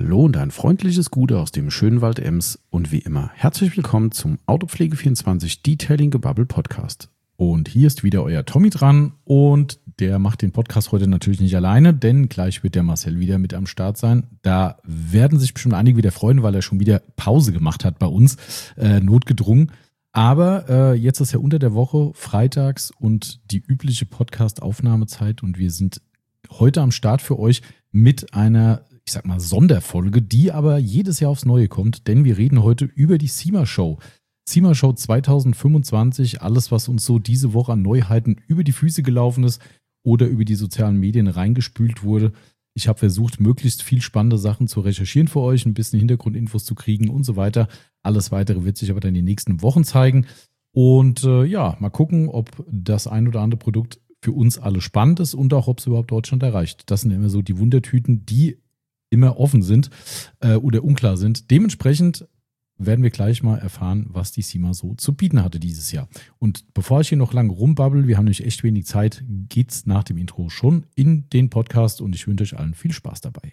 Hallo und ein freundliches Gute aus dem schönen Wald Ems und wie immer herzlich willkommen zum Autopflege24 Detailing Gebubble Podcast. Und hier ist wieder euer Tommy dran und der macht den Podcast heute natürlich nicht alleine, denn gleich wird der Marcel wieder mit am Start sein. Da werden sich bestimmt einige wieder freuen, weil er schon wieder Pause gemacht hat bei uns, notgedrungen. Aber jetzt ist ja unter der Woche freitags und die übliche Podcast-Aufnahmezeit und wir sind heute am Start für euch mit einer, ich sag mal, Sonderfolge, die aber jedes Jahr aufs Neue kommt, denn wir reden heute über die SEMA Show. SEMA Show 2025, alles, was uns so diese Woche an Neuheiten über die Füße gelaufen ist oder über die sozialen Medien reingespült wurde. Ich habe versucht, möglichst viel spannende Sachen zu recherchieren für euch, ein bisschen Hintergrundinfos zu kriegen und so weiter. Alles Weitere wird sich aber dann in den nächsten Wochen zeigen. Und mal gucken, ob das ein oder andere Produkt für uns alle spannend ist und auch, ob es überhaupt Deutschland erreicht. Das sind immer so die Wundertüten, die immer offen sind oder unklar sind. Dementsprechend werden wir gleich mal erfahren, was die SEMA so zu bieten hatte dieses Jahr. Und bevor ich hier noch lange rumbabbel, wir haben nämlich echt wenig Zeit, geht's nach dem Intro schon in den Podcast und ich wünsche euch allen viel Spaß dabei.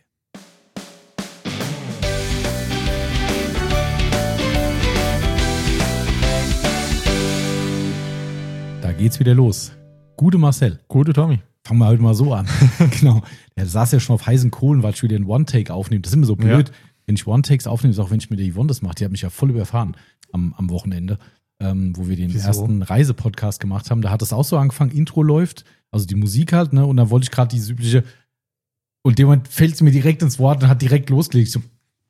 Da geht's wieder los. Gute Marcel. Gute Tommy. Fangen wir heute mal so an. Genau. Der saß ja schon auf heißen Kohlen, weil ich wieder einen One-Take aufnehme. Das ist immer so blöd. Ja. Wenn ich One-Takes aufnehme, ist auch wenn ich mit der Yvonne das mache. Die hat mich ja voll überfahren am Wochenende, wo wir den ersten Reisepodcast gemacht haben. Da hat es auch so angefangen, Intro läuft, also die Musik halt, ne? Und dann wollte ich gerade dieses übliche, und jemand fällt es mir direkt ins Wort und hat direkt losgelegt. Ich so,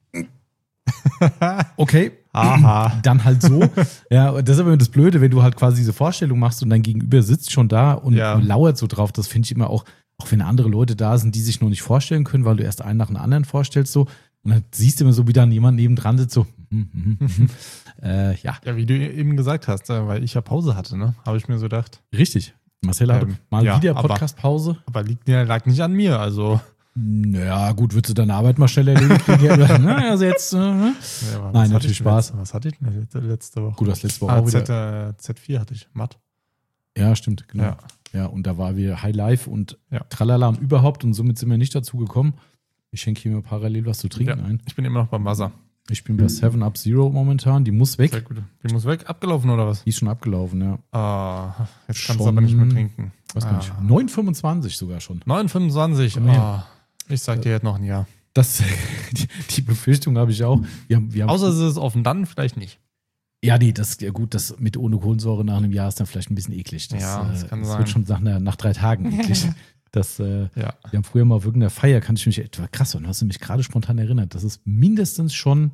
okay, aha. Dann halt so. Ja, das ist aber immer das Blöde, wenn du halt quasi diese Vorstellung machst und dein Gegenüber sitzt schon da und lauert so drauf. Das finde ich immer auch wenn andere Leute da sind, die sich noch nicht vorstellen können, weil du erst einen nach dem anderen vorstellst so. Und dann siehst du immer so, wie dann jemand nebendran sitzt, so. Ja. Ja, wie du eben gesagt hast, weil ich ja Pause hatte, ne? Habe ich mir so gedacht. Richtig. Marcel hatte mal wieder Podcast-Pause. Aber lag nicht an mir, also. Naja, gut, würdest du deine Arbeit mal schnell erledigt kriegen? Also jetzt, ne? Ja, nein, natürlich Spaß. Was hatte ich denn letzte Woche? Gut, das letzte Woche auch wieder. Z4 hatte ich, Matt. Ja, stimmt, genau. Ja, und da war wir High Life und Tralala und überhaupt und somit sind wir nicht dazu gekommen. Ich schenke hier mal parallel was zu trinken ein. Ich bin immer noch beim Wasser. Ich bin bei 7-Up Zero momentan. Die muss weg. Sehr gut. Die muss weg? Abgelaufen oder was? Die ist schon abgelaufen, ja. Jetzt kannst du aber nicht mehr trinken. Was kann ich? 9,25 sogar schon. 9,25? Ich sag dir jetzt noch ein Jahr. Die Befürchtung habe ich auch. Wir haben außer es ist offen, dann vielleicht nicht. Ja, nee, das ist ja gut. Das mit ohne Kohlensäure nach einem Jahr ist dann vielleicht ein bisschen eklig. Das kann sein. Das wird schon nach 3 Tagen eklig. Wir haben früher mal auf irgendeiner Feier, kann ich mich etwa krass, und hast du mich gerade spontan erinnert, das ist mindestens schon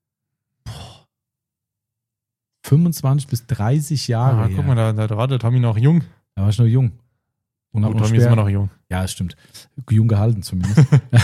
25 bis 30 Jahre her. Guck mal, da war der Tommy noch jung. Da war ich noch jung. Und Tommy ist immer noch jung. Ja, das stimmt. Jung gehalten zumindest.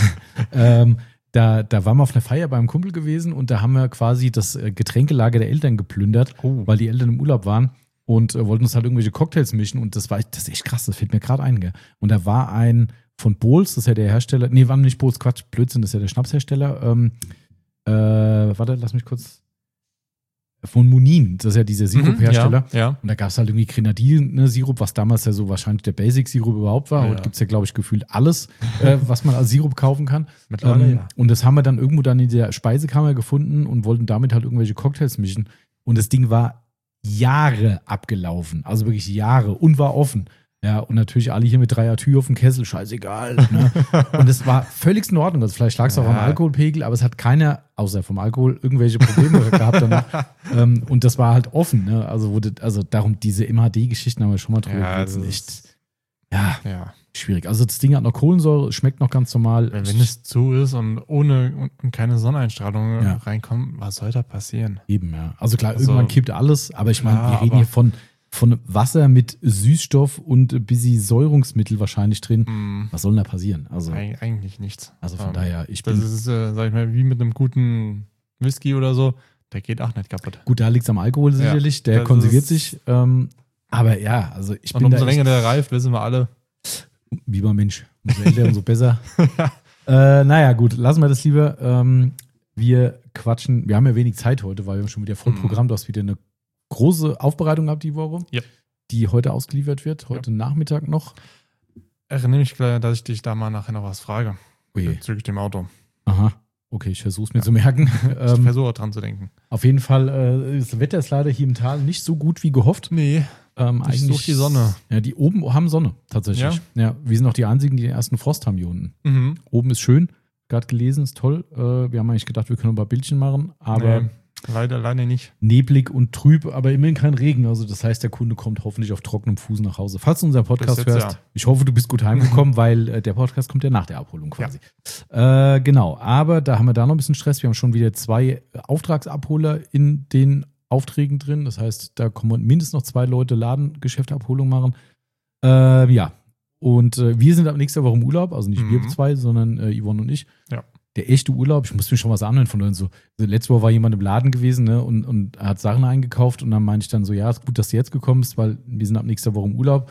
Da waren wir auf einer Feier beim Kumpel gewesen und da haben wir quasi das Getränkelager der Eltern geplündert, weil die Eltern im Urlaub waren. Und wollten uns halt irgendwelche Cocktails mischen und das ist echt krass, das fällt mir gerade ein. Gell? Und da war ein von Bols, das ist ja der Hersteller, nee, war nicht Bols, Quatsch, Blödsinn, das ist ja der Schnapshersteller. Warte, lass mich kurz. Von Munin, das ist ja dieser Sirup-Hersteller. Ja. Und da gab es halt irgendwie Grenadinen-Sirup, was damals ja so wahrscheinlich der Basic-Sirup überhaupt war. Heute gibt es ja, glaube ich, gefühlt alles, was man als Sirup kaufen kann. Und das haben wir dann irgendwo dann in der Speisekammer gefunden und wollten damit halt irgendwelche Cocktails mischen. Und das Ding war Jahre abgelaufen, also wirklich Jahre und war offen. Ja, und natürlich alle hier mit 3er Tür auf dem Kessel, scheißegal. Ne? Und es war völlig in Ordnung. Also vielleicht lag es auch am Alkoholpegel, aber es hat keiner, außer vom Alkohol, irgendwelche Probleme gehabt danach. Und das war halt offen. Ne? Also darum, diese MHD-Geschichten haben wir schon mal drüber gelesen. Echt, schwierig. Also das Ding hat noch Kohlensäure, schmeckt noch ganz normal. Wenn es zu ist und ohne und keine Sonneneinstrahlung reinkommt, was soll da passieren? Eben, ja. Also klar, irgendwann kippt alles, aber ich meine, wir reden hier von Wasser mit Süßstoff und ein bisschen Säurungsmittel wahrscheinlich drin. Was soll denn da passieren? Also eigentlich nichts. Also von daher, das ist, sag ich mal, wie mit einem guten Whisky oder so, der geht auch nicht kaputt. Gut, da liegt es am Alkohol sicherlich, der konserviert sich. Aber ja, also ich bin umso länger der reift, wissen wir alle. Wie beim Mensch. Umso älter, umso besser. Naja, gut, lassen wir das lieber. Wir quatschen. Wir haben ja wenig Zeit heute, weil wir haben schon wieder voll Programm. Du hast wieder eine große Aufbereitung gehabt die Woche, die heute ausgeliefert wird. Heute Nachmittag noch. Erinnere mich gleich, dass ich dich da mal nachher noch was frage. Bezüglich dem Auto. Aha. Okay, ich versuche es mir zu merken. Ich versuche auch dran zu denken. Auf jeden Fall, das Wetter ist leider hier im Tal nicht so gut wie gehofft. Nee, eigentlich suche die Sonne. Ja, die oben haben Sonne, tatsächlich. Ja, wir sind auch die Einzigen, die den ersten Frost haben hier unten. Mhm. Oben ist schön, gerade gelesen, ist toll. Wir haben eigentlich gedacht, wir können ein paar Bildchen machen, aber leider nicht. Neblig und trüb, aber immerhin kein Regen. Also das heißt, der Kunde kommt hoffentlich auf trockenem Fuß nach Hause. Falls du unseren Podcast hörst, ich hoffe, du bist gut heimgekommen, weil der Podcast kommt ja nach der Abholung quasi. Ja. Genau, aber da haben wir da noch ein bisschen Stress. Wir haben schon wieder 2 Auftragsabholer in den Aufträgen drin. Das heißt, da kommen mindestens noch 2 Leute Ladengeschäftabholung machen. Ja, und wir sind ab nächster Woche im Urlaub, also nicht wir 2, sondern Yvonne und ich. Ja. Der echte Urlaub, ich muss mir schon was anhören von Leuten. So, letzte Woche war jemand im Laden gewesen, ne, und hat Sachen eingekauft und dann meinte ich dann so, ja, ist gut, dass du jetzt gekommen bist, weil wir sind ab nächster Woche im Urlaub.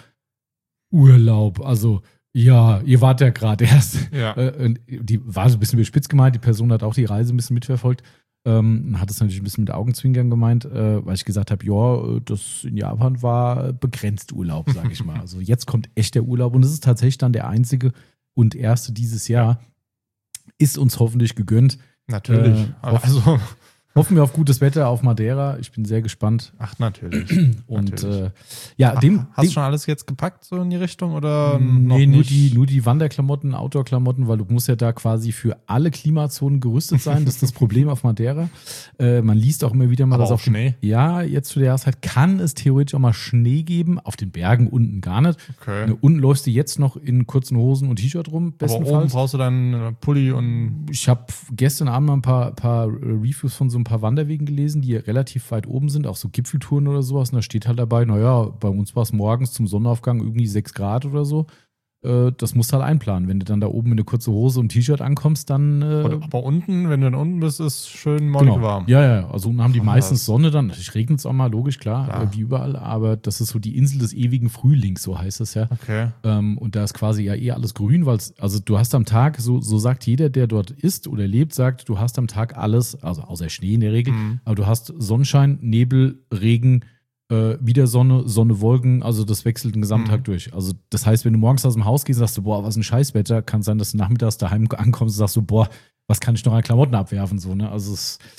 Urlaub, also ja, ihr wart ja gerade erst. Ja. Die war so ein bisschen überspitzt gemeint, die Person hat auch die Reise ein bisschen mitverfolgt. Hat es natürlich ein bisschen mit Augenzwinkern gemeint, weil ich gesagt habe, ja, das in Japan war begrenzt Urlaub, sage ich mal. Also jetzt kommt echt der Urlaub und es ist tatsächlich dann der einzige und erste dieses Jahr. Ist uns hoffentlich gegönnt. Natürlich. Also hoffen wir auf gutes Wetter auf Madeira. Ich bin sehr gespannt. Ach, natürlich. Und natürlich. Hast du schon alles jetzt gepackt, so in die Richtung? Oder nee, nur die Wanderklamotten, Outdoor-Klamotten, weil du musst ja da quasi für alle Klimazonen gerüstet sein. Das ist das Problem auf Madeira. Man liest auch immer wieder mal, dass auf Schnee. Ja, jetzt zu der Jahreszeit kann es theoretisch auch mal Schnee geben. Auf den Bergen unten gar nicht. Okay. Unten läufst du jetzt noch in kurzen Hosen und T-Shirt rum, bestenfalls. Aber oben brauchst du dann Pulli und... Ich habe gestern Abend mal ein paar Reviews von so ein paar Wanderwegen gelesen, die relativ weit oben sind, auch so Gipfeltouren oder sowas. Und da steht halt dabei, naja, bei uns war es morgens zum Sonnenaufgang irgendwie 6 Grad oder so. Das musst du halt einplanen. Wenn du dann da oben in eine kurze Hose und T-Shirt ankommst, dann... aber unten, wenn du dann unten bist, ist schön mollig warm. Ja, also unten haben die meistens Sonne dann. Natürlich regnet es auch mal, logisch, klar, wie überall. Aber das ist so die Insel des ewigen Frühlings, so heißt das ja. Okay. Und da ist quasi ja eh alles grün, weil also du hast am Tag, so sagt jeder, der dort ist oder lebt, sagt, du hast am Tag alles, also außer Schnee in der Regel, aber du hast Sonnenschein, Nebel, Regen, wieder Sonne, Wolken, also das wechselt den Gesamttag durch. Also das heißt, wenn du morgens aus dem Haus gehst, sagst du, boah, was ein Scheißwetter, kann sein, dass du nachmittags daheim ankommst und sagst du, boah, was kann ich noch an Klamotten abwerfen, so, ne? Also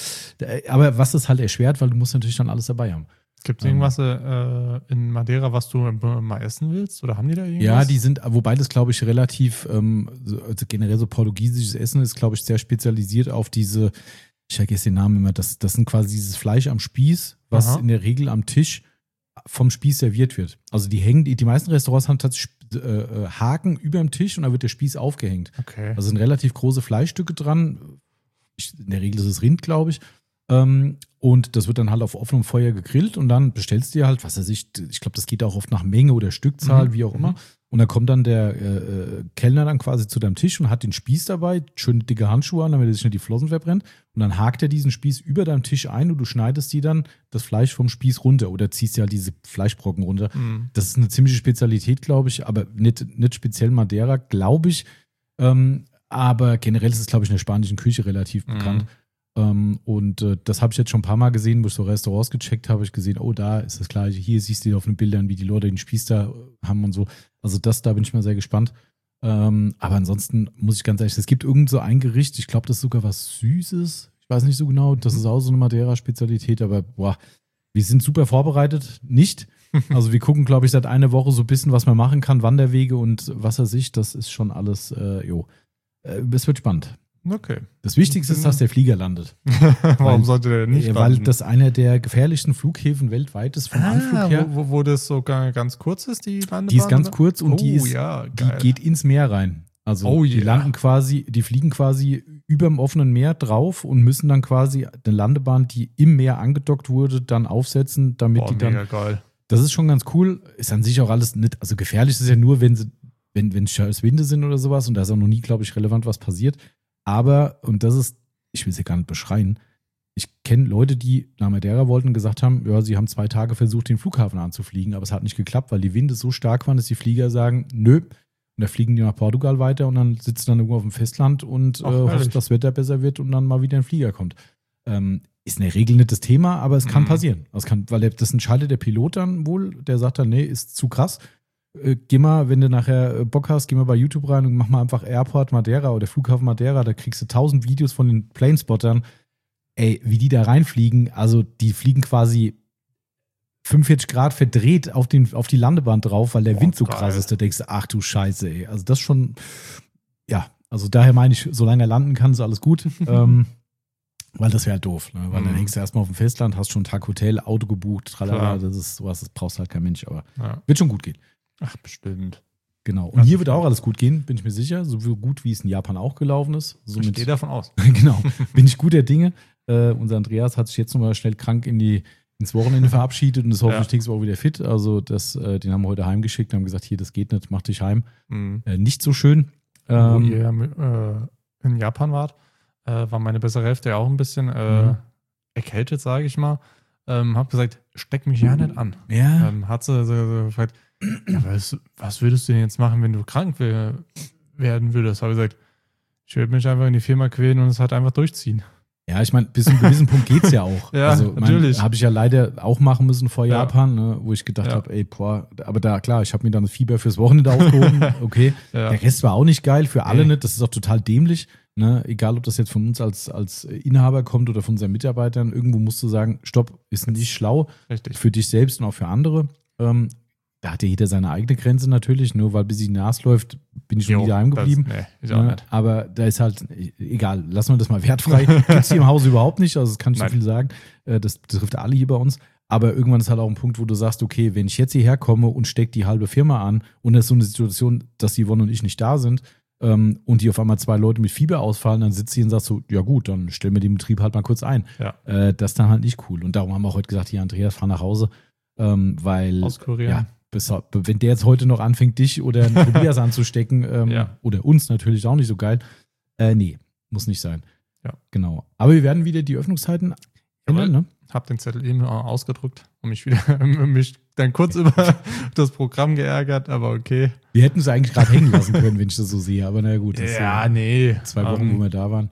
aber was ist halt erschwert, weil du musst natürlich dann alles dabei haben. Gibt es irgendwas in Madeira, was du mal essen willst? Oder haben die da irgendwas? Ja, die sind, wobei das, glaube ich, relativ, also generell so portugiesisches Essen ist, glaube ich, sehr spezialisiert auf diese, ich vergesse den Namen immer, das sind quasi dieses Fleisch am Spieß, was in der Regel am Tisch vom Spieß serviert wird. Also die meisten Restaurants haben tatsächlich Haken über dem Tisch und da wird der Spieß aufgehängt. Okay. Also sind relativ große Fleischstücke dran. In der Regel ist es Rind, glaube ich. Und das wird dann halt auf offenem Feuer gegrillt und dann bestellst du dir halt, was weiß ich glaube, das geht auch oft nach Menge oder Stückzahl, wie auch immer. Und dann kommt dann der Kellner dann quasi zu deinem Tisch und hat den Spieß dabei, schöne dicke Handschuhe an, damit er sich nicht die Flossen verbrennt. Und dann hakt er diesen Spieß über deinem Tisch ein und du schneidest die dann das Fleisch vom Spieß runter oder ziehst ja halt diese Fleischbrocken runter. Das ist eine ziemliche Spezialität, glaube ich, aber nicht speziell Madeira, glaube ich. Aber generell ist es, glaube ich, in der spanischen Küche relativ bekannt. Und das habe ich jetzt schon ein paar Mal gesehen, wo ich so Restaurants gecheckt habe, ich gesehen, oh, da ist das Gleiche. Hier siehst du auf den Bildern, wie die Leute den Spieß da haben und so. Also da bin ich mal sehr gespannt. Aber ansonsten muss ich ganz ehrlich, es gibt irgend so ein Gericht, ich glaube, das ist sogar was Süßes. Ich weiß nicht so genau, das ist auch so eine Madeira-Spezialität, aber boah, wir sind super vorbereitet. Nicht. Also wir gucken, glaube ich, seit einer Woche so ein bisschen, was man machen kann, Wanderwege und was weiß ich, das ist schon alles, es wird spannend. Okay. Das Wichtigste ist, dass der Flieger landet. Warum sollte der nicht landen? Weil das einer der gefährlichsten Flughäfen weltweit ist vom Anflug her. Wo das sogar ganz kurz ist, die Landebahn? Die ist ganz kurz und die geht ins Meer rein. Also die landen quasi, die fliegen quasi über dem offenen Meer drauf und müssen dann quasi eine Landebahn, die im Meer angedockt wurde, dann aufsetzen, damit die dann. Mega geil. Das ist schon ganz cool. Ist an sich auch alles nicht, also gefährlich ist es ja nur, wenn scheiß Winde sind oder sowas und da ist auch noch nie, glaube ich, relevant, was passiert. Aber, und das ist, ich will es ja gar nicht beschreien, ich kenne Leute, die nach Madeira wollten und gesagt haben, ja, sie haben 2 Tage versucht, den Flughafen anzufliegen, aber es hat nicht geklappt, weil die Winde so stark waren, dass die Flieger sagen, nö. Und da fliegen die nach Portugal weiter und dann sitzen dann irgendwo auf dem Festland und hoffen, dass das Wetter besser wird und dann mal wieder ein Flieger kommt. Ist in der Regel nicht das Thema, aber es kann passieren. Weil das entscheidet der Pilot dann wohl, der sagt dann, nee, ist zu krass. geh mal, wenn du nachher Bock hast, geh mal bei YouTube rein und mach mal einfach Airport Madeira oder Flughafen Madeira, da kriegst du 1000 Videos von den Planespottern. Ey, wie die da reinfliegen, also die fliegen quasi 45 Grad verdreht auf die Landebahn drauf, weil der Wind so krass ist. Da denkst du, ach du Scheiße, ey. Also das schon, ja, also daher meine ich, solange er landen kann, ist alles gut. Weil das wäre halt doof, ne? Weil dann hängst du erstmal auf dem Festland, hast schon einen Tag Hotel, Auto gebucht, tralala, das ist sowas, das brauchst halt kein Mensch, aber wird schon gut gehen. Ach, bestimmt. Genau. Und hier wird auch alles gut gehen, bin ich mir sicher. So gut, wie es in Japan auch gelaufen ist. Ich gehe davon aus. Genau. Bin ich guter Dinge. Unser Andreas hat sich jetzt nochmal schnell krank ins Wochenende verabschiedet und ist hoffentlich nächste Woche wieder fit. Also den haben wir heute heimgeschickt und haben gesagt, hier, das geht nicht, mach dich heim. Nicht so schön. Wo ihr in Japan wart, war meine bessere Hälfte ja auch ein bisschen erkältet, sage ich mal. Hab gesagt, steck mich ja nicht an. Ja. Hat sie so gefragt, ja, was würdest du denn jetzt machen, wenn du krank werden würdest? Habe ich gesagt, ich würde mich einfach in die Firma quälen und es halt einfach durchziehen. Ja, ich meine, bis zu einem gewissen Punkt geht's ja auch. Ja, also, natürlich. Habe ich ja leider auch machen müssen vor Japan, ne, wo ich gedacht habe, ey, boah, aber da, klar, ich habe mir dann das Fieber fürs Wochenende aufgehoben, okay. Der Rest war auch nicht geil, für alle nicht, das ist auch total dämlich, ne, egal ob das jetzt von uns als Inhaber kommt oder von unseren Mitarbeitern, irgendwo musst du sagen, stopp, ist nicht schlau. Richtig. Für dich selbst und auch für andere. Da hat ja jeder seine eigene Grenze natürlich, nur weil bis sie nass läuft, bin ich schon wieder heimgeblieben. Ich auch nicht. Aber da ist halt, egal, lassen wir das mal wertfrei. Gibt's hier im Hause überhaupt nicht, also das kann ich so viel sagen. Das trifft alle hier bei uns. Aber irgendwann ist halt auch ein Punkt, wo du sagst, okay, wenn ich jetzt hierher komme und steck die halbe Firma an und es ist so eine Situation, dass die Yvonne und ich nicht da sind und die auf einmal 2 Leute mit Fieber ausfallen, dann sitzt sie und sagt so, ja gut, dann stellen wir den Betrieb halt mal kurz ein. Ja. Das ist dann halt nicht cool. Und darum haben wir auch heute gesagt, hier, Andreas, fahr nach Hause, weil auskurieren. Wenn der jetzt heute noch anfängt, dich oder Tobias anzustecken, oder uns natürlich auch nicht so geil. Nee, muss nicht sein. Ja. Genau. Aber wir werden wieder die Öffnungszeiten ändern, ne? Hab den Zettel eben ausgedruckt und mich dann kurz über das Programm geärgert, aber okay. Wir hätten es eigentlich gerade hängen lassen können, wenn ich das so sehe, aber naja gut. Nee. 2 Wochen, wo wir da waren.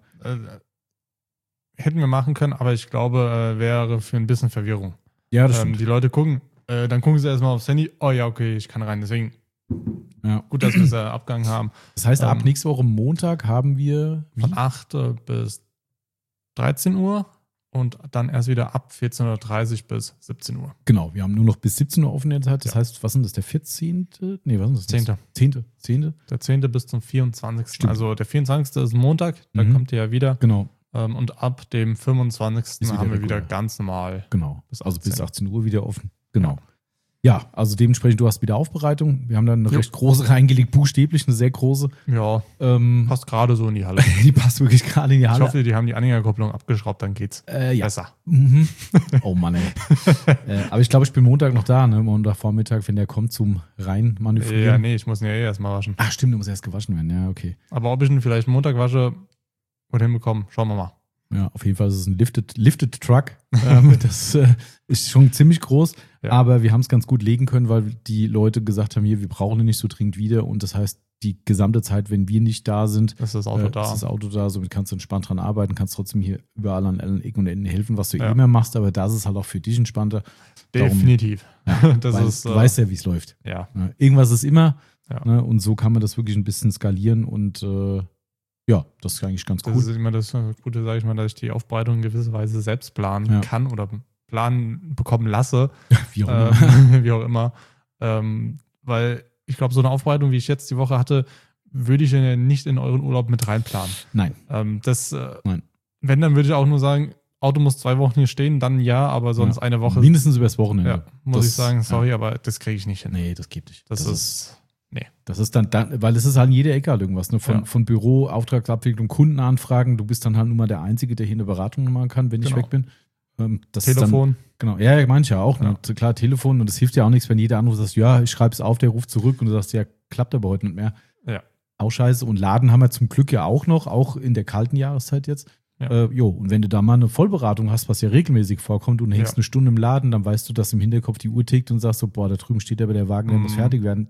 Hätten wir machen können, aber ich glaube, wäre für ein bisschen Verwirrung. Ja, das stimmt. Die Leute gucken, dann gucken sie erstmal aufs Handy, oh ja, okay, ich kann rein, deswegen gut, dass wir es Abgang haben. Das heißt, ab nächste Woche Montag haben wir von 8 bis 13 Uhr und dann erst wieder ab 14.30 Uhr bis 17 Uhr. Genau, wir haben nur noch bis 17 Uhr offen in der Zeit. Das heißt, was ist das, der 14.? Nee, was ist das? 10. Der 10. bis zum 24. Stimmt. Also der 24. ist Montag, da kommt ihr ja wieder. Genau. Und ab dem 25. haben wir wieder ganz normal. Genau, also bis 18 Uhr wieder offen. Genau. Ja, also dementsprechend, du hast wieder Aufbereitung. Wir haben dann eine recht große reingelegt, buchstäblich eine sehr große. Ja, passt gerade so in die Halle. Die passt wirklich gerade in die Halle. Ich hoffe, die haben die Anhängerkupplung abgeschraubt, dann geht's besser. Mhm. Oh Mann, ey. Aber ich glaube, ich bin Montag noch da, ne? Montagvormittag, wenn der kommt zum Reinmanövrieren. Ja, nee, ich muss ihn ja erstmal waschen. Ach stimmt, du musst erst gewaschen werden, ja, okay. Aber ob ich ihn vielleicht Montag wasche oder hinbekomme, schauen wir mal. Ja, auf jeden Fall ist es ein Lifted Truck. Das ist schon ziemlich groß, aber wir haben es ganz gut legen können, weil die Leute gesagt haben, hier, wir brauchen ihn nicht so dringend wieder. Und das heißt, die gesamte Zeit, wenn wir nicht da sind, ist das Auto da. Somit kannst du entspannt dran arbeiten, kannst trotzdem hier überall an allen Ecken und Enden helfen, was du immer machst, aber das ist halt auch für dich entspannter. Definitiv. Darum, du weißt ja, wie es läuft. Ja. Irgendwas ist immer, ne, und so kann man das wirklich ein bisschen skalieren und ja, das ist eigentlich ganz cool. Das ist immer das Gute, sage ich mal, dass ich die Aufbereitung in gewisser Weise selbst planen kann oder planen bekommen lasse. Wie auch immer. Wie auch immer. Weil ich glaube, so eine Aufbereitung, wie ich jetzt die Woche hatte, würde ich nicht in euren Urlaub mit reinplanen. Nein. Nein. Wenn, dann würde ich auch nur sagen, Auto muss 2 Wochen hier stehen, dann ja, aber sonst eine Woche. Mindestens übers Wochenende. Ja, muss ich sagen, sorry, aber das kriege ich nicht hin. Nee, das geht nicht. Das ist nee. Das ist dann, weil es ist halt in jeder Ecke halt irgendwas, ne? Von Büro, Auftragsabwicklung, Kundenanfragen. Du bist dann halt nun mal der Einzige, der hier eine Beratung machen kann, wenn ich weg bin. Das Telefon. Ist dann, genau, ja, manche auch. Ne? Klar, Telefon. Und es hilft ja auch nichts, wenn jeder anruft und sagt, ja, ich schreibe es auf, der ruft zurück und du sagst, ja, klappt aber heute nicht mehr. Ja. Auch scheiße. Und Laden haben wir zum Glück ja auch noch, auch in der kalten Jahreszeit jetzt. Ja. Und wenn du da mal eine Vollberatung hast, was ja regelmäßig vorkommt und hängst eine Stunde im Laden, dann weißt du, dass im Hinterkopf die Uhr tickt und sagst so, boah, da drüben steht aber der Wagen, der muss fertig werden.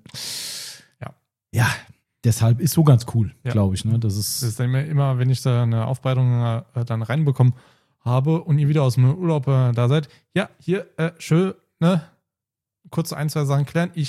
Ja, deshalb ist so ganz cool, glaube ich. Ne? Das ist dann immer, wenn ich da eine Aufbereitung dann reinbekommen habe und ihr wieder aus dem Urlaub da seid, ja, hier, schön, ne, kurz 1, 2 Sachen klären. Ich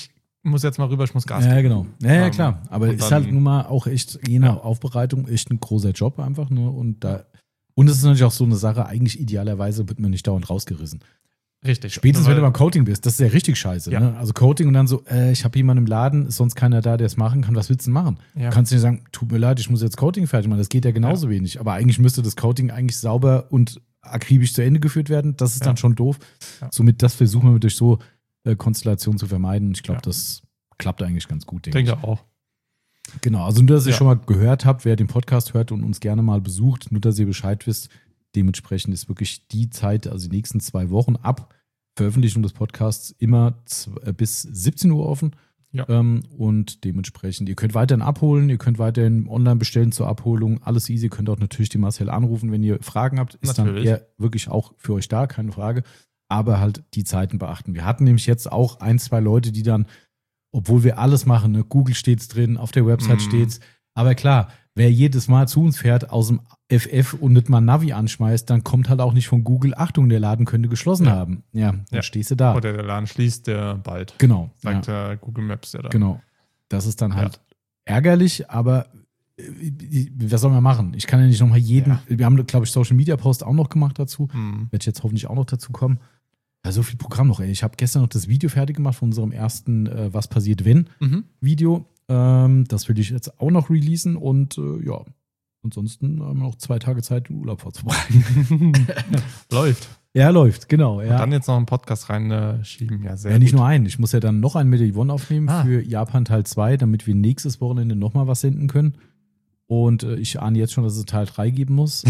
muss jetzt mal rüber, ich muss Gas Ja, geben. genau. Ja, klar. Aber und ist dann- halt nun mal auch echt, je nach Aufbereitung, echt ein großer Job einfach. Ne? Und es ist natürlich auch so eine Sache, eigentlich idealerweise wird man nicht dauernd rausgerissen. Richtig. Spätestens, wenn Weil- du beim Coating bist, das ist ja richtig scheiße. Ja. Ne? Also Coating und dann so, ich habe jemanden im Laden, ist sonst keiner da, der es machen kann. Was willst du denn machen? Ja. Du kannst nicht sagen, tut mir leid, ich muss jetzt Coating fertig machen. Das geht ja genauso wenig. Aber eigentlich müsste das Coating eigentlich sauber und akribisch zu Ende geführt werden. Das ist dann schon doof. Ja. Somit, das versuchen wir durch so Konstellationen zu vermeiden. Ich glaube, Ja. das klappt eigentlich ganz gut, Ich denke auch. Genau, also nur, dass ihr Ja. schon mal gehört habt, wer den Podcast hört und uns gerne mal besucht, nur, dass ihr Bescheid wisst. Dementsprechend ist wirklich die Zeit, also die nächsten 2 Wochen ab Veröffentlichung des Podcasts immer bis 17 Uhr offen. Ja. Und dementsprechend, ihr könnt weiterhin abholen, ihr könnt weiterhin online bestellen zur Abholung. Alles easy, ihr könnt auch natürlich den Marcel anrufen, wenn ihr Fragen habt. Ist Natürlich. dann er wirklich auch für euch da, keine Frage. Aber halt die Zeiten beachten. Wir hatten nämlich jetzt auch 1, 2 Leute, die dann, obwohl wir alles machen, ne, Google steht's drin, auf der Website steht's. Aber klar, wer jedes Mal zu uns fährt aus dem FF und nicht mal Navi anschmeißt, dann kommt halt auch nicht von Google, Achtung, der Laden könnte geschlossen haben. Ja, dann Ja. stehst du da. Oder der Laden schließt der bald. Genau. Sagt ja, Google Maps ja dann. genau. Das ist dann halt ärgerlich, aber was soll man machen? Ich kann ja nicht nochmal jeden, Ja. wir haben, glaube ich, Social Media Post auch noch gemacht dazu. Mhm. Werde ich jetzt hoffentlich auch noch dazu kommen. Ja, so viel Programm noch, ey. Ich habe gestern noch das Video fertig gemacht von unserem ersten Was passiert, wenn Mhm. Video. Das will ich jetzt auch noch releasen und ja, ansonsten haben wir noch 2 Tage Zeit, den Urlaub vorzubereiten. Läuft. Ja, läuft, genau. Und Ja. dann jetzt noch einen Podcast reinschieben. Ja, sehr Ja, nicht gut. nur einen. Ich muss ja dann noch einen mit der Yvonne aufnehmen Ah. für Japan Teil 2, damit wir nächstes Wochenende nochmal was senden können. Und ich ahne jetzt schon, dass es Teil 3 geben muss.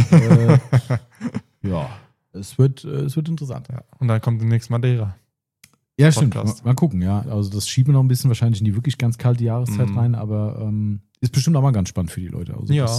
Ja, es wird interessant. Ja. Und dann kommt demnächst Madeira. Ja, stimmt. Podcast. Mal gucken, ja. Also das schieben wir noch ein bisschen wahrscheinlich in die wirklich ganz kalte Jahreszeit Mhm. rein, aber ist bestimmt auch mal ganz spannend für die Leute. Also Ja.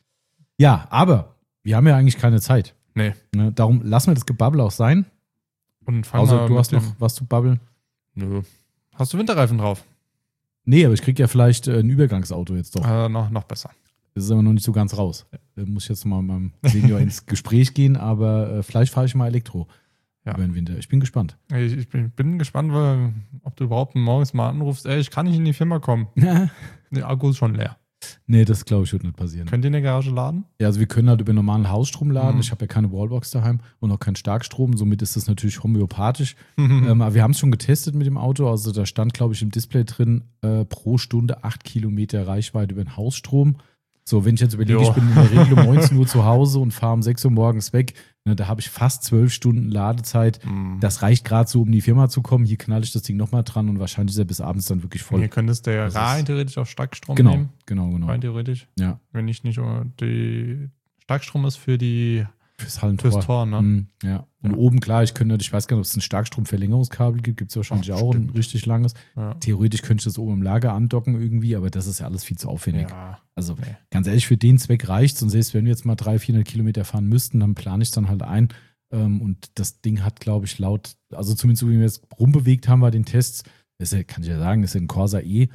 Ja, aber wir haben ja eigentlich keine Zeit. Nee. Ne? Darum lassen wir das Gebabbel auch sein. Und fangen Außer wir du mit hast dem- noch was zu babbeln. Nö. Hast du Winterreifen drauf? Nee, aber ich krieg ja vielleicht ein Übergangsauto jetzt doch. Noch besser. Das ist aber noch nicht so ganz raus. Muss ich jetzt mal mit meinem Senior ins Gespräch gehen, aber vielleicht fahre ich mal Elektro Ja. über den Winter. Ich bin gespannt. Ich bin gespannt, ob du überhaupt morgens mal anrufst. Ey, ich kann nicht in die Firma kommen. Der Akku ist schon leer. Nee, das glaube ich wird nicht passieren. Könnt ihr in der Garage laden? Ja, also wir können halt über normalen Hausstrom laden. Mhm. Ich habe ja keine Wallbox daheim und auch keinen Starkstrom. Somit ist das natürlich homöopathisch. Aber wir haben es schon getestet mit dem Auto. Also da stand, glaube ich, im Display drin, pro Stunde 8 Kilometer Reichweite über den Hausstrom. So, wenn ich jetzt überlege, Jo. ich bin in der Regel um 19 Uhr zu Hause und fahre um 6 Uhr morgens weg, ne, da habe ich fast 12 Stunden Ladezeit. Mhm. Das reicht gerade so, um in die Firma zu kommen. Hier knall ich das Ding nochmal dran und wahrscheinlich ist er bis abends dann wirklich voll. Hier könntest du ja Das ist- rein theoretisch auf Starkstrom Genau, nehmen. genau. Rein theoretisch. Ja, Wenn ich nicht die Starkstrom ist für fürs Hallentor. fürs Tor, ne? Mhm, ja. Und oben, klar, ich weiß gar nicht, ob es ein Starkstromverlängerungskabel gibt. Gibt es wahrscheinlich auch ein stimmt. richtig langes. Ja. Theoretisch könnte ich das oben im Lager andocken irgendwie, aber das ist ja alles viel zu aufwendig. Ja. Also Nee. ganz ehrlich, für den Zweck reicht es. Und selbst wenn wir jetzt mal 300-400 Kilometer fahren müssten, dann plane ich es dann halt ein. Und das Ding hat, glaube ich, also zumindest so wie wir es rumbewegt haben bei den Tests, das ist ja, kann ich ja sagen, das ist ein Corsa E.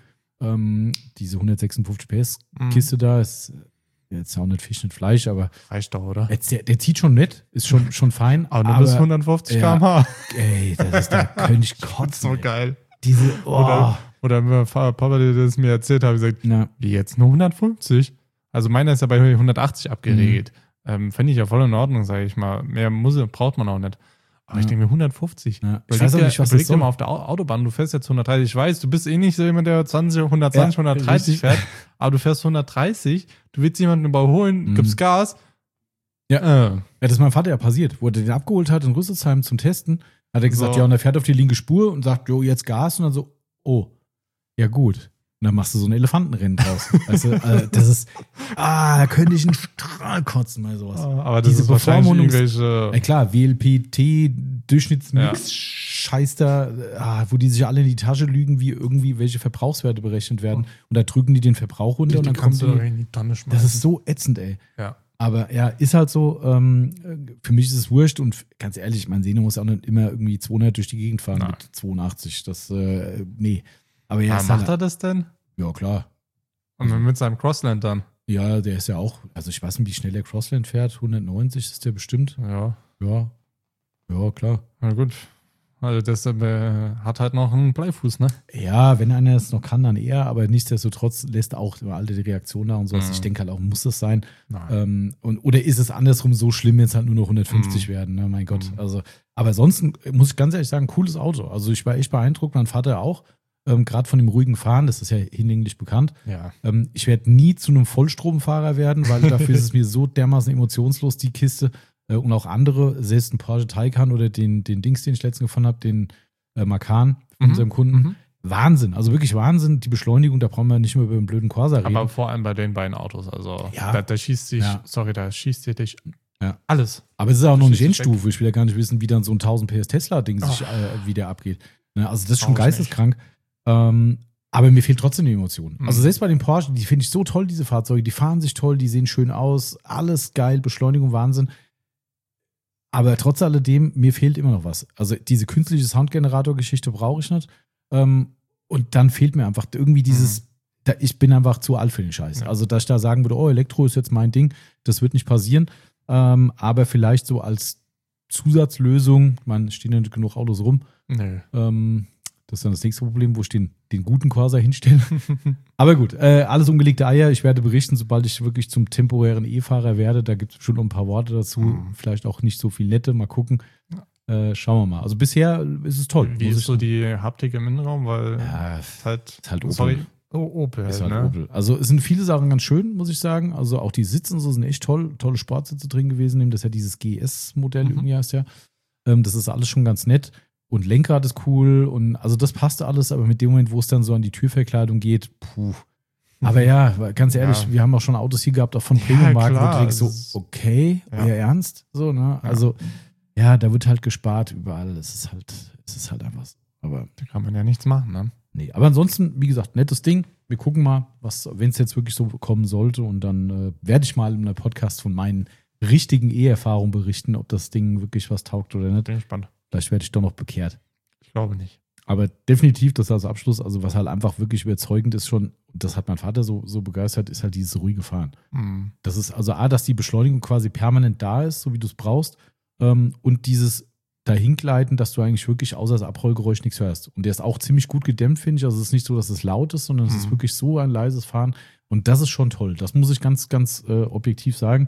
Diese 156 PS Kiste da ist jetzt auch nicht Fisch, nicht Fleisch, aber Reicht doch, oder? der zieht schon nett, ist schon fein. Aber nur bis 150 ja. km/h. Ey, da könnte ich Das ist kotzen. so ey. geil. Diese, oh. Oder wenn Papa dir das mir erzählt hat, habe ich gesagt, Na, wie jetzt nur 150? Also meiner ist ja bei 180 abgeregelt. Fände ich ja voll in Ordnung, sage ich mal. Mehr braucht man auch nicht. Aber ich Ja. denke mir 150. ja. Ich weiß auch nicht, was das Überleg dir soll. mal auf der Autobahn, du fährst jetzt 130. Ich weiß, du bist eh nicht so jemand, der 120, Ja, 130 richtig. fährt, aber du fährst 130, du willst jemanden überholen, Mhm. gibst Gas. Ja. Äh, Ja, das ist meinem Vater ja passiert. Wo er den abgeholt hat in Rüsselsheim zum Testen, hat er gesagt, So. ja, und er fährt auf die linke Spur und sagt, jo, jetzt Gas. Und dann so, oh, ja gut. Und dann machst du so ein Elefantenrennen draus. Weißt du, das ist, da könnte ich einen Strahl kotzen bei sowas. aber das Diese ist wahrscheinlich Bevormundungs- irgendwelche. Ja klar, WLPT, Durchschnittsmix, Scheiß da, wo die sich alle in die Tasche lügen, wie irgendwie welche Verbrauchswerte berechnet werden. Und da drücken die den Verbrauch runter und dann kommt kannst du doch die, in die Tonne schmeißen. das ist so ätzend, ey. ja. Aber ja, ist halt so, für mich ist es wurscht und ganz ehrlich, mein Senior muss auch nicht immer irgendwie 200 durch die Gegend fahren Nein. mit 82. Das, nee. Aber ja, ist Macht halt, er das denn? ja klar. Und mit seinem Crossland dann? Ja, der ist ja auch, also ich weiß nicht, wie schnell der Crossland fährt, 190 ist der bestimmt. Ja. Ja, ja, klar. Na gut. Also das hat halt noch einen Bleifuß, ne? Ja, wenn einer es noch kann, dann eher, aber nichtsdestotrotz lässt auch immer alle die Reaktion da und so. Ich denke halt auch, muss das sein. Oder ist es andersrum so schlimm, jetzt halt nur noch 150 werden, ne? Mein Gott. Also, aber ansonsten muss ich ganz ehrlich sagen, cooles Auto. Also ich war echt beeindruckt, mein Vater auch. Gerade von dem ruhigen Fahren, das ist ja hinlänglich bekannt. Ja. Ich werde nie zu einem Vollstromfahrer werden, weil dafür ist es mir so dermaßen emotionslos, die Kiste. Und auch andere, selbst ein Porsche Taycan oder den Dings, den ich letztens gefunden habe, den Macan von unserem Kunden. Wahnsinn, also wirklich Wahnsinn. Die Beschleunigung, da brauchen wir nicht mehr über den blöden Corsa reden. Aber vor allem bei den beiden Autos, also ja. da schießt sich, da schießt sich ja. alles. Aber es ist auch noch nicht Endstufe. Ich will ja gar nicht wissen, wie dann so ein 1000 PS Tesla-Ding sich wieder abgeht. Ne, also das ist schon geisteskrank. Aber mir fehlt trotzdem die Emotion. Also selbst bei den Porsche, die finde ich so toll, diese Fahrzeuge, die fahren sich toll, die sehen schön aus, alles geil, Beschleunigung, Wahnsinn. Aber trotz alledem, mir fehlt immer noch was. Also diese künstliche Soundgenerator-Geschichte brauche ich nicht. Und dann fehlt mir einfach irgendwie dieses, ich bin einfach zu alt für den Scheiß. Ja. Also dass ich da sagen würde, Elektro ist jetzt mein Ding, das wird nicht passieren. Aber vielleicht so als Zusatzlösung, man stehen ja nicht genug Autos rum. Nee. Das ist dann das nächste Problem, wo ich den guten Corsa hinstelle. Aber gut, alles ungelegte Eier. Ich werde berichten, sobald ich wirklich zum temporären E-Fahrer werde. Da gibt es bestimmt noch ein paar Worte dazu. Vielleicht auch nicht so viel nette. Mal gucken. Schauen wir mal. Also bisher ist es toll. Wie ist so die Haptik im Innenraum? Weil ist halt Opel. Opel. Ist halt ne? Opel. Also es sind viele Sachen ganz schön, muss ich sagen. Also auch die Sitze und so sind echt toll. Tolle Sportsitze drin gewesen. Das ist ja dieses GS-Modell irgendwie heißt ja. Das ist alles schon ganz nett. Und Lenkrad ist cool und also das passte alles, aber mit dem Moment, wo es dann so an die Türverkleidung geht, puh. Aber ja, ganz ehrlich, wir haben auch schon Autos hier gehabt, auch von Premium-Marken, wo du denkst so, okay, euer Ernst? So, ne? Also, ja, da wird halt gespart überall. Es ist halt einfach so. Aber da kann man ja nichts machen, ne? Nee, aber ansonsten, wie gesagt, nettes Ding. Wir gucken mal, wenn es jetzt wirklich so kommen sollte und dann werde ich mal in einem Podcast von meinen richtigen E-Erfahrungen berichten, ob das Ding wirklich was taugt oder nicht. Bin gespannt. Vielleicht werde ich doch noch bekehrt. Ich glaube nicht. Aber definitiv, das als Abschluss, also was halt einfach wirklich überzeugend ist schon, das hat mein Vater so begeistert, ist halt dieses ruhige Fahren. Das ist also dass die Beschleunigung quasi permanent da ist, so wie du es brauchst, und dieses Dahingleiten, dass du eigentlich wirklich außer das Abrollgeräusch nichts hörst. Und der ist auch ziemlich gut gedämpt, finde ich. Also es ist nicht so, dass es laut ist, sondern es ist wirklich so ein leises Fahren. Und das ist schon toll. Das muss ich ganz, ganz objektiv sagen.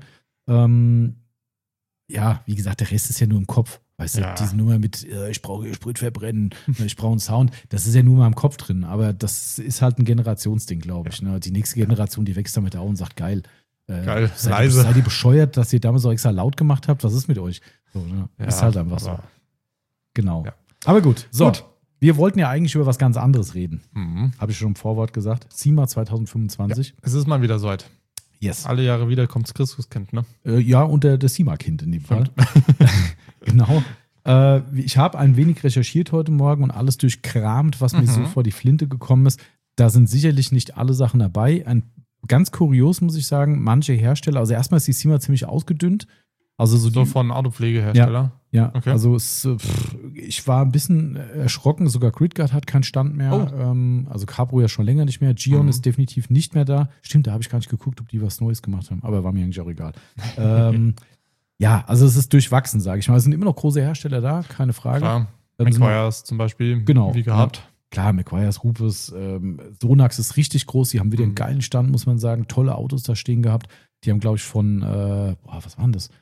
Ja, wie gesagt, der Rest ist ja nur im Kopf. Weißt du, diese Nummer mit, ich brauche Sprit verbrennen, ich brauche einen Sound, das ist ja nur mal im Kopf drin, aber das ist halt ein Generationsding, glaube ich. Ne? Die nächste Generation, die wächst damit auch und sagt, geil, leise. Seid ihr bescheuert, dass ihr damals auch extra laut gemacht habt? Was ist mit euch? So, ne? Ist halt einfach so. Genau. Ja. Aber gut, wir wollten ja eigentlich über was ganz anderes reden. Habe ich schon im Vorwort gesagt. SEMA 2025. Ja, es ist mal wieder soweit. Yes. Alle Jahre wieder kommt das Christuskind, ne? Ja, und das SEMA-Kind in dem Fall. Genau. Ich habe ein wenig recherchiert heute Morgen und alles durchkramt, was mir so vor die Flinte gekommen ist. Da sind sicherlich nicht alle Sachen dabei. Ganz kurios, muss ich sagen, manche Hersteller, also erstmal ist die SEMA ziemlich ausgedünnt. Also so von Autopflegehersteller? Ja, okay. Also ich war ein bisschen erschrocken, sogar Gridguard hat keinen Stand mehr. Also Cabrio ja schon länger nicht mehr. Gion ist definitiv nicht mehr da. Stimmt, da habe ich gar nicht geguckt, ob die was Neues gemacht haben, aber war mir eigentlich auch egal. Ja, also es ist durchwachsen, sage ich mal. Es sind immer noch große Hersteller da, keine Frage. Klar, Meguiar's zum Beispiel, wie gehabt. Ja. Klar, Meguiar's, Rufus, Sonax ist richtig groß. Die haben wieder einen geilen Stand, muss man sagen. Tolle Autos da stehen gehabt. Die haben, glaube ich, was war denn das?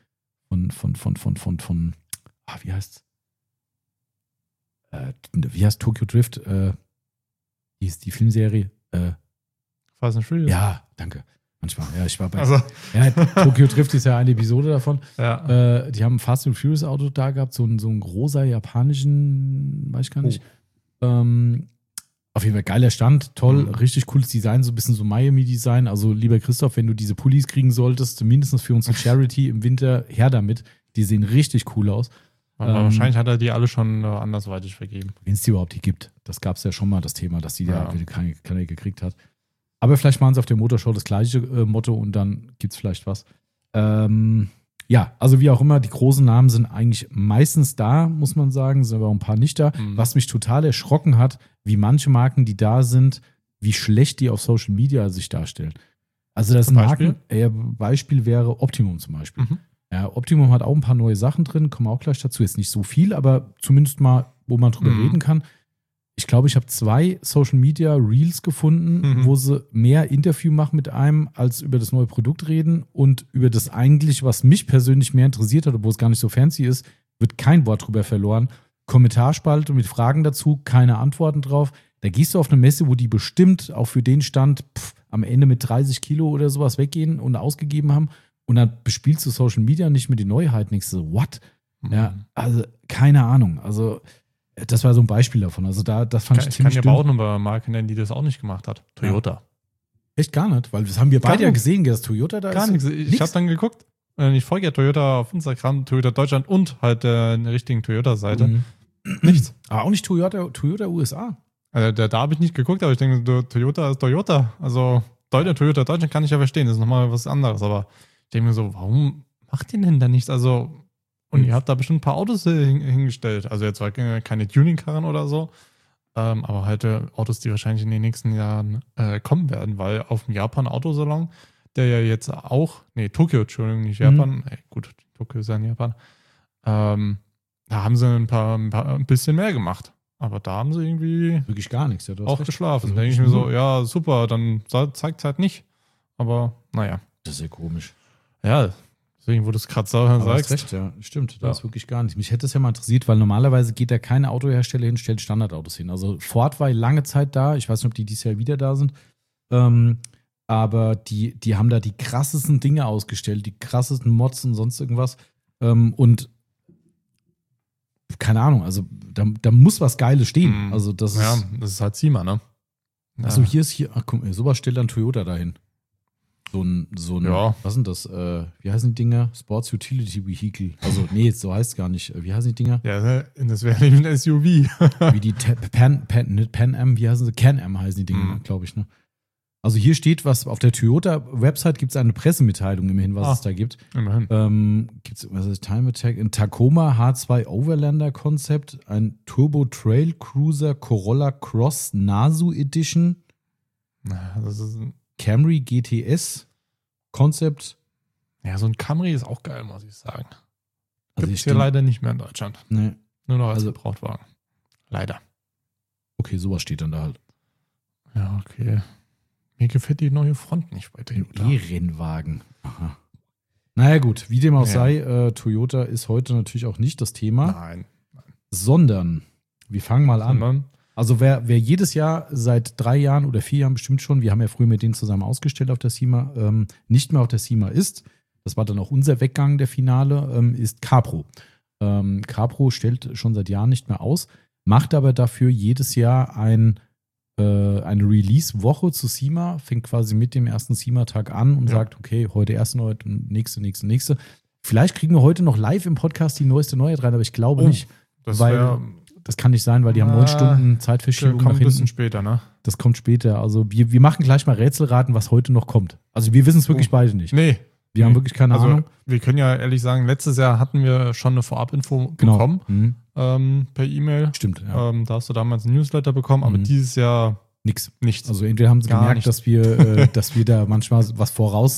Wie heißt's? Wie heißt Tokyo Drift? Die ist die Filmserie. Fast and Furious? Ja, danke. Manchmal, ja, ich war bei. Tokyo Drift ist ja eine Episode davon. Ja. Die haben ein Fast and Furious Auto da gehabt, so einen rosa japanischen, weiß ich gar nicht. Auf jeden Fall geiler Stand, toll, richtig cooles Design, so ein bisschen so Miami-Design. Also, lieber Christoph, wenn du diese Pullis kriegen solltest, zumindest für unsere Charity im Winter, her damit. Die sehen richtig cool aus. Aber wahrscheinlich hat er die alle schon andersweitig vergeben. Wenn es die überhaupt die gibt. Das gab es ja schon mal, das Thema, dass die da keine gekriegt hat. Aber vielleicht machen sie auf der Motorshow das gleiche Motto und dann gibt es vielleicht was. Ja, also wie auch immer, die großen Namen sind eigentlich meistens da, muss man sagen, sind aber auch ein paar nicht da. Was mich total erschrocken hat, wie manche Marken, die da sind, wie schlecht die auf Social Media sich darstellen. Also das sind Marken, Beispiel wäre Optimum zum Beispiel. Ja, Optimum hat auch ein paar neue Sachen drin, kommen wir auch gleich dazu. Jetzt nicht so viel, aber zumindest mal wo man drüber reden kann. Ich glaube, ich habe 2 Social Media Reels gefunden, wo sie mehr Interview machen mit einem, als über das neue Produkt reden und über das eigentlich, was mich persönlich mehr interessiert hat, obwohl es gar nicht so fancy ist, wird kein Wort drüber verloren. Kommentarspalte mit Fragen dazu, keine Antworten drauf. Da gehst du auf eine Messe, wo die bestimmt auch für den Stand am Ende mit 30 Kilo oder sowas weggehen und ausgegeben haben und dann bespielst du Social Media nicht mit den Neuheiten. Ich so, what? Ja, also keine Ahnung. Also das war so ein Beispiel davon. Also das fand ich ziemlich dünn. Ich kann ja auch eine Marke nennen, die das auch nicht gemacht hat. Toyota. Ja. Echt gar nicht? Weil das haben wir beide ja gesehen, dass Toyota da gar ist. Gar nichts. Ich habe dann geguckt. Ich folge ja Toyota auf Instagram, Toyota Deutschland und halt der richtigen Toyota-Seite. Nichts. Aber auch nicht Toyota USA. Also da habe ich nicht geguckt, aber ich denke, Toyota ist Toyota. Also Toyota Deutschland kann ich ja verstehen, das ist nochmal was anderes. Aber ich denke mir so, warum macht ihr denn da nichts? Also, und ihr habt da bestimmt ein paar Autos hingestellt. Also jetzt keine Tuning-Karren oder so. Aber halt Autos, die wahrscheinlich in den nächsten Jahren kommen werden, weil auf dem Japan-Autosalon, der ja jetzt auch, Tokio, Entschuldigung, nicht Japan, gut, Tokio ist ja in Japan, da haben sie ein bisschen mehr gemacht. Aber da haben sie irgendwie wirklich gar nichts. Ja, auch geschlafen. Da denke ich mir so, ja, super, dann zeigt es halt nicht. Aber naja. Das ist ja komisch. Ja, deswegen, wo du es gerade sagst. Hast recht, ja, stimmt. Da ist wirklich gar nichts. Mich hätte es ja mal interessiert, weil normalerweise geht da kein Autohersteller hin, stellt Standardautos hin. Also Ford war lange Zeit da. Ich weiß nicht, ob die dieses Jahr wieder da sind. Aber die haben da die krassesten Dinge ausgestellt, die krassesten Mods und sonst irgendwas. Und keine Ahnung, also da muss was Geiles stehen. Also das ist halt SEMA, ne? Ja. Also hier, guck mal, sowas stellt dann Toyota dahin. So ein was sind das? Wie heißen die Dinger? Sports Utility Vehicle. Also, nee, so heißt es gar nicht. Wie heißen die Dinger? Ja, das wäre nämlich ein SUV. Wie die Pan Am, wie heißen sie? Can-Am heißen die Dinger, glaube ich, ne? Also hier steht was, auf der Toyota-Website gibt es eine Pressemitteilung immerhin, was es da gibt. Immerhin. Gibt es, was ist Time Attack? Ein Tacoma H2 Overlander Konzept, ein Turbo Trail Cruiser Corolla Cross Nasu Edition, Das ist Camry GTS Konzept. Ja, so ein Camry ist auch geil, muss ich sagen. Also Gibt es hier leider nicht mehr in Deutschland. Nee. Nur noch als Gebrauchtwagen. Leider. Okay, sowas steht dann da halt. Ja, okay. Mir gefällt die neue Front nicht bei Toyota. E-Rennwagen. Aha. Naja gut, wie dem auch sei, Toyota ist heute natürlich auch nicht das Thema. Nein. Sondern, wir fangen mal an. Also wer jedes Jahr seit 3 Jahren oder 4 Jahren bestimmt schon, wir haben ja früher mit denen zusammen ausgestellt auf der SEMA, nicht mehr auf der SEMA ist, das war dann auch unser Weggang der Finale, ist Capro. Capro stellt schon seit Jahren nicht mehr aus, macht aber dafür jedes Jahr eine Release-Woche zu SEMA, fängt quasi mit dem ersten SEMA-Tag an und sagt, okay, heute erste Neuheit und nächste. Vielleicht kriegen wir heute noch live im Podcast die neueste Neuheit rein, aber ich glaube nicht, das kann nicht sein, weil die haben 9 Stunden Zeitverschiebung nach hinten. Kommt ein bisschen später, ne? Das kommt später. Also wir machen gleich mal Rätselraten, was heute noch kommt. Also wir wissen es wirklich beide nicht. Nee. Wir haben wirklich keine Ahnung. Wir können ja ehrlich sagen, letztes Jahr hatten wir schon eine Vorabinfo bekommen per E-Mail. Stimmt, ja. Da hast du damals ein Newsletter bekommen, aber dieses Jahr nichts. Also entweder haben sie gemerkt, dass wir da manchmal was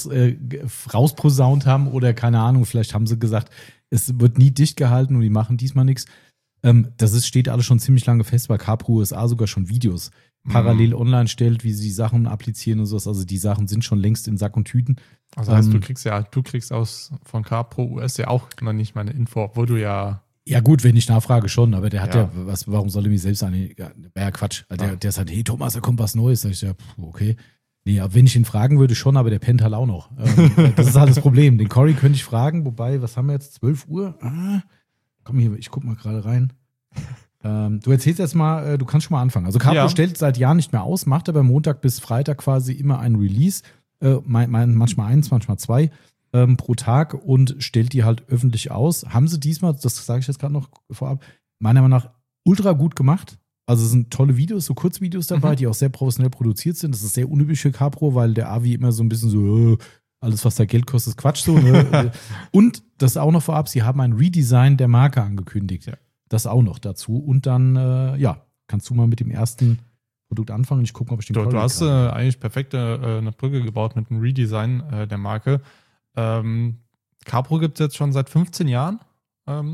rausposaunt haben oder keine Ahnung, vielleicht haben sie gesagt, es wird nie dicht gehalten und die machen diesmal nichts. Steht alles schon ziemlich lange fest, weil Capro USA sogar schon Videos parallel online stellt, wie sie die Sachen applizieren und sowas. Also die Sachen sind schon längst in Sack und Tüten. Also heißt, du kriegst von Capro US ja auch noch nicht mal eine Info, obwohl du ja. Ja gut, wenn ich nachfrage schon, aber der hat warum soll er mich selbst an? Ja, Quatsch. Der sagt, hey Thomas, da kommt was Neues. Sag ich, okay. Nee, aber wenn ich ihn fragen würde, schon, aber der pennt halt auch noch. Das ist halt das Problem. Den Cory könnte ich fragen, wobei, was haben wir jetzt? 12 Uhr? Komm hier, ich guck mal gerade rein. Du erzählst jetzt mal, du kannst schon mal anfangen. Also Capro stellt seit Jahren nicht mehr aus, macht aber Montag bis Freitag quasi immer einen Release, manchmal 1, manchmal 2 pro Tag und stellt die halt öffentlich aus. Haben sie diesmal, das sage ich jetzt gerade noch vorab, meiner Meinung nach ultra gut gemacht. Also es sind tolle Videos, so Kurzvideos dabei, die auch sehr professionell produziert sind. Das ist sehr unüblich für Capro, weil der Avi immer so ein bisschen so, alles, was da Geld kostet, ist Quatsch so. Ne? Und das auch noch vorab, sie haben ein Redesign der Marke angekündigt. Ja. Das auch noch dazu. Und dann, kannst du mal mit dem ersten Produkt anfangen. Ich gucke mal, ob ich den Du hast eigentlich perfekt eine Brücke gebaut mit dem Redesign der Marke. Capro gibt es jetzt schon seit 15 Jahren.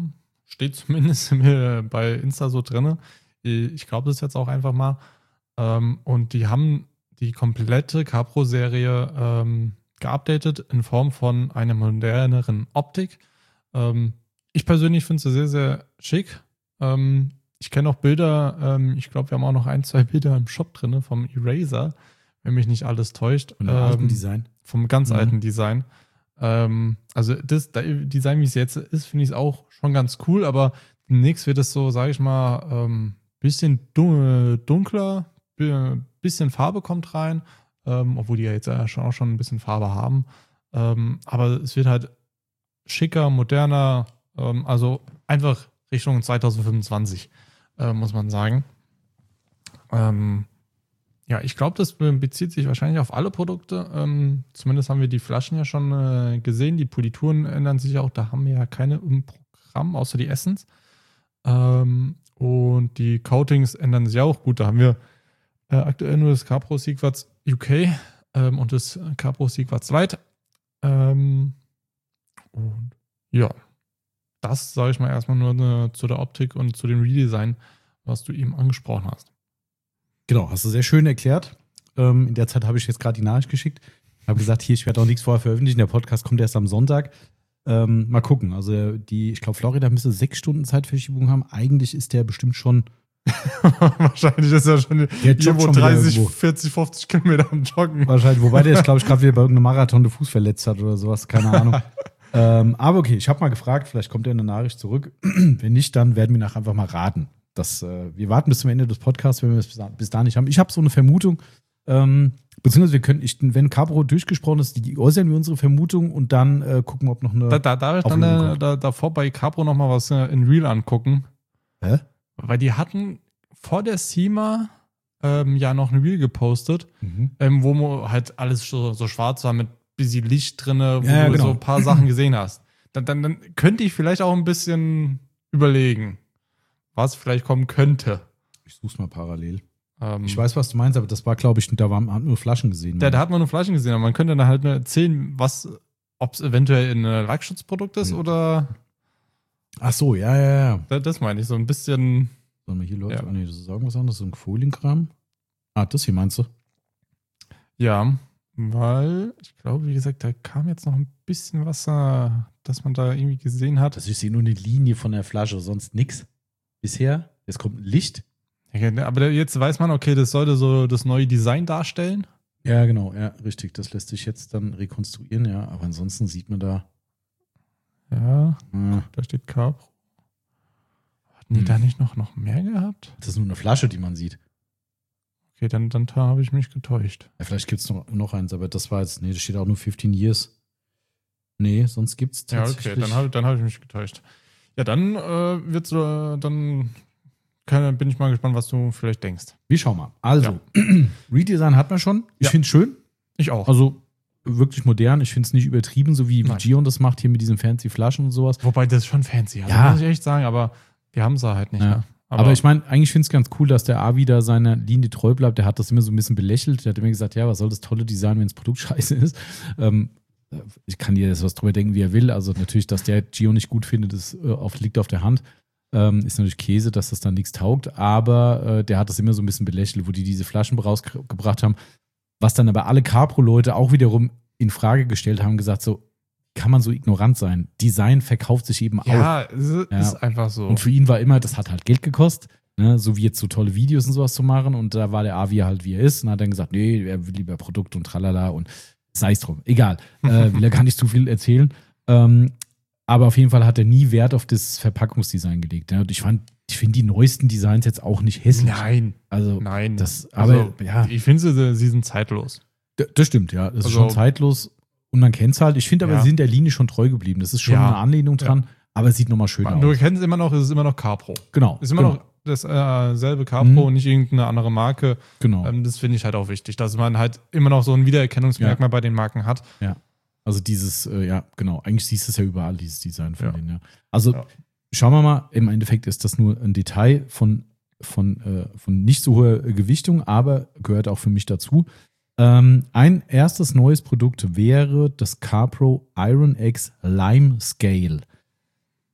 steht zumindest bei Insta so drin. Ich glaube das jetzt auch einfach mal. Und die haben die komplette CarPro-Serie geupdatet in Form von einer moderneren Optik. Ich persönlich finde sie sehr, sehr schick. Ich kenne auch Bilder, ich glaube, wir haben auch noch 1, 2 Bilder im Shop drin vom Eraser, wenn mich nicht alles täuscht. Von dem alten Design. Vom ganz alten Design. Also das Design, wie es jetzt ist, finde ich es auch schon ganz cool, aber demnächst wird es so, sage ich mal, bisschen dunkler, bisschen Farbe kommt rein, obwohl die ja jetzt auch schon ein bisschen Farbe haben. Aber es wird halt schicker, moderner, also einfach Richtung 2025, muss man sagen. Ja, ich glaube, das bezieht sich wahrscheinlich auf alle Produkte. Zumindest haben wir die Flaschen ja schon gesehen. Die Polituren ändern sich auch. Da haben wir ja keine im Programm, außer die Essence. Und die Coatings ändern sich auch. Gut, da haben wir aktuell nur das CarPro Sequats UK und das CarPro Sequats Lite. Und ja, das sage ich mal erstmal nur zu der Optik und zu dem Redesign, was du eben angesprochen hast. Genau, hast du sehr schön erklärt. In der Zeit habe ich jetzt gerade die Nachricht geschickt. Habe gesagt, hier, ich werde auch nichts vorher veröffentlichen. Der Podcast kommt erst am Sonntag. Mal gucken. Also ich glaube, Florida müsste 6 Stunden Zeitverschiebung haben. Eigentlich ist der bestimmt schon. Wahrscheinlich ist er schon irgendwo 30, 40, 50 Kilometer am Joggen. Wahrscheinlich, wobei der, glaube ich, gerade wieder bei irgendeinem Marathon den Fuß verletzt hat oder sowas. Keine Ahnung. Aber okay, ich habe mal gefragt, vielleicht kommt ja eine Nachricht zurück. Wenn nicht, dann werden wir nachher einfach mal raten. Wir warten bis zum Ende des Podcasts, wenn wir es bis da nicht haben. Ich habe so eine Vermutung, beziehungsweise wir können, wenn CarPro durchgesprochen ist, äußern wir unsere Vermutung und dann gucken, ob noch eine. Darf ich dann davor bei CarPro nochmal was in Real angucken? Hä? Weil die hatten vor der SEMA ja noch ein Reel gepostet, wo halt alles so schwarz war mit bisschen Licht drin, wo du so ein paar Sachen gesehen hast. Dann könnte ich vielleicht auch ein bisschen überlegen, was vielleicht kommen könnte. Ich such's mal parallel. Ich weiß, was du meinst, aber das war, glaube ich, da hat man nur Flaschen gesehen. Da hat man nur Flaschen gesehen, aber man könnte dann halt nur erzählen, ob es eventuell ein Lackschutzprodukt ist oder. Ach so, ja. Das meine ich, so ein bisschen. Sollen wir hier Leute, nee, das ist irgendwas anderes, so ein Folienkram. Das hier meinst du? Ja, weil ich glaube, wie gesagt, da kam jetzt noch ein bisschen Wasser, das man da irgendwie gesehen hat. Also ich sehe nur eine Linie von der Flasche, sonst nix. Bisher. Jetzt kommt ein Licht. Ja, aber jetzt weiß man, okay, das sollte so das neue Design darstellen. Ja, genau, ja, richtig. Das lässt sich jetzt dann rekonstruieren, ja. Aber ansonsten sieht man da. Ja, da steht CarPro. Hatten die da nicht noch mehr gehabt? Das ist nur eine Flasche, die man sieht. Okay, dann habe ich mich getäuscht. Ja, vielleicht gibt es noch eins, aber das war jetzt, nee, da steht auch nur 15 Years. Nee, sonst gibt es tatsächlich. Ja, okay, dann hab ich mich getäuscht. Ja, dann bin ich mal gespannt, was du vielleicht denkst. Wir schauen mal. Also, Redesign hat man schon. Ich finde es schön. Ich auch. Also, wirklich modern. Ich finde es nicht übertrieben, so wie Gion das macht, hier mit diesen fancy Flaschen und sowas. Wobei, das ist schon fancy. Also, muss ich echt sagen, aber wir haben es halt nicht. Ja. Ne? Aber ich meine, eigentlich finde ich es ganz cool, dass der Avi da seiner Linie treu bleibt. Der hat das immer so ein bisschen belächelt. Der hat immer gesagt, ja, was soll das tolle Design, wenn das Produkt scheiße ist. Ich kann dir jetzt was drüber denken, wie er will. Also natürlich, dass der Gio nicht gut findet, liegt auf der Hand. Ist natürlich Käse, dass das dann nichts taugt. Aber der hat das immer so ein bisschen belächelt, wo die diese Flaschen rausgebracht haben. Was dann aber alle CarPro-Leute auch wiederum in Frage gestellt haben, gesagt so, kann man so ignorant sein? Design verkauft sich eben auch. Ja, ist einfach so. Und für ihn war immer, das hat halt Geld gekostet, ne? So wie jetzt so tolle Videos und sowas zu machen. Und da war der Avi halt, wie er ist. Und hat dann gesagt, nee, er will lieber Produkt und tralala und sei es drum. Egal. Will er gar nicht zu viel erzählen. Aber auf jeden Fall hat er nie Wert auf das Verpackungsdesign gelegt. Ja? Und ich finde die neuesten Designs jetzt auch nicht hässlich. Nein. Nein. Ich finde, sie sind zeitlos. Das stimmt, ja. Das ist schon zeitlos. Und man kennt es halt. Ich finde aber, sie sind der Linie schon treu geblieben. Das ist schon eine Anlehnung dran, aber es sieht nochmal schöner aus. Du kennst es immer noch CarPro. Genau. Es ist immer noch das selbe CarPro und nicht irgendeine andere Marke. Genau. Das finde ich halt auch wichtig, dass man halt immer noch so ein Wiedererkennungsmerkmal bei den Marken hat. Ja. Also dieses, genau. Eigentlich siehst du es ja überall, dieses Design von denen, ja. Also schauen wir mal. Im Endeffekt ist das nur ein Detail von nicht so hoher Gewichtung, aber gehört auch für mich dazu. Ein erstes neues Produkt wäre das CarPro Iron X Lime Scale.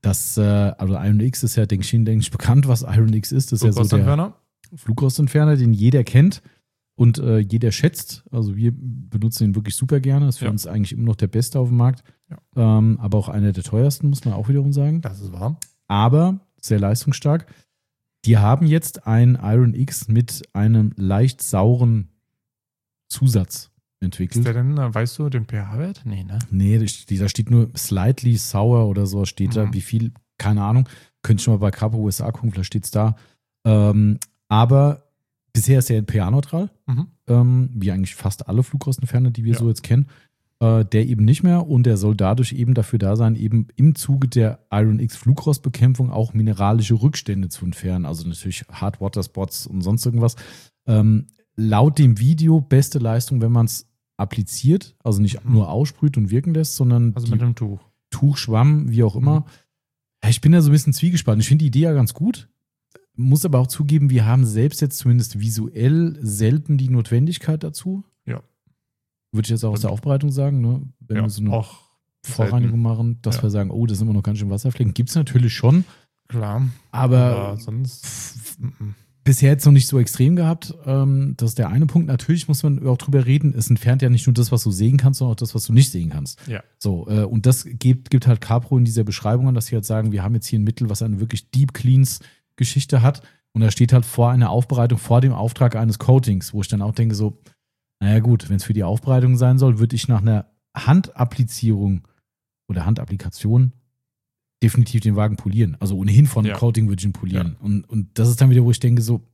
Also Iron X ist ja, denke ich, bekannt, was Iron X ist. Das ist ja so der Flugrostentferner, den jeder kennt und jeder schätzt. Also wir benutzen ihn wirklich super gerne. Ist für uns eigentlich immer noch der Beste auf dem Markt. Ja. Aber auch einer der teuersten, muss man auch wiederum sagen. Das ist wahr. Aber sehr leistungsstark. Die haben jetzt ein Iron X mit einem leicht sauren Zusatz entwickelt. Ist der denn, weißt du, den pH-Wert? Nee, ne? Nee, da steht nur slightly sour oder so, steht da. Wie viel? Keine Ahnung. Könnt ihr schon mal bei Capro USA gucken, vielleicht steht es da. Aber bisher ist er pH-neutral, wie eigentlich fast alle Flugrostentferner, die wir so jetzt kennen. Der eben nicht mehr und der soll dadurch eben dafür da sein, eben im Zuge der Iron X Flugrostbekämpfung auch mineralische Rückstände zu entfernen. Also natürlich Hard Water Spots und sonst irgendwas. Laut dem Video beste Leistung, wenn man es appliziert, also nicht nur aussprüht und wirken lässt, sondern also mit einem Tuch. Schwamm, wie auch immer. Ich bin da so ein bisschen zwiegespannt. Ich finde die Idee ja ganz gut. Muss aber auch zugeben, wir haben selbst jetzt zumindest visuell selten die Notwendigkeit dazu. Ja. Würde ich jetzt auch aus der Aufbereitung sagen, ne? Wenn wir so eine Vorreinigung machen, dass wir sagen, oh, das sind immer noch ganz schön Wasserflecken. Gibt es natürlich schon. Klar. Aber sonst bisher jetzt noch nicht so extrem gehabt. Das ist der eine Punkt. Natürlich muss man auch drüber reden. Es entfernt ja nicht nur das, was du sehen kannst, sondern auch das, was du nicht sehen kannst. Ja. So, und das gibt halt Capro in dieser Beschreibung an, dass sie halt sagen, wir haben jetzt hier ein Mittel, was eine wirklich Deep Cleans Geschichte hat. Und da steht halt vor einer Aufbereitung, vor dem Auftrag eines Coatings, wo ich dann auch denke so, naja gut, wenn es für die Aufbereitung sein soll, würde ich nach einer Handapplizierung oder Handapplikation definitiv den Wagen polieren. Also ohnehin von einem Coating würde ich ihn polieren. Ja. Und das ist dann wieder, wo ich denke so,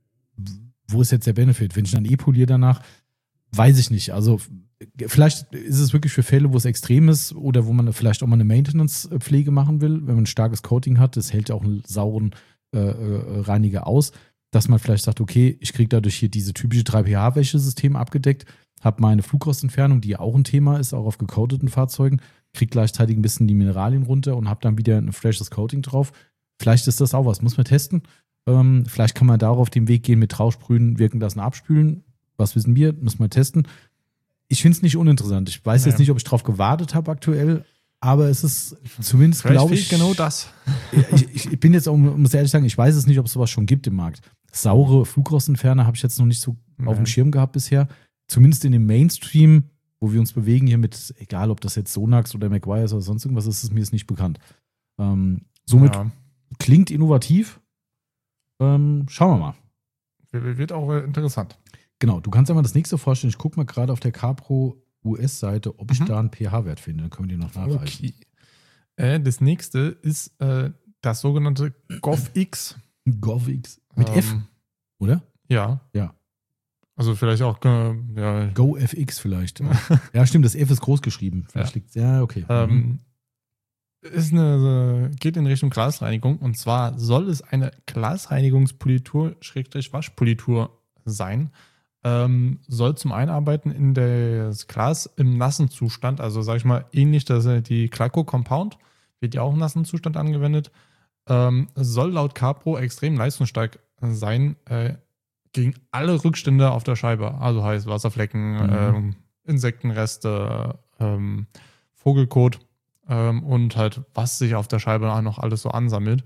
wo ist jetzt der Benefit? Wenn ich dann poliere danach, weiß ich nicht. Also vielleicht ist es wirklich für Fälle, wo es extrem ist oder wo man vielleicht auch mal eine Maintenance-Pflege machen will, wenn man ein starkes Coating hat. Das hält ja auch einen sauren Reiniger aus, dass man vielleicht sagt, okay, ich kriege dadurch hier diese typische 3pH-Wäschesystem abgedeckt, habe meine Flugrostentfernung, die ja auch ein Thema ist, auch auf gecoateten Fahrzeugen, kriege gleichzeitig ein bisschen die Mineralien runter und habe dann wieder ein freshes Coating drauf. Vielleicht ist das auch was, muss man testen. Vielleicht kann man da auch auf dem Weg gehen mit Draufsprühen, wirken lassen, abspülen. Was wissen wir? Müssen wir testen. Ich finde es nicht uninteressant. Ich weiß jetzt nicht, ob ich drauf gewartet habe aktuell, aber es ist zumindest, glaube ich, genau das. Ich bin jetzt auch, muss ehrlich sagen, ich weiß es nicht, ob es sowas schon gibt im Markt. Saure Flugrostentferner habe ich jetzt noch nicht so auf dem Schirm gehabt bisher. Zumindest in dem Mainstream, wo wir uns bewegen hier mit, egal ob das jetzt Sonax oder McGuire ist oder sonst irgendwas, ist es mir nicht bekannt. Somit klingt innovativ. Schauen wir mal. Wird auch interessant. Genau, du kannst ja mal das nächste vorstellen. Ich gucke mal gerade auf der Capro US-Seite, ob ich da einen pH-Wert finde. Dann können wir die noch nachreichen. Okay. Das nächste ist das sogenannte GovX. GovX. Mit F, oder? Ja. Ja. Also vielleicht auch GoFX vielleicht. Ja, stimmt, das F ist groß geschrieben. Vielleicht liegt okay. Geht in Richtung Glasreinigung und zwar soll es eine Glasreinigungspolitur/Waschpolitur sein. Soll zum Einarbeiten in das Glas im nassen Zustand, also sag ich mal ähnlich, dass die Claco Compound wird ja auch im nassen Zustand angewendet, soll laut Capro extrem leistungsstark sein gegen alle Rückstände auf der Scheibe, also heißt Wasserflecken, Insektenreste, Vogelkot und halt was sich auf der Scheibe auch noch alles so ansammelt.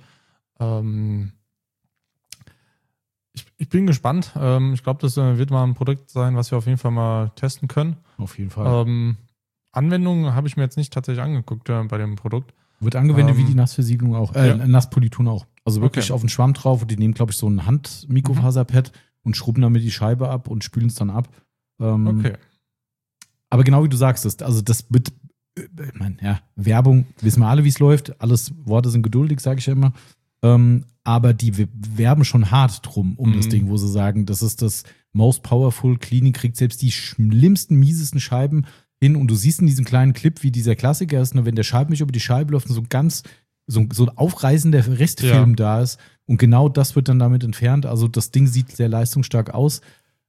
Ich bin gespannt. Ich glaube, das wird mal ein Produkt sein, was wir auf jeden Fall mal testen können. Auf jeden Fall. Anwendungen habe ich mir jetzt nicht tatsächlich angeguckt bei dem Produkt. Wird angewendet wie die Nassversiegelung auch, Nasspolitur auch. Also wirklich auf den Schwamm drauf und die nehmen, glaube ich, so ein Handmikrofaserpad und schrubben damit die Scheibe ab und spülen es dann ab. Okay. Aber genau wie du sagst, das wird, Werbung, wissen wir alle, wie es läuft. Alles Worte sind geduldig, sage ich ja immer. Aber die werben schon hart drum um das Ding, wo sie sagen, das ist das most powerful Cleaning, kriegt selbst die schlimmsten, miesesten Scheiben hin. Und du siehst in diesem kleinen Clip, wie dieser Klassiker ist, nur wenn der Scheibenwischer über die Scheibe läuft und so ein aufreißender Restfilm da ist. Und genau das wird dann damit entfernt. Also das Ding sieht sehr leistungsstark aus.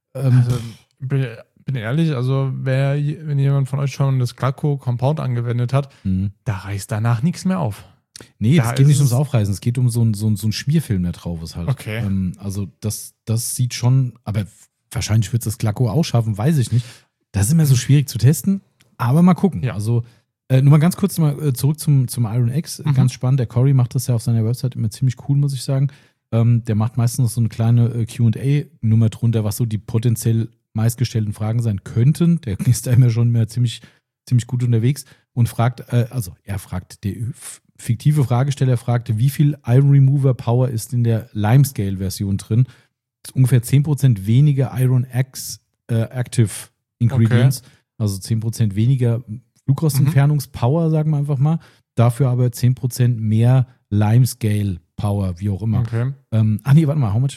Bin ehrlich, also wenn jemand von euch schon das Claco Compound angewendet hat, da reißt danach nichts mehr auf. Nee, es geht nicht ums Aufreißen, es geht um so einen Schmierfilm, der drauf ist halt. Okay. Also das sieht schon, aber wahrscheinlich wird es das Claco auch schaffen, weiß ich nicht. Das ist immer so schwierig zu testen, aber mal gucken. Ja. Also Nur mal ganz kurz zurück zum Iron X. Ganz spannend. Der Corey macht das ja auf seiner Website immer ziemlich cool, muss ich sagen. Der macht meistens so eine kleine Q&A-Nummer drunter, was so die potenziell meistgestellten Fragen sein könnten. Der ist da immer schon mehr ziemlich gut unterwegs und fragt, der fiktive Fragesteller fragte, wie viel Iron Remover Power ist in der Limescale-Version drin? Das ist ungefähr 10% weniger Iron X Active Ingredients, also 10% weniger Flugrostentfernungspower, sagen wir einfach mal. Dafür aber 10% mehr Limescale Power, wie auch immer. Okay. Warte mal, how much?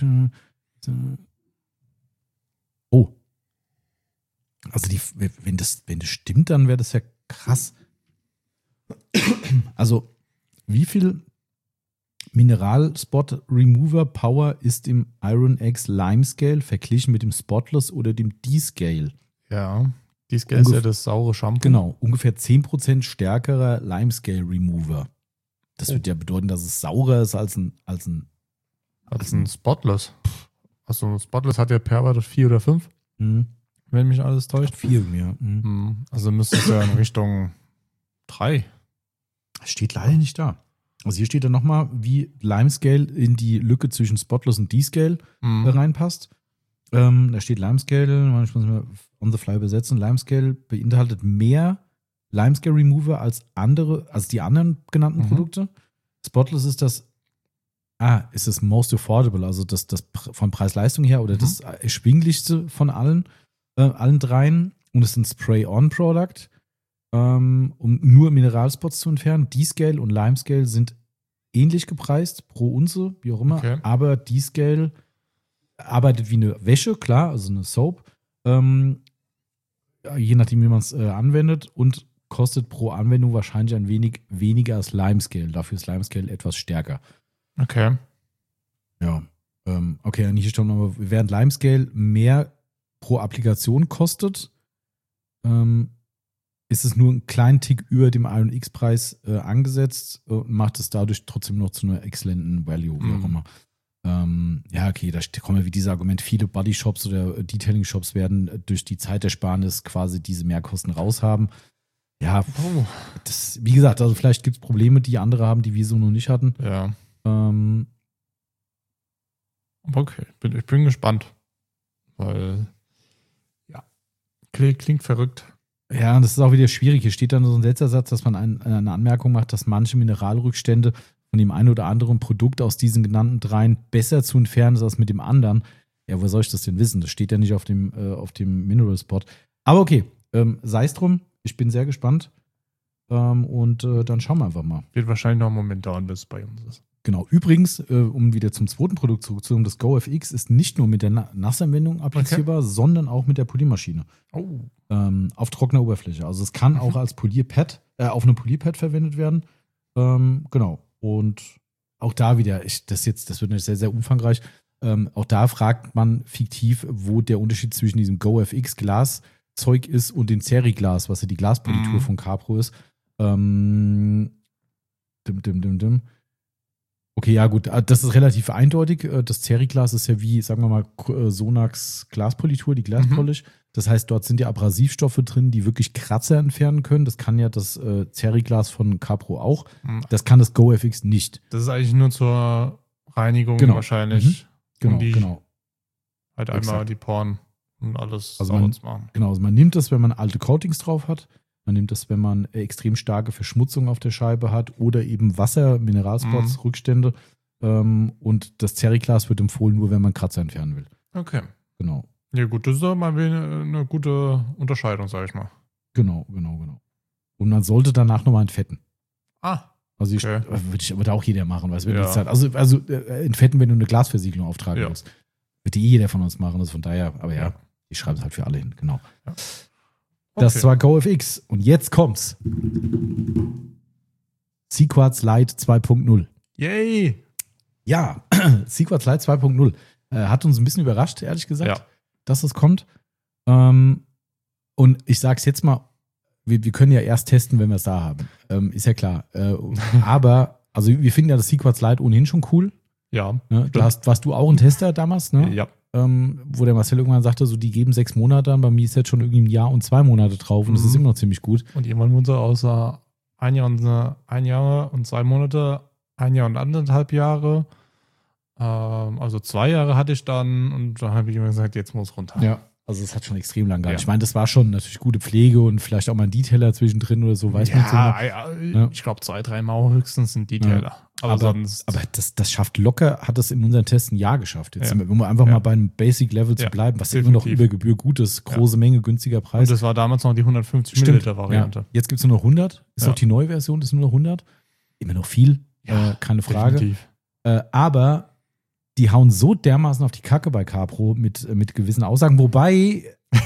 Oh. Also wenn das stimmt, dann wäre das ja krass. Also, wie viel Mineral-Spot Remover Power ist im Iron X Limescale verglichen mit dem Spotless oder dem D-Scale? Ja, D-Scale ist ja das saure Shampoo. Genau, ungefähr 10% stärkerer Limescale Remover. Das wird ja bedeuten, dass es saurer ist als ein Spotless. Also ein Spotless hat ja per 4 oder 5, wenn mich alles täuscht. 4 mehr. Also müsste es ja in Richtung 3. Steht leider nicht da. Also hier steht dann nochmal, wie Limescale in die Lücke zwischen Spotless und D-Scale reinpasst. Da steht Limescale, ich muss mal on the fly übersetzen. Limescale beinhaltet mehr Limescale Remover als die anderen genannten Produkte. Spotless ist das most affordable, also das von Preis-Leistung her oder das erschwinglichste von allen dreien. Und es ist ein Spray-On-Product, um nur Mineralspots zu entfernen. D-Scale und Limescale sind ähnlich gepreist pro Unze, wie auch immer. Aber D-Scale arbeitet wie eine Wäsche, klar, also eine Soap. Je nachdem, wie man es anwendet und kostet pro Anwendung wahrscheinlich ein wenig weniger als Limescale. Dafür ist Limescale etwas stärker. Okay. Ja. Okay, hier steht aber, während Limescale mehr pro Applikation kostet, ist es nur einen kleinen Tick über dem Iron X-Preis angesetzt und macht es dadurch trotzdem noch zu einer exzellenten Value, wie auch immer. Ja, okay, da kommen wir wie dieses Argument, viele Bodyshops oder Detailing-Shops werden durch die Zeitersparnis quasi diese Mehrkosten raushaben. Ja, das, wie gesagt, also vielleicht gibt es Probleme, die andere haben, die wir so noch nicht hatten. Ja. Okay, ich bin gespannt. Weil, ja, klingt verrückt. Ja, und das ist auch wieder schwierig. Hier steht dann so ein letzter Satz, dass man eine Anmerkung macht, dass manche Mineralrückstände von dem einen oder anderen Produkt aus diesen genannten dreien besser zu entfernen ist als mit dem anderen. Ja, woher soll ich das denn wissen? Das steht ja nicht auf dem Mineral Spot. Aber okay, sei es drum. Ich bin sehr gespannt. Und dann schauen wir einfach mal. Wird wahrscheinlich noch einen Moment dauern, bis es bei uns ist. Genau. Übrigens, um wieder zum zweiten Produkt zurückzukommen, das GoFX ist nicht nur mit der Nassanwendung applizierbar, sondern auch mit der Poliermaschine. Oh. Auf trockener Oberfläche. Also es kann auch als Polierpad, auf einem Polierpad verwendet werden. Genau. Und auch da wieder, das wird nicht sehr, sehr umfangreich. Auch da fragt man fiktiv, wo der Unterschied zwischen diesem GoFX Glaszeug ist und dem Ceriglas, was ja die Glaspolitur von Capro ist. Okay, ja gut, das ist relativ eindeutig. Das Ceriglas ist ja wie, sagen wir mal, Sonax Glaspolitur, die Glaspolish. Das heißt, dort sind ja Abrasivstoffe drin, die wirklich Kratzer entfernen können. Das kann ja das Ceriglas von Capro auch. Das kann das GoFX nicht. Das ist eigentlich nur zur Reinigung wahrscheinlich. Genau. Halt einmal die Poren und alles sauber zu machen. Genau, also man nimmt das, wenn man alte Coatings drauf hat. Man nimmt das, wenn man extrem starke Verschmutzung auf der Scheibe hat oder eben Wasser, Mineralspots, Rückstände. Und das Ceriglas wird empfohlen, nur wenn man Kratzer entfernen will. Okay. Genau. Ja gut, das ist doch mal eine gute Unterscheidung, sag ich mal. Genau. Und man sollte danach nochmal entfetten. Also würde auch jeder machen, weil es wird nichts Zeit. Also entfetten, wenn du eine Glasversiegelung auftragen willst. Wird jeder von uns machen, also von daher, aber ja, ich schreibe es halt für alle hin, genau. Ja. Das war GoFX. Und jetzt kommt's. Sequartz Lite 2.0. Yay! Ja, Sequartz Lite 2.0. Hat uns ein bisschen überrascht, ehrlich gesagt, dass es kommt. Und ich sag's jetzt mal, wir können ja erst testen, wenn wir es da haben. Ist ja klar. Aber, also wir finden ja das Sequartz Lite ohnehin schon cool. Ja. Ne? Warst du auch ein Tester damals, ne? Ja. Wo der Marcel irgendwann sagte, so die geben 6 Monate an, bei mir ist jetzt schon irgendwie ein Jahr und 2 Monate drauf und das ist immer noch ziemlich gut. Und irgendwann muss er außer 1 Jahr und 2 Monate, 1 Jahr und 1,5 Jahre. Also 2 Jahre hatte ich dann und dann habe ich immer gesagt, jetzt muss runter. Ja, also es hat schon extrem lang gehalten. Ja. Ich meine, das war schon natürlich gute Pflege und vielleicht auch mal ein Detailer zwischendrin oder so, weiß man jetzt nicht mehr. Ich glaube 2-3 Mal höchstens sind Detailer. Aber sonst. Aber das schafft locker, hat es in unseren Tests ein Jahr geschafft. Jetzt Ja. sind wir, um einfach mal bei einem Basic-Level zu bleiben, was immer noch definitiv. über Gebühr gut ist, große Menge, günstiger Preis. Und das war damals noch die 150 Milliliter Variante. Ja. Jetzt gibt es nur noch 100. Ist Ja. auch die neue Version, ist nur noch 100. Immer noch viel, keine Frage. Definitiv. Aber die hauen so dermaßen auf die Kacke bei Capro mit gewissen Aussagen. Wobei,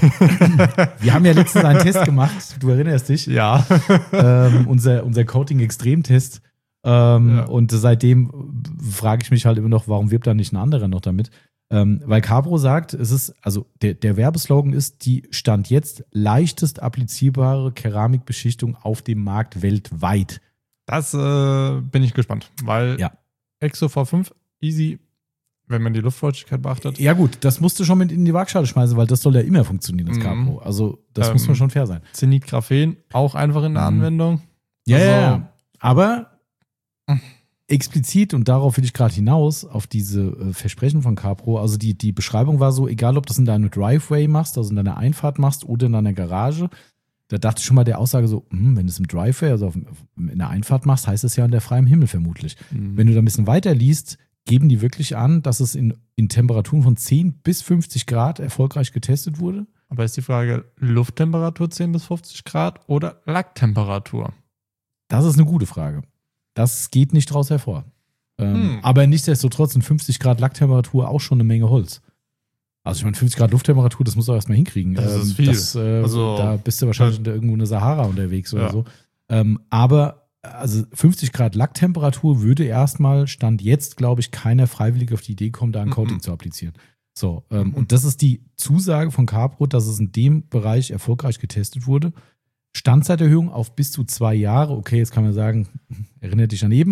wir haben ja letztens einen Test gemacht, du erinnerst dich, Ja. unser Coating-Extrem-Test. Und seitdem frage ich mich halt immer noch, warum wirbt da nicht ein anderer noch damit? Weil Capro sagt, es ist, also der Werbeslogan ist die Stand jetzt leichtest applizierbare Keramikbeschichtung auf dem Markt weltweit. Das bin ich gespannt, weil Ja. Exo V5 easy, wenn man die Luftfeuchtigkeit beachtet. Ja gut, das musst du schon mit in die Waagschale schmeißen, weil das soll ja immer funktionieren, das Mhm. Capro. Also das muss man schon fair sein. Zenit Graphen auch einfach in der Anwendung. Ja, Also- ja. Aber explizit, und darauf will ich gerade hinaus, auf diese Versprechen von Capro, also die Beschreibung war so, egal ob du das in deinem Driveway machst, also in deiner Einfahrt machst oder in deiner Garage, da dachte ich schon mal der Aussage so, wenn du es im Driveway, also in der Einfahrt machst, heißt es ja unter freiem Himmel vermutlich. Wenn du da ein bisschen weiter liest, geben die wirklich an, dass es in Temperaturen von 10 bis 50 Grad erfolgreich getestet wurde? Aber ist die Frage, Lufttemperatur 10 bis 50 Grad oder Lacktemperatur? Das ist eine gute Frage. Das geht nicht draus hervor. Aber nichtsdestotrotz sind 50 Grad Lacktemperatur auch schon eine Menge Holz. Also ich meine, 50 Grad Lufttemperatur, das musst du erstmal hinkriegen. Das ist viel. Also, da bist du wahrscheinlich irgendwo in der Sahara unterwegs oder Ja. so. Aber also 50 Grad Lacktemperatur würde erstmal, Stand jetzt, glaube ich, keiner freiwillig auf die Idee kommen, da ein Coating zu applizieren. So, und das ist die Zusage von Capro, dass es in dem Bereich erfolgreich getestet wurde. Standzeiterhöhung auf bis zu 2 Jahre. Okay, jetzt kann man sagen, erinnert dich an eben.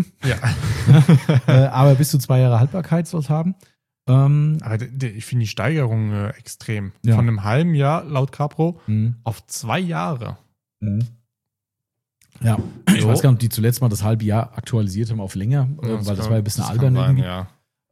Ja. Aber bis zu 2 Jahre Haltbarkeit soll es haben. Aber ich finde die Steigerung extrem. Ja. Von einem halben Jahr laut Capro Mhm. auf 2 Jahre. Ja, ich So. weiß gar nicht, ob die zuletzt mal das halbe Jahr aktualisiert haben auf länger, weil das war ja ein bisschen altern irgendwie. Ja.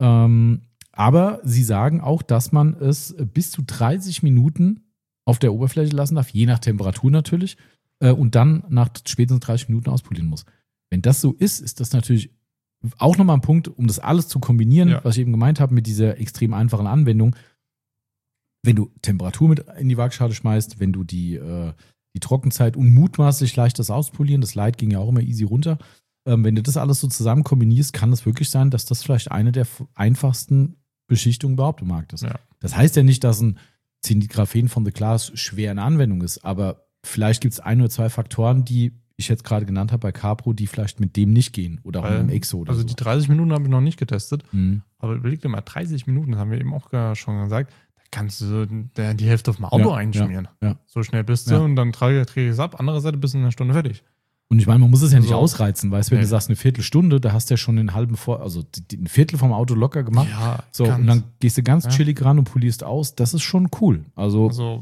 Aber sie sagen auch, dass man es bis zu 30 Minuten auf der Oberfläche lassen darf, je nach Temperatur natürlich, und dann nach spätestens 30 Minuten auspolieren muss. Wenn das so ist, ist das natürlich auch nochmal ein Punkt, um das alles zu kombinieren, Ja. was ich eben gemeint habe mit dieser extrem einfachen Anwendung. Wenn du Temperatur mit in die Waagschale schmeißt, wenn du die Trockenzeit und mutmaßlich leichtes Auspolieren, das Light ging ja auch immer easy runter. Wenn du das alles so zusammen kombinierst, kann es wirklich sein, dass das vielleicht eine der einfachsten Beschichtungen überhaupt im Markt ist. Ja. Das heißt ja nicht, dass ein Zenit Graphen von The Class schwer in Anwendung ist, aber vielleicht gibt es 1 oder 2 Faktoren, die ich jetzt gerade genannt habe bei Capro, die vielleicht mit dem nicht gehen oder auch mit dem Exo oder Also so. die 30 Minuten habe ich noch nicht getestet. Mhm. Aber überleg dir mal, 30 Minuten, das haben wir eben auch schon gesagt, da kannst du die Hälfte auf dem Auto Ja, einschmieren. ja. So schnell bist du Ja. und dann drehe ich es ab. Andere Seite bist du in einer Stunde fertig. Und ich meine, man muss es ja nicht Also- ausreizen, weißt du, wenn Nee. du sagst eine Viertelstunde, da hast du ja schon den halben ein Viertel vom Auto locker gemacht. Ja, So, ganz. und dann gehst du ganz Ja. chillig ran und polierst aus. Das ist schon cool. Also, Also,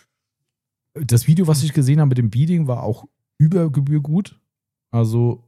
das Video, was ich gesehen habe mit dem Beading, war auch über Gebühr gut. Also,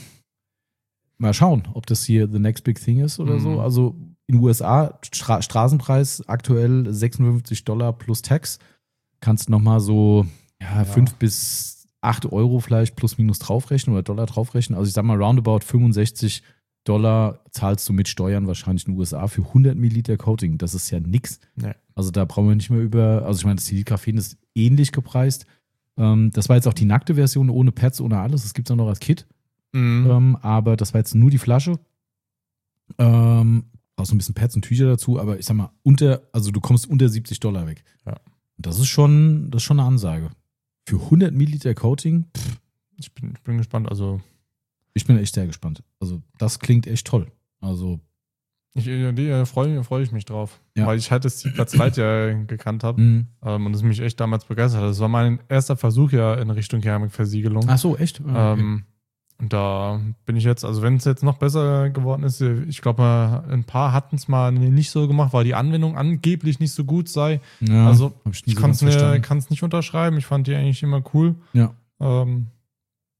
mal schauen, ob das hier the next big thing ist oder so. Also, in den USA, Straßenpreis aktuell $56 plus Tax. Kannst nochmal so 5 bis 8 Euro vielleicht plus minus draufrechnen oder Dollar draufrechnen. Also, ich sag mal, roundabout $65 zahlst du mit Steuern wahrscheinlich in den USA für 100 Milliliter Coating. Das ist ja nix. Nee. Also da brauchen wir nicht mehr also ich meine, das Zenit Graphen ist ähnlich gepreist. Das war jetzt auch die nackte Version ohne Pads, ohne alles. Das gibt es auch noch als Kit. Aber das war jetzt nur die Flasche. Brauchst ein bisschen Pads und Tücher dazu, aber ich sag mal, also du kommst unter $70 weg. Ja. Und das ist schon eine Ansage. Für 100 Milliliter Coating, ich bin gespannt. Also, ich bin echt sehr gespannt. Also das klingt echt toll. Also freue ich mich drauf. Ja. Weil ich halt das Platz Light ja gekannt habe. Und es mich echt damals begeistert hat. Das war mein erster Versuch ja in Richtung Keramikversiegelung. ach so, echt? Ah, okay. Und da bin ich jetzt, also wenn es jetzt noch besser geworden ist, ich glaube, ein paar hatten es mal nicht so gemacht, weil die Anwendung angeblich nicht so gut sei. Ja, Also hab nie ich so ganz verstanden. kann es nicht unterschreiben. Ich fand die eigentlich immer cool. Ja.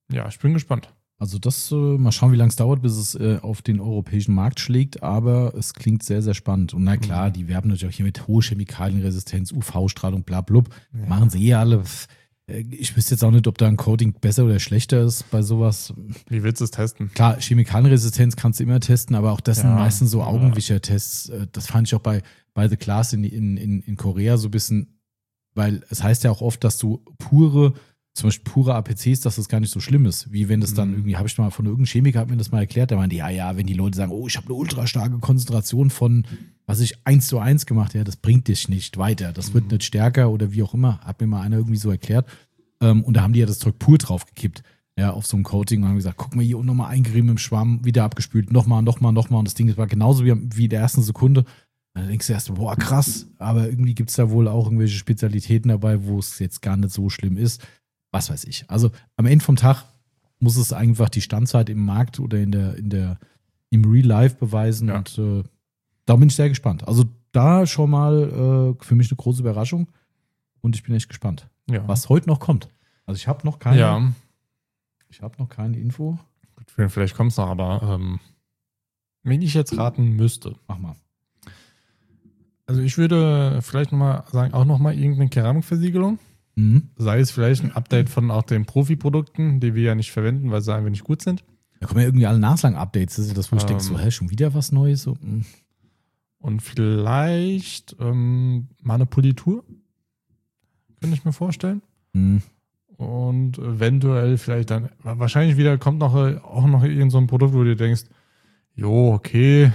Ja, ich bin gespannt. Also das, mal schauen, wie lange es dauert, bis es auf den europäischen Markt schlägt, aber es klingt sehr, sehr spannend. Und na klar, die werben natürlich auch hier mit hoher Chemikalienresistenz, UV-Strahlung, bla blub. Ja. Machen sie alle. Ich wüsste jetzt auch nicht, ob da ein Coating besser oder schlechter ist bei sowas. Wie willst du es testen? Klar, Chemikalienresistenz kannst du immer testen, aber auch das sind meistens so Augenwischertests. Das fand ich auch bei The Class in Korea so ein bisschen, weil es heißt ja auch oft, dass du zum Beispiel pure APCs, dass das gar nicht so schlimm ist, wie wenn das dann irgendwie, habe ich mal von irgendeinem Chemiker, hat mir das mal erklärt, der meinte, ja, wenn die Leute sagen, oh, ich habe eine ultra starke Konzentration von, 1:1 gemacht, ja, das bringt dich nicht weiter, das wird nicht stärker oder wie auch immer, hat mir mal einer irgendwie so erklärt. Und da haben die ja das Zeug pur draufgekippt, ja, auf so ein Coating und haben gesagt, guck mal hier und nochmal eingerieben im Schwamm, wieder abgespült, nochmal und das Ding war genauso wie in der ersten Sekunde. Dann denkst du erst, boah, krass, aber irgendwie gibt es da wohl auch irgendwelche Spezialitäten dabei, wo es jetzt gar nicht so schlimm ist. Was weiß ich. Also am Ende vom Tag muss es einfach die Standzeit im Markt oder im Real Life beweisen und da bin ich sehr gespannt. Also da schon mal für mich eine große Überraschung und ich bin echt gespannt, was heute noch kommt. Also ich habe noch keine Info. Gut, vielleicht kommt es noch, aber wenn ich jetzt raten müsste. Mach mal. Also ich würde vielleicht nochmal sagen, auch nochmal irgendeine Keramikversiegelung. Sei es vielleicht ein Update von auch den Profi-Produkten, die wir ja nicht verwenden, weil sie einfach nicht gut sind. Da kommen ja irgendwie alle Naslang-Updates. Das ist das, wo ich denke, so, schon wieder was Neues? So, Und vielleicht mal eine Politur. Könnte ich mir vorstellen. Und eventuell vielleicht dann, wahrscheinlich wieder kommt auch noch irgend so ein Produkt, wo du denkst, jo, okay.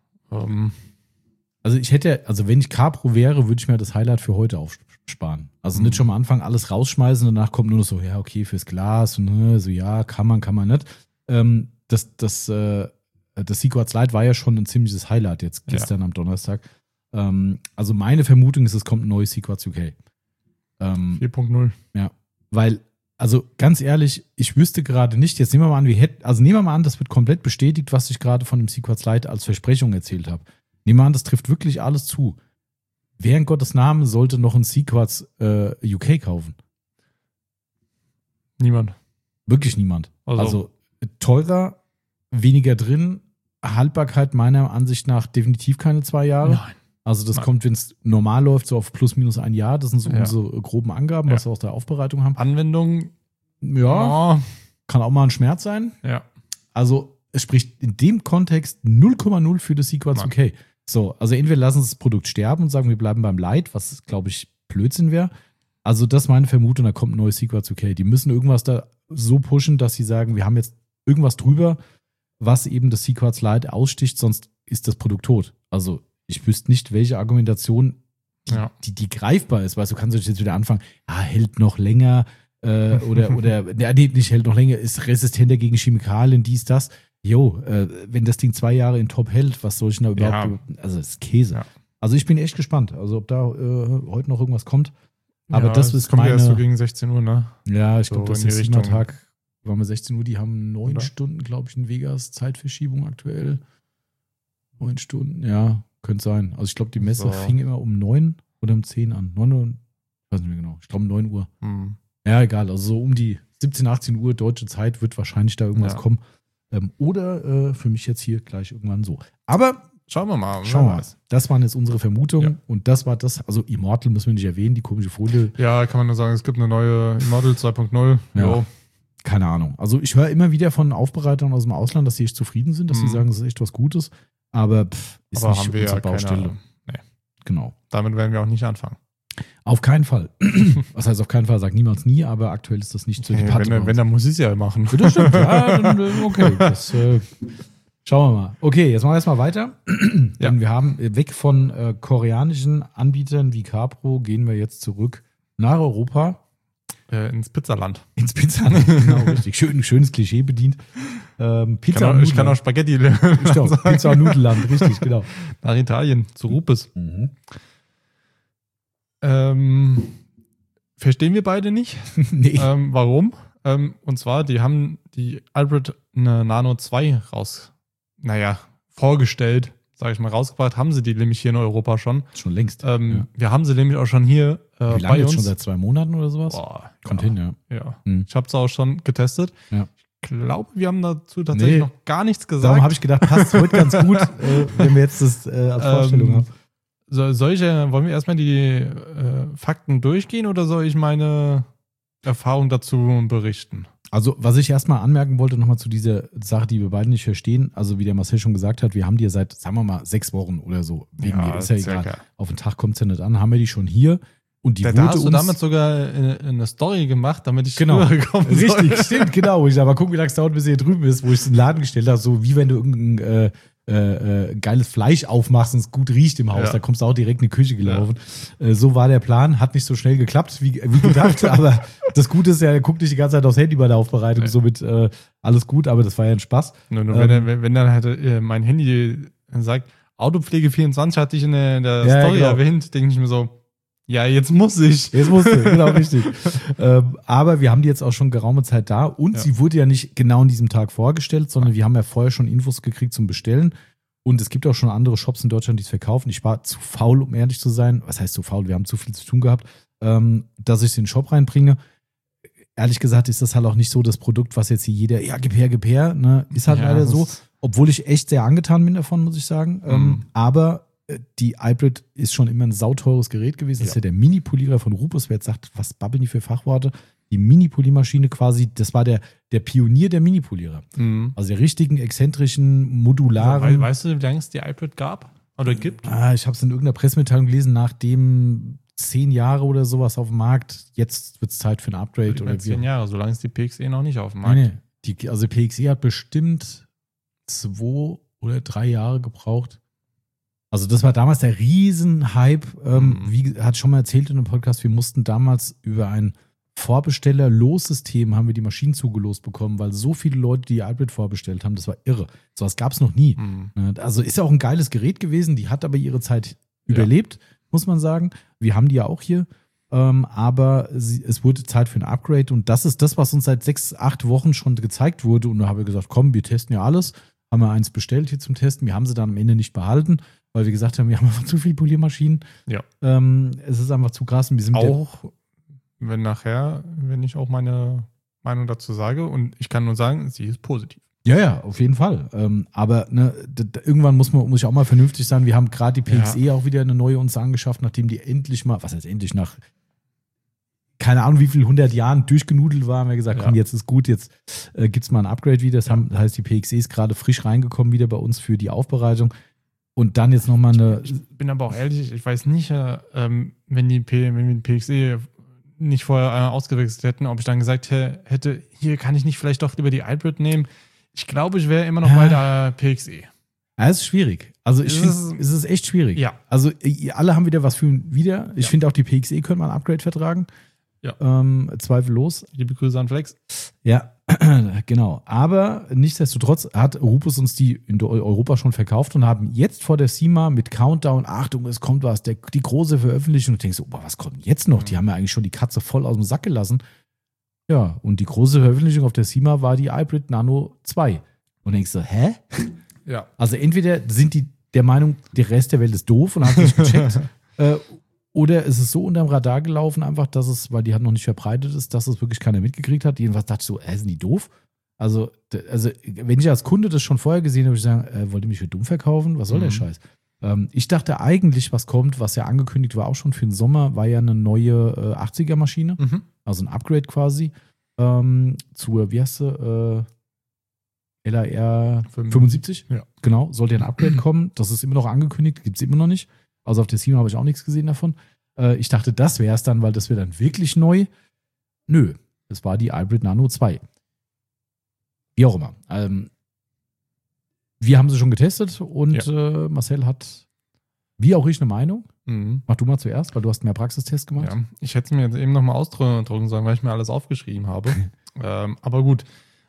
Also wenn ich Capro wäre, würde ich mir das Highlight für heute aufsparen. Also nicht schon am Anfang alles rausschmeißen, danach kommt nur noch so, ja, okay, fürs Glas und so, ja, kann man nicht. Das Sequats Lite war ja schon ein ziemliches Highlight jetzt gestern am Donnerstag. Also meine Vermutung ist, es kommt ein neues Sequats UK. 4.0. Ja, weil, also ganz ehrlich, ich wüsste gerade nicht, jetzt nehmen wir mal an, das wird komplett bestätigt, was ich gerade von dem Sequats Lite als Versprechung erzählt habe. Nehmen wir an, das trifft wirklich alles zu. Wer in Gottes Namen sollte noch ein Sequats UK kaufen? Niemand. Wirklich niemand. Also teurer, weniger drin, Haltbarkeit meiner Ansicht nach definitiv keine 2 Jahre. Nein. Also das kommt, wenn es normal läuft, so auf plus minus 1 Jahr. Das sind so unsere groben Angaben, was wir aus der Aufbereitung haben. Anwendung. Ja, kann auch mal ein Schmerz sein. Ja. Also es spricht in dem Kontext 0,0 für das Sequats UK. So, also entweder lassen sie das Produkt sterben und sagen, wir bleiben beim Lite, was, glaube ich, Blödsinn wäre. Also das ist meine Vermutung, da kommt ein neues Sequats UK. Die müssen irgendwas da so pushen, dass sie sagen, wir haben jetzt irgendwas drüber, was eben das Sequats Lite aussticht, sonst ist das Produkt tot. Also ich wüsste nicht, welche Argumentation die greifbar ist. Weißt du, kannst jetzt wieder anfangen, hält noch länger nicht hält noch länger, ist resistenter gegen Chemikalien, dies, das. Wenn das Ding 2 Jahre in Top hält, was soll ich denn da überhaupt? Also das ist Käse. Ja. Also ich bin echt gespannt, also ob da heute noch irgendwas kommt. Aber das ist kommt erst so gegen 16 Uhr, ne? Ja, ich glaube, das ist Richtung. Tag. Waren wir 16 Uhr, die haben 9 Stunden, glaube ich, in Vegas Zeitverschiebung aktuell. 9 Stunden, ja, könnte sein. Also ich glaube, die Messe fing immer um 9 oder um 10 an. 9 Uhr, weiß nicht mehr genau. Ich glaube um 9 Uhr. Ja, egal. Also so um die 17, 18 Uhr deutsche Zeit wird wahrscheinlich da irgendwas kommen. Oder für mich jetzt hier gleich irgendwann so. Aber schauen wir mal. Das waren jetzt unsere Vermutungen. Und das war das. Also Immortal müssen wir nicht erwähnen, die komische Folie. Ja, kann man nur sagen, es gibt eine neue Immortal 2.0. Ja. Keine Ahnung. Also ich höre immer wieder von Aufbereitern aus dem Ausland, dass sie echt zufrieden sind, dass sie sagen, das ist echt was Gutes. Aber ist nicht haben wir unsere Baustelle. Nee. Genau. Damit werden wir auch nicht anfangen. Auf keinen Fall. Was heißt auf keinen Fall? Sag niemals nie, aber aktuell ist das nicht so die Debatte. Wenn, dann muss ich es ja machen. Das stimmt. Ja, dann, okay. Das, schauen wir mal. Okay, jetzt machen wir erstmal weiter. Denn wir haben weg von koreanischen Anbietern wie Capro, gehen wir jetzt zurück nach Europa. Ins Pizzaland. Ins Pizzaland, genau, richtig. Schönes Klischee bedient. Ich kann auch Spaghetti Stimmt, Pizza- und Nudelland, richtig, genau. Nach Italien, zu Rupes. Verstehen wir beide nicht. Nee. Warum? Und zwar, die haben die Albert Nano 2 vorgestellt, sage ich mal, rausgebracht, haben sie die nämlich hier in Europa schon. Schon längst. Wir haben sie nämlich auch schon hier Wie lange bei jetzt uns. schon seit 2 Monaten oder sowas? Boah, Kommt hin, ja. Ja. Hm. Ich habe es auch schon getestet. Ja. Ich glaube, wir haben dazu tatsächlich noch gar nichts gesagt. Darum habe ich gedacht, passt heute ganz gut, wenn wir jetzt das als Vorstellung haben. Wollen wir erstmal die Fakten durchgehen oder soll ich meine Erfahrung dazu berichten? Also, was ich erstmal anmerken wollte, nochmal zu dieser Sache, die wir beide nicht verstehen. Also, wie der Marcel schon gesagt hat, wir haben die ja seit, sagen wir mal, 6 Wochen oder so. Wegen mir, ist ja egal. Auf den Tag kommt es ja nicht an, haben wir die schon hier. Und die Da wurde hast du uns damals sogar eine Story gemacht, damit ich genau rübergekommen soll. richtig, stimmt, genau. Ich aber gucken, wie lange es dauert, bis ihr hier drüben ist, wo ich es in den Laden gestellt habe, so wie wenn du irgendein geiles Fleisch aufmachst und es gut riecht im Haus, Ja. da kommst du auch direkt in die Küche gelaufen. So war der Plan, hat nicht so schnell geklappt, wie gedacht, aber das Gute ist ja, er guckt nicht die ganze Zeit aufs Handy bei der Aufbereitung, somit alles gut, aber das war ja ein Spaß. Nur wenn dann halt mein Handy sagt, Autopflege24 hatte ich in der Ja, Story genau. erwähnt, denke ich mir so, ja, jetzt muss ich. Jetzt musste, genau, richtig. Aber wir haben die jetzt auch schon geraume Zeit da und sie wurde ja nicht genau an diesem Tag vorgestellt, sondern wir haben ja vorher schon Infos gekriegt zum Bestellen. Und es gibt auch schon andere Shops in Deutschland, die es verkaufen. Ich war zu faul, um ehrlich zu sein. Was heißt zu faul? Wir haben zu viel zu tun gehabt, dass ich es in den Shop reinbringe. Ehrlich gesagt ist das halt auch nicht so das Produkt, was jetzt hier jeder, ja, gib her, ne? Ist halt leider so. Obwohl ich echt sehr angetan bin davon, muss ich sagen. Aber die iBrit ist schon immer ein sauteures Gerät gewesen. Das ist ja der Mini-Polierer von Rupus. Wer jetzt sagt, was babbeln die für Fachworte? Die Mini-Poliermaschine quasi, das war der Pionier der Mini-Polierer. Also der richtigen, exzentrischen, modularen. Weißt du, wie lange es die iBrit gab oder gibt? Ich habe es in irgendeiner Pressemitteilung gelesen, nachdem 10 Jahre oder sowas auf dem Markt, jetzt wird es Zeit für ein Upgrade. Oder 10 Jahre, so lange ist die PXE noch nicht auf dem Markt. Nee. Die PXE hat bestimmt 2 oder 3 Jahre gebraucht. Also das war damals der Riesenhype. Wie hat schon mal erzählt in einem Podcast, wir mussten damals über ein Vorbestellerlossystem haben wir die Maschinen zugelost bekommen, weil so viele Leute die iBrit vorbestellt haben. Das war irre. So was gab es noch nie. Also ist ja auch ein geiles Gerät gewesen. Die hat aber ihre Zeit überlebt, muss man sagen. Wir haben die ja auch hier. Aber es wurde Zeit für ein Upgrade. Und das ist das, was uns seit 6, 8 Wochen schon gezeigt wurde. Und da haben wir gesagt, komm, wir testen ja alles. Haben wir eins bestellt hier zum Testen. Wir haben sie dann am Ende nicht behalten, weil wir gesagt haben, wir haben einfach zu viele Poliermaschinen. Ja. Es ist einfach zu krass. Und wir sind auch, wenn ich auch meine Meinung dazu sage, und ich kann nur sagen, sie ist positiv. Ja, auf jeden Fall. Aber ne, irgendwann muss ich auch mal vernünftig sein. Wir haben gerade die PXE auch wieder eine neue uns angeschafft, nachdem die endlich mal, was heißt endlich, nach keine Ahnung wie viel 100 Jahren durchgenudelt war, haben wir gesagt, komm, jetzt ist gut, jetzt gibt es mal ein Upgrade wieder. Das heißt, die PXE ist gerade frisch reingekommen wieder bei uns für die Aufbereitung. Und dann jetzt nochmal eine... Ich bin aber auch ehrlich, ich weiß nicht, wenn wir die PXE nicht vorher ausgewechselt hätten, ob ich dann gesagt hätte, hier kann ich nicht vielleicht doch lieber die iBrit nehmen. Ich glaube, ich wäre immer noch bei der PXE. Ja, es ist schwierig. Also ich finde, es ist echt schwierig. Ja. Also alle haben wieder was für wieder. Ich finde auch die PXE könnte man ein Upgrade vertragen. Ja. Zweifellos. Liebe Grüße an Flex. Ja, genau. Aber nichtsdestotrotz hat Rupus uns die in Europa schon verkauft und haben jetzt vor der SEMA mit Countdown, Achtung, es kommt was, die große Veröffentlichung. Und denkst so, was kommt jetzt noch? Die haben ja eigentlich schon die Katze voll aus dem Sack gelassen. Ja, und die große Veröffentlichung auf der SEMA war die iBrit Nano 2. Und denkst so, hä? Ja. Also entweder sind die der Meinung, der Rest der Welt ist doof und hat nicht gecheckt, oder es ist so unterm Radar gelaufen, einfach, dass es, weil die halt noch nicht verbreitet ist, dass es wirklich keiner mitgekriegt hat. Jedenfalls dachte ich so, sind die doof? Also, wenn ich als Kunde das schon vorher gesehen habe, würde ich sagen, wollt ihr mich für dumm verkaufen? Was soll der Scheiß? Ich dachte eigentlich, was kommt, was ja angekündigt war, auch schon für den Sommer, war ja eine neue 80er-Maschine, also ein Upgrade quasi, zur, wie heißt sie, LAR 75. Ja. Genau, sollte ein Upgrade kommen. Das ist immer noch angekündigt, gibt es immer noch nicht. Also auf der SEMA habe ich auch nichts gesehen davon. Ich dachte, das wäre es dann, weil das wäre dann wirklich neu. Nö, es war die iBrit Nano 2. Wie auch immer. Wir haben sie schon getestet und Marcel hat, wie auch ich, eine Meinung. Mach du mal zuerst, weil du hast mehr Praxistest gemacht. Ja, ich hätte es mir jetzt eben nochmal ausdrucken sollen, weil ich mir alles aufgeschrieben habe. Aber gut.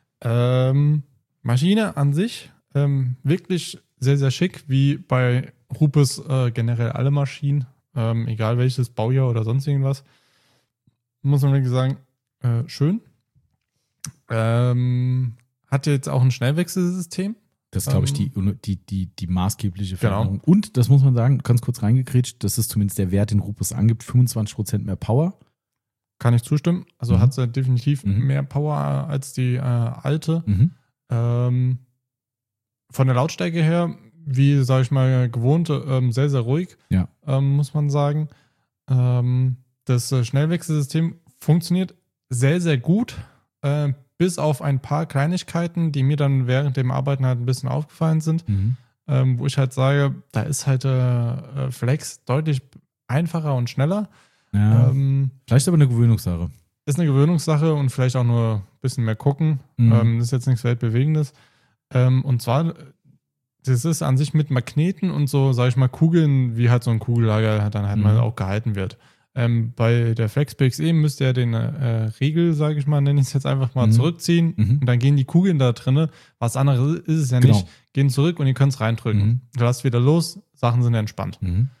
Maschine an sich wirklich sehr, sehr schick, wie bei Rupus generell alle Maschinen, egal welches Baujahr oder sonst irgendwas. Muss man wirklich sagen, schön. Hat jetzt auch ein Schnellwechselsystem. Das ist, glaube ich, die maßgebliche Genau. Veränderung. Und, das muss man sagen, ganz kurz reingekrätscht, das ist zumindest der Wert, den Rupes angibt, 25% mehr Power. Kann ich zustimmen. Also hat sie definitiv Mhm. mehr Power als die alte. Mhm. Von der Lautstärke her, wie, sage ich mal, gewohnt, sehr, sehr ruhig, Ja. muss man sagen. Das Schnellwechselsystem funktioniert sehr, sehr gut, bis auf ein paar Kleinigkeiten, die mir dann während dem Arbeiten halt ein bisschen aufgefallen sind, Mhm. wo ich halt sage, da ist halt Flex deutlich einfacher und schneller. Ja, vielleicht aber eine Gewöhnungssache. Ist eine Gewöhnungssache und vielleicht auch nur ein bisschen mehr gucken. Mhm. Das ist jetzt nichts Weltbewegendes. Und zwar, das ist an sich mit Magneten und so, sage ich mal, Kugeln, wie halt so ein Kugellager dann halt mal auch gehalten wird. Bei der Flex PXE müsst ihr den Riegel, sage ich mal, nenne ich es jetzt einfach mal, zurückziehen. Und dann gehen die Kugeln da drin. Was anderes ist es ja nicht. Gehen zurück und ihr könnt es reindrücken. Du lasst wieder los, Sachen sind entspannt.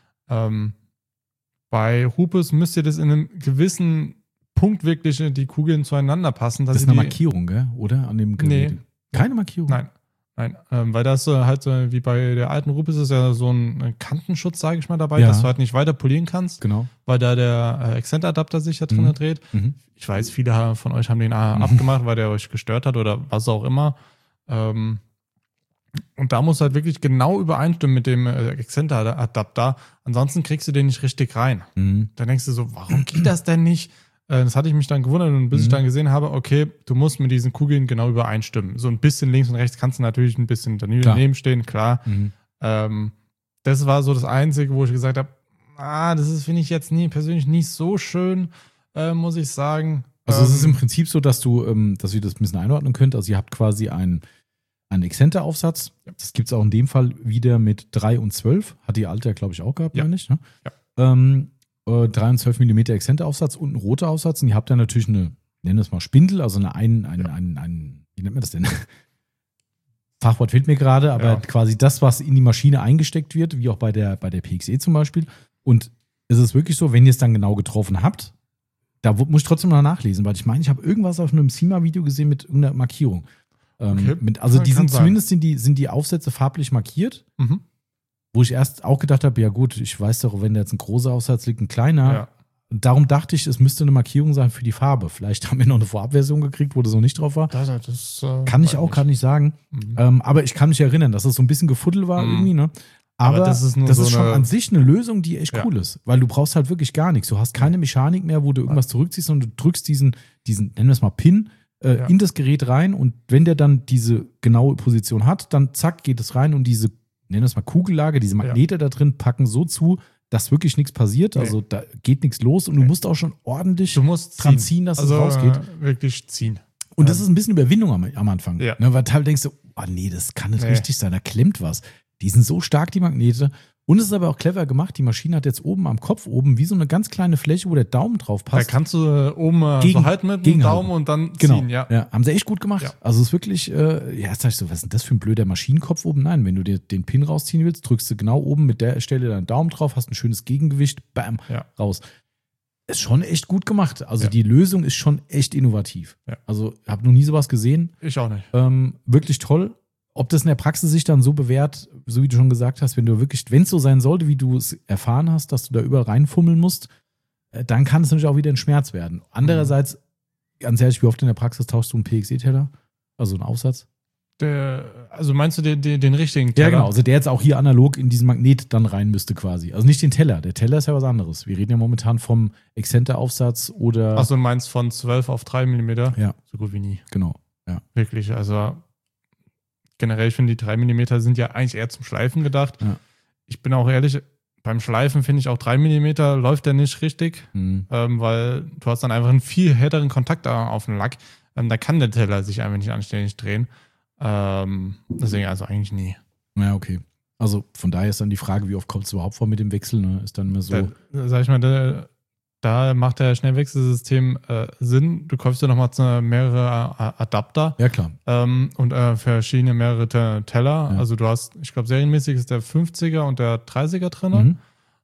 Bei Rupes müsst ihr das in einem gewissen Punkt wirklich die Kugeln zueinander passen. Dass Das ist eine Markierung, gell? Oder? An dem Gerät? Nee. Keine Markierung? Nein. Weil das halt wie bei der alten Rupes ist ja so ein Kantenschutz, sage ich mal, dabei, Ja. dass du halt nicht weiter polieren kannst. Genau. Weil da der Accent-Adapter sich ja drin dreht. Ich weiß, viele von euch haben den abgemacht, weil der euch gestört hat oder was auch immer. Und da muss halt wirklich genau übereinstimmen mit dem Accent-Adapter. Ansonsten kriegst du den nicht richtig rein. Dann denkst du so, warum geht das denn nicht? Das hatte ich mich dann gewundert und bis ich dann gesehen habe, okay, du musst mit diesen Kugeln genau übereinstimmen. So ein bisschen links und rechts kannst du natürlich ein bisschen daneben stehen, klar. Das war so das Einzige, wo ich gesagt habe, das ist, finde ich jetzt persönlich nicht so schön, muss ich sagen. Also es ist im Prinzip so, dass ihr das ein bisschen einordnen könnt. Also ihr habt quasi einen Exzenter-Aufsatz. Das gibt es auch in dem Fall wieder mit 3 und 12. Hat die alte ja, glaube ich, auch gehabt, meine ich. Ne? Ja. 3 und 12 mm Exzenter-Aufsatz und ein roter Aufsatz. Und ihr habt dann natürlich eine, nennen wir es mal Spindel, also wie nennt man das denn? Fachwort fehlt mir gerade, aber quasi das, was in die Maschine eingesteckt wird, wie auch bei der PXE zum Beispiel. Und es ist wirklich so, wenn ihr es dann genau getroffen habt, da muss ich trotzdem noch nachlesen, weil ich meine, ich habe irgendwas auf einem SEMA-Video gesehen mit irgendeiner Markierung. Okay. Die sind zumindest sind die Aufsätze farblich markiert. Wo ich erst auch gedacht habe, ja gut, ich weiß doch, wenn da jetzt ein großer Aufsatz liegt, ein kleiner. Ja. Und darum dachte ich, es müsste eine Markierung sein für die Farbe. Vielleicht haben wir noch eine Vorabversion gekriegt, wo das noch nicht drauf war. Kann ich sagen. Aber ich kann mich erinnern, dass es so ein bisschen gefuddelt war irgendwie. Ne? Aber das ist schon an sich eine Lösung, die echt cool ist. Weil du brauchst halt wirklich gar nichts. Du hast keine Mechanik mehr, wo du irgendwas zurückziehst, sondern du drückst diesen nennen wir es mal Pin, in das Gerät rein. Und wenn der dann diese genaue Position hat, dann zack, geht es rein und diese, nennen wir es mal Kugellage, diese Magnete da drin packen so zu, dass wirklich nichts passiert. Also da geht nichts los und du musst auch schon ordentlich dran ziehen, dass es rausgeht. Wirklich ziehen. Und das ist ein bisschen Überwindung am Anfang. Ja. Ne, weil teilweise denkst du, nee, das kann nicht richtig sein, da klemmt was. Die sind so stark, die Magnete. Und es ist aber auch clever gemacht. Die Maschine hat jetzt oben am Kopf wie so eine ganz kleine Fläche, wo der Daumen drauf passt. Da kannst du oben so halten mit dem Daumen und dann ziehen. Ja, haben sie echt gut gemacht. Ja. Also es ist wirklich, jetzt sag ich so, was ist denn das für ein blöder Maschinenkopf oben? Nein, wenn du dir den Pin rausziehen willst, drückst du genau oben mit der Stelle deinen Daumen drauf, hast ein schönes Gegengewicht, bam, raus. Ist schon echt gut gemacht. Also die Lösung ist schon echt innovativ. Ja. Also ich habe noch nie sowas gesehen. Ich auch nicht. Wirklich toll. Ob das in der Praxis sich dann so bewährt, so wie du schon gesagt hast, wenn es so sein sollte, wie du es erfahren hast, dass du da überall reinfummeln musst, dann kann es natürlich auch wieder ein Schmerz werden. Andererseits, ganz ehrlich, wie oft in der Praxis tauschst du einen PXE-Teller? Also einen Aufsatz? Also meinst du den richtigen Teller? Ja, genau. Also der jetzt auch hier analog in diesen Magnet dann rein müsste quasi. Also nicht den Teller. Der Teller ist ja was anderes. Wir reden ja momentan vom Exzenter-Aufsatz oder... Achso, du meinst von 12 auf 3 mm? Ja. So gut wie nie. Genau, ja. Wirklich, also... Generell, ich finde, die 3 mm sind ja eigentlich eher zum Schleifen gedacht. Ja. Ich bin auch ehrlich, beim Schleifen finde ich auch 3 mm läuft der nicht richtig, weil du hast dann einfach einen viel härteren Kontakt auf den Lack. Da kann der Teller sich einfach nicht anständig drehen. Deswegen also eigentlich nie. Ja, okay. Also von daher ist dann die Frage, wie oft kommt es überhaupt vor mit dem Wechsel? Ne? Ist dann immer so... Sag ich mal, da macht der Schnellwechselsystem Sinn. Du kaufst ja nochmal mehrere Adapter. Ja, klar. Und verschiedene mehrere Teller. Ja. Also du hast, ich glaube, serienmäßig ist der 50er und der 30er drin.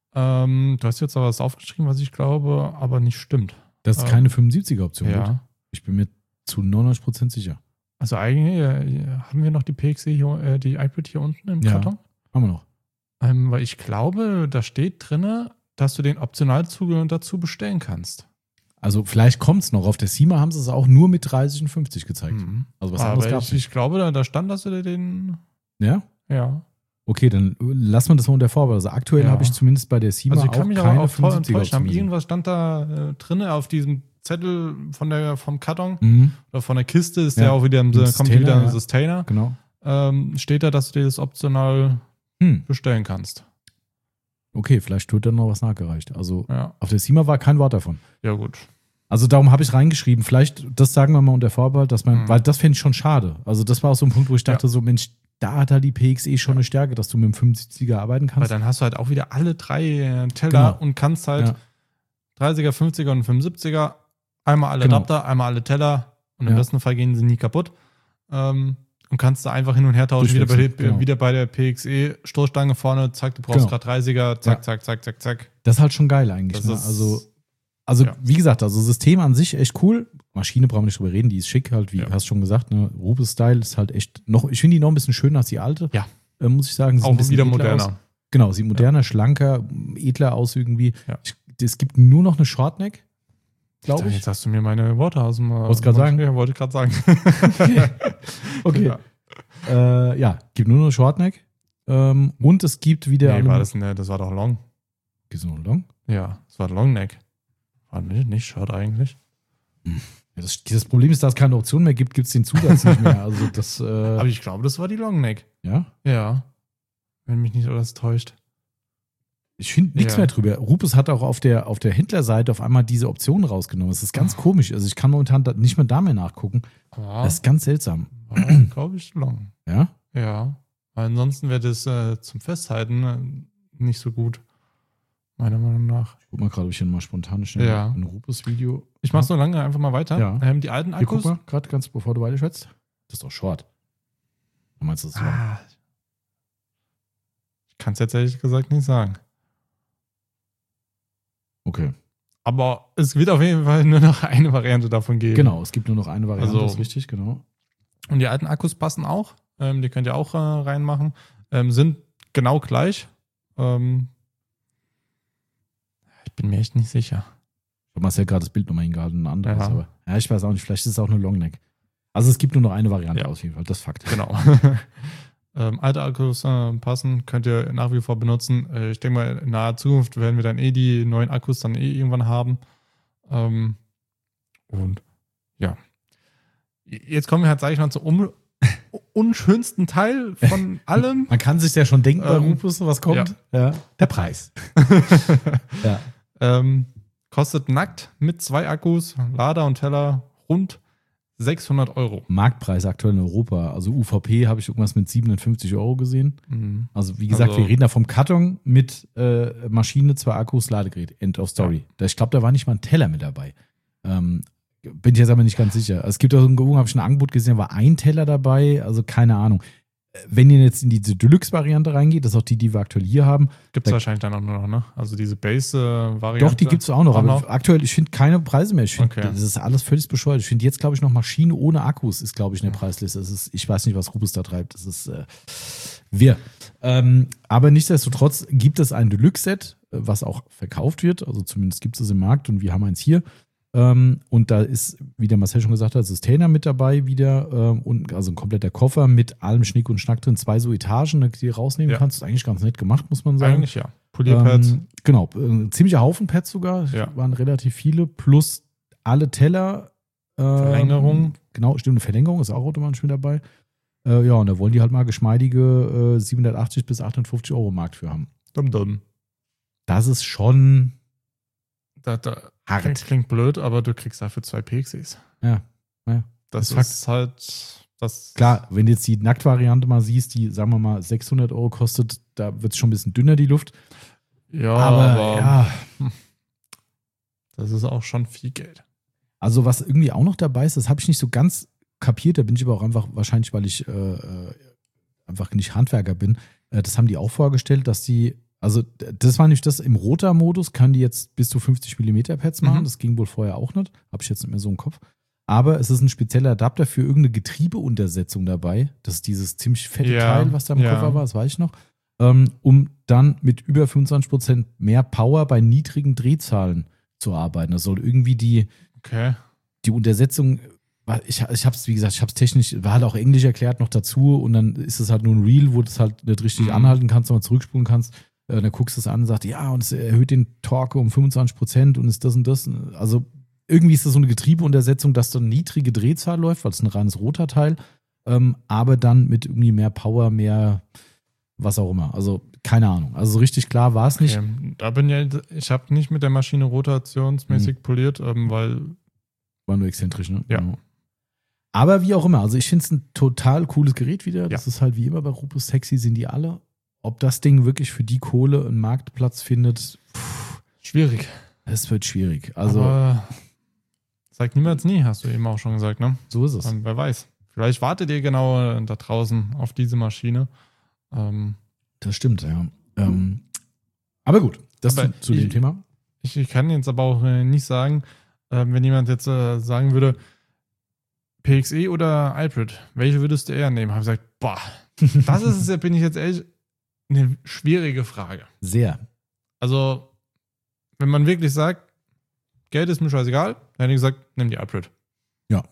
Du hast jetzt aber was aufgeschrieben, was ich glaube, aber nicht stimmt. Das ist keine 75er-Option. Ja. Gut. Ich bin mir zu 99% sicher. Also eigentlich haben wir noch die PXE hier, die iPad hier unten im Karton? Haben wir noch. Weil ich glaube, da steht drin, dass du den Optionalzugang dazu bestellen kannst. Also vielleicht kommt es noch. Auf der SEMA haben sie es auch nur mit 30 und 50 gezeigt. Mhm. Also was anderes gab es nicht. Ich glaube, da stand, dass du den... Ja? Ja. Okay, dann lassen wir das mal unter Vorbehalt. Also aktuell habe ich zumindest bei der SEMA also ich kann auch mich keine auch voll 75er enttäuscht haben. gesehen. Irgendwas stand da drin auf diesem Zettel vom Karton Mhm. oder von der Kiste, ist Ja. der auch wieder kommt Sustainer, wieder ein ja. Sustainer. Genau. Steht da, dass du dir das optional bestellen kannst. Okay, vielleicht wird dann noch was nachgereicht. Also Ja, auf der SEMA war kein Wort davon. ja gut. Also darum habe ich reingeschrieben, vielleicht, das sagen wir mal unter Vorbehalt, dass man, weil das fände ich schon schade. Also das war auch so ein Punkt, wo ich dachte so, Mensch, da hat halt die PXE schon eine Stärke, dass du mit dem 75er arbeiten Weil kannst. dann hast du halt auch wieder alle drei Teller Genau. und kannst halt Ja. 30er, 50er und 75er, einmal alle Genau. Adapter, einmal alle Teller und im Ja. besten Fall gehen sie nie kaputt. Und kannst da einfach hin und her tauschen, Durchwechseln, wieder bei der PXE, Stoßstange vorne, zack, du brauchst Genau. gerade 30er, zack, Ja. zack, zack, zack, zack. Das ist halt schon geil eigentlich. Das Ne? ist- Also ja. wie gesagt, also System an sich echt cool. Maschine brauchen wir nicht drüber reden, die ist schick halt, wie Ja. hast schon gesagt, ne? Rubus-Style ist halt echt noch, ich finde die noch ein bisschen schöner als die alte. Ja. Muss ich sagen. Sieht ein Auch bisschen wieder edler moderner. Aus. Genau, sieht moderner, schlanker, edler aus irgendwie. Ja. Es gibt nur noch eine Shortneck, glaube ich. Jetzt hast du mir meine Worte aus dem Wolltest grad sagen? Ja, wollte ich gerade sagen. Okay. Ja. Gibt nur noch eine Shortneck. Und es gibt wieder. Nee, das war doch Long. Gibt's noch einen Long? Ja, das war Longneck. War nicht Short eigentlich. Ja, das Problem ist, dass es keine Option mehr gibt, gibt es den Zusatz nicht mehr. Also das. Aber ich glaube, das war die Longneck. Ja. Ja. Wenn mich nicht alles täuscht. Ich finde nichts Ja. mehr drüber. Rupes hat auch auf der Händlerseite auf einmal diese Option rausgenommen. Das ist ganz komisch. Also ich kann momentan nicht mehr da mehr nachgucken. Ja, Das ist ganz seltsam. glaube ich, Long. Ja? Ja. Weil ansonsten wäre das zum Festhalten nicht so gut. Meiner Meinung nach. Ich guck mal gerade, ob ich hier mal spontan schnell Ja. ein Rupes-Video. Ich mach's so lange einfach mal weiter. Ja. Die alten Hier, guck Akkus. mal, gerade ganz bevor du weiterschwätzt. Das ist doch Short. Du meinst das ist long? Ich kann es jetzt ehrlich gesagt nicht sagen. Okay. Aber es wird auf jeden Fall nur noch eine Variante davon geben. Genau, es gibt nur noch eine Variante, Also- das ist richtig, genau. Und die alten Akkus passen auch. Die könnt ihr auch reinmachen. Sind genau gleich. Ich bin mir echt nicht sicher. Ich habe Marcel gerade das Bild nochmal hingehalten, ein anderes, Ja. aber ja, ich weiß auch nicht, vielleicht ist es auch eine Longneck. Also es gibt nur noch eine Variante Ja. aus jeden Fall, das ist Fakt. Genau. Alte Akkus passen, könnt ihr nach wie vor benutzen. Ich denke mal, in naher Zukunft werden wir dann die neuen Akkus dann irgendwann haben. Und ja. Jetzt kommen wir halt, sage ich mal, zum unschönsten Teil von allem. Man kann sich ja schon denken bei Ähm, Rufus, was kommt. Ja. Der Preis. Ja. Kostet nackt mit 2 Akkus, Lader und Teller rund 600 €. Marktpreis aktuell in Europa. Also UVP habe ich irgendwas mit 57 € gesehen. Mhm. Also wie gesagt, Also- wir reden da vom Karton mit Maschine, 2 Akkus, Ladegerät. End of Story. Ich glaube, da war nicht mal ein Teller mit dabei. Bin ich jetzt aber nicht ganz sicher. Es gibt auch irgendwo, habe ich ein Angebot gesehen, da war ein Teller dabei. Also keine Ahnung. Wenn ihr jetzt in diese Deluxe-Variante reingeht, das ist auch die wir aktuell hier haben. Gibt es Da- wahrscheinlich dann auch nur noch, ne? Also diese Base-Variante. Doch, die gibt es auch noch. Auch Aber noch? aktuell, ich finde keine Preise mehr. Ich finde, Okay. das ist alles völlig bescheuert. Ich finde jetzt, glaube ich, noch Maschine ohne Akkus ist, glaube ich, eine Preisliste. Das ist, ich weiß nicht, was Rubus da treibt. Das ist wir. Aber nichtsdestotrotz gibt es ein Deluxe-Set, was auch verkauft wird. Also zumindest gibt es es im Markt und wir haben eins hier. Und da ist, wie der Marcel schon gesagt hat, Sustainer mit dabei wieder und also ein kompletter Koffer mit allem Schnick und Schnack drin, 2 so Etagen, die du rausnehmen Ja. kannst. Ist eigentlich ganz nett gemacht, muss man sagen. Eigentlich ja. Polierpads. Genau, ein ziemlicher Haufen Pads sogar. Ja. Waren relativ viele, plus alle Teller. Verlängerung. Genau, stimmt, eine Verlängerung ist auch automatisch mit dabei. Ja, und da wollen die halt mal geschmeidige 780 bis 850 € Markt für haben. Dumm. Das ist schon Da hart. klingt blöd, aber du kriegst dafür 2 PXEs. Ja. Das ist Fakt. ist halt. Das Klar, wenn du jetzt die Nacktvariante mal siehst, die, sagen wir mal, 600 € kostet, da wird es schon ein bisschen dünner, die Luft. Ja, Aber ja, das ist auch schon viel Geld. also was irgendwie auch noch dabei ist, das habe ich nicht so ganz kapiert, da bin ich aber auch einfach, wahrscheinlich, weil ich einfach nicht Handwerker bin, das haben die auch vorgestellt, dass die, also das war nicht das, im Rotor-Modus kann die jetzt bis zu 50 mm Pads machen, Mhm. das ging wohl vorher auch nicht, habe ich jetzt nicht mehr so im Kopf. aber es ist ein spezieller Adapter für irgendeine Getriebeuntersetzung dabei. Das ist dieses ziemlich fette Teil, was da im Koffer war, das weiß ich noch. Um dann mit über 25% mehr Power bei niedrigen Drehzahlen zu arbeiten. Das soll irgendwie die Untersetzung, ich hab's, wie gesagt, ich hab's technisch, war halt auch Englisch erklärt noch dazu und dann ist es halt nur ein Reel, wo du es halt nicht richtig anhalten kannst, sondern zurückspulen kannst. Dann guckst du es an und sagst, ja, und es erhöht den Torque um 25% und ist das und das. Also irgendwie ist das so eine Getriebeuntersetzung, dass dann niedrige Drehzahl läuft, weil es ein reines Rotorteil, aber dann mit irgendwie mehr Power, mehr was auch immer. Also keine Ahnung. Also so richtig klar war es nicht. Da ich habe nicht mit der Maschine rotationsmäßig poliert, weil war nur exzentrisch, ne? Ja. Genau. Aber wie auch immer, also ich finde es ein total cooles Gerät wieder. Das ist halt wie immer bei Rupus, sexy sind die alle. Ob das Ding wirklich für die Kohle einen Marktplatz findet, schwierig. Es wird schwierig. Also aber sagt niemals nie, hast du eben auch schon gesagt, ne? So ist es. Und wer weiß. Vielleicht wartet ihr genau da draußen auf diese Maschine. Das stimmt, ja. Aber gut, das zu dem Thema. Ich kann jetzt aber auch nicht sagen, wenn jemand jetzt sagen würde, PXE oder Hybrid, welche würdest du eher nehmen? Habe ich gesagt, boah, das ist es, bin ich jetzt ehrlich, eine schwierige Frage. Sehr. Also, wenn man wirklich sagt, Geld ist mir scheißegal, dann hätte ich gesagt, nimm die Hybrid. Ja.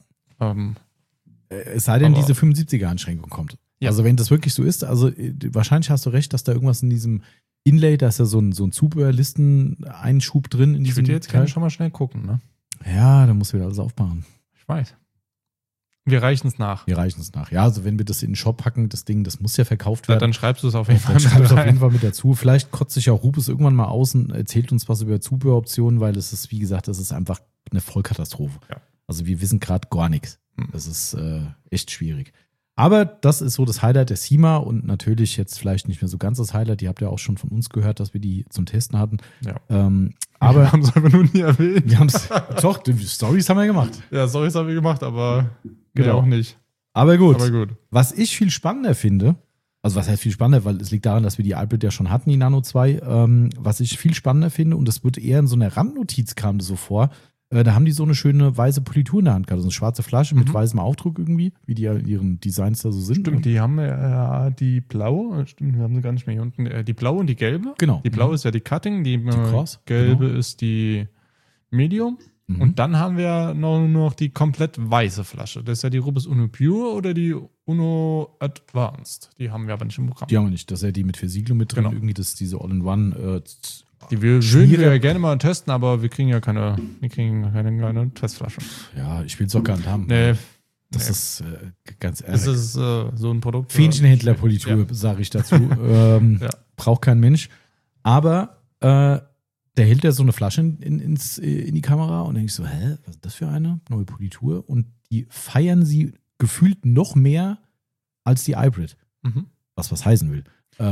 Es sei denn, diese 75er-Einschränkung kommt. Ja. Also wenn das wirklich so ist, also wahrscheinlich hast du recht, dass da irgendwas in diesem Inlay, da ist ja so ein Zubehörlisten-Einschub drin. In ich würde jetzt gerne schon mal schnell gucken, ne? Ja, da musst du wieder alles aufmachen. Ich weiß. Wir reichen es nach. Ja, also wenn wir das in den Shop packen, das Ding, das muss ja verkauft werden. Dann schreibst du es auf jeden Fall mit rein. Dann schreibst du auf jeden Fall mit dazu. Vielleicht kotzt sich auch Rupus irgendwann mal aus und erzählt uns was über Zubehöroptionen, weil es ist, wie gesagt, das ist einfach eine Vollkatastrophe. Ja. Also wir wissen gerade gar nichts. Das ist echt schwierig. Aber das ist so das Highlight der SEMA und natürlich jetzt vielleicht nicht mehr so ganz das Highlight. Die habt ihr auch schon von uns gehört, dass wir die zum Testen hatten. Ja. Aber wir haben es aber nur nie erwähnt. Wir haben es, doch, die Storys haben wir gemacht. Ja, Storys haben wir gemacht, aber genau. Auch nicht. Aber gut. Was ich viel spannender finde, also was heißt viel spannender, weil es liegt daran, dass wir die Hybrid ja schon hatten, die Nano 2, was ich viel spannender finde, und das wird eher in so einer Randnotiz kam das so vor, da haben die so eine schöne weiße Politur in der Hand gehabt, so eine schwarze Flasche mit weißem Aufdruck irgendwie, wie die ja in ihren Designs da so sind. Stimmt, die haben ja die blaue, wir haben sie gar nicht mehr hier unten, die blaue und die gelbe. Genau. Die blaue ist ja die Cutting, die Cross, gelbe ist die Medium. Und dann haben wir nur noch die komplett weiße Flasche. Das ist ja die Rupus Uno Pure oder die Uno Advanced. Die haben wir aber nicht im Programm. Die haben wir nicht. Das ist ja die mit Versiegelung mit drin. Genau. Irgendwie das ist diese All-in-One. Die würden wir ja gerne mal testen, aber wir kriegen ja keine Testflasche. Ja, ich will es auch gar nicht haben. Nee. Das ist ganz ehrlich. Das ist so ein Produkt. Fähnchenhändlerpolitur, sage ich dazu. Braucht kein Mensch. Aber der hält ja so eine Flasche in die Kamera und denke ich so, was ist das für eine? Neue Politur. Und die feiern sie gefühlt noch mehr als die Hybrid. Was heißen will.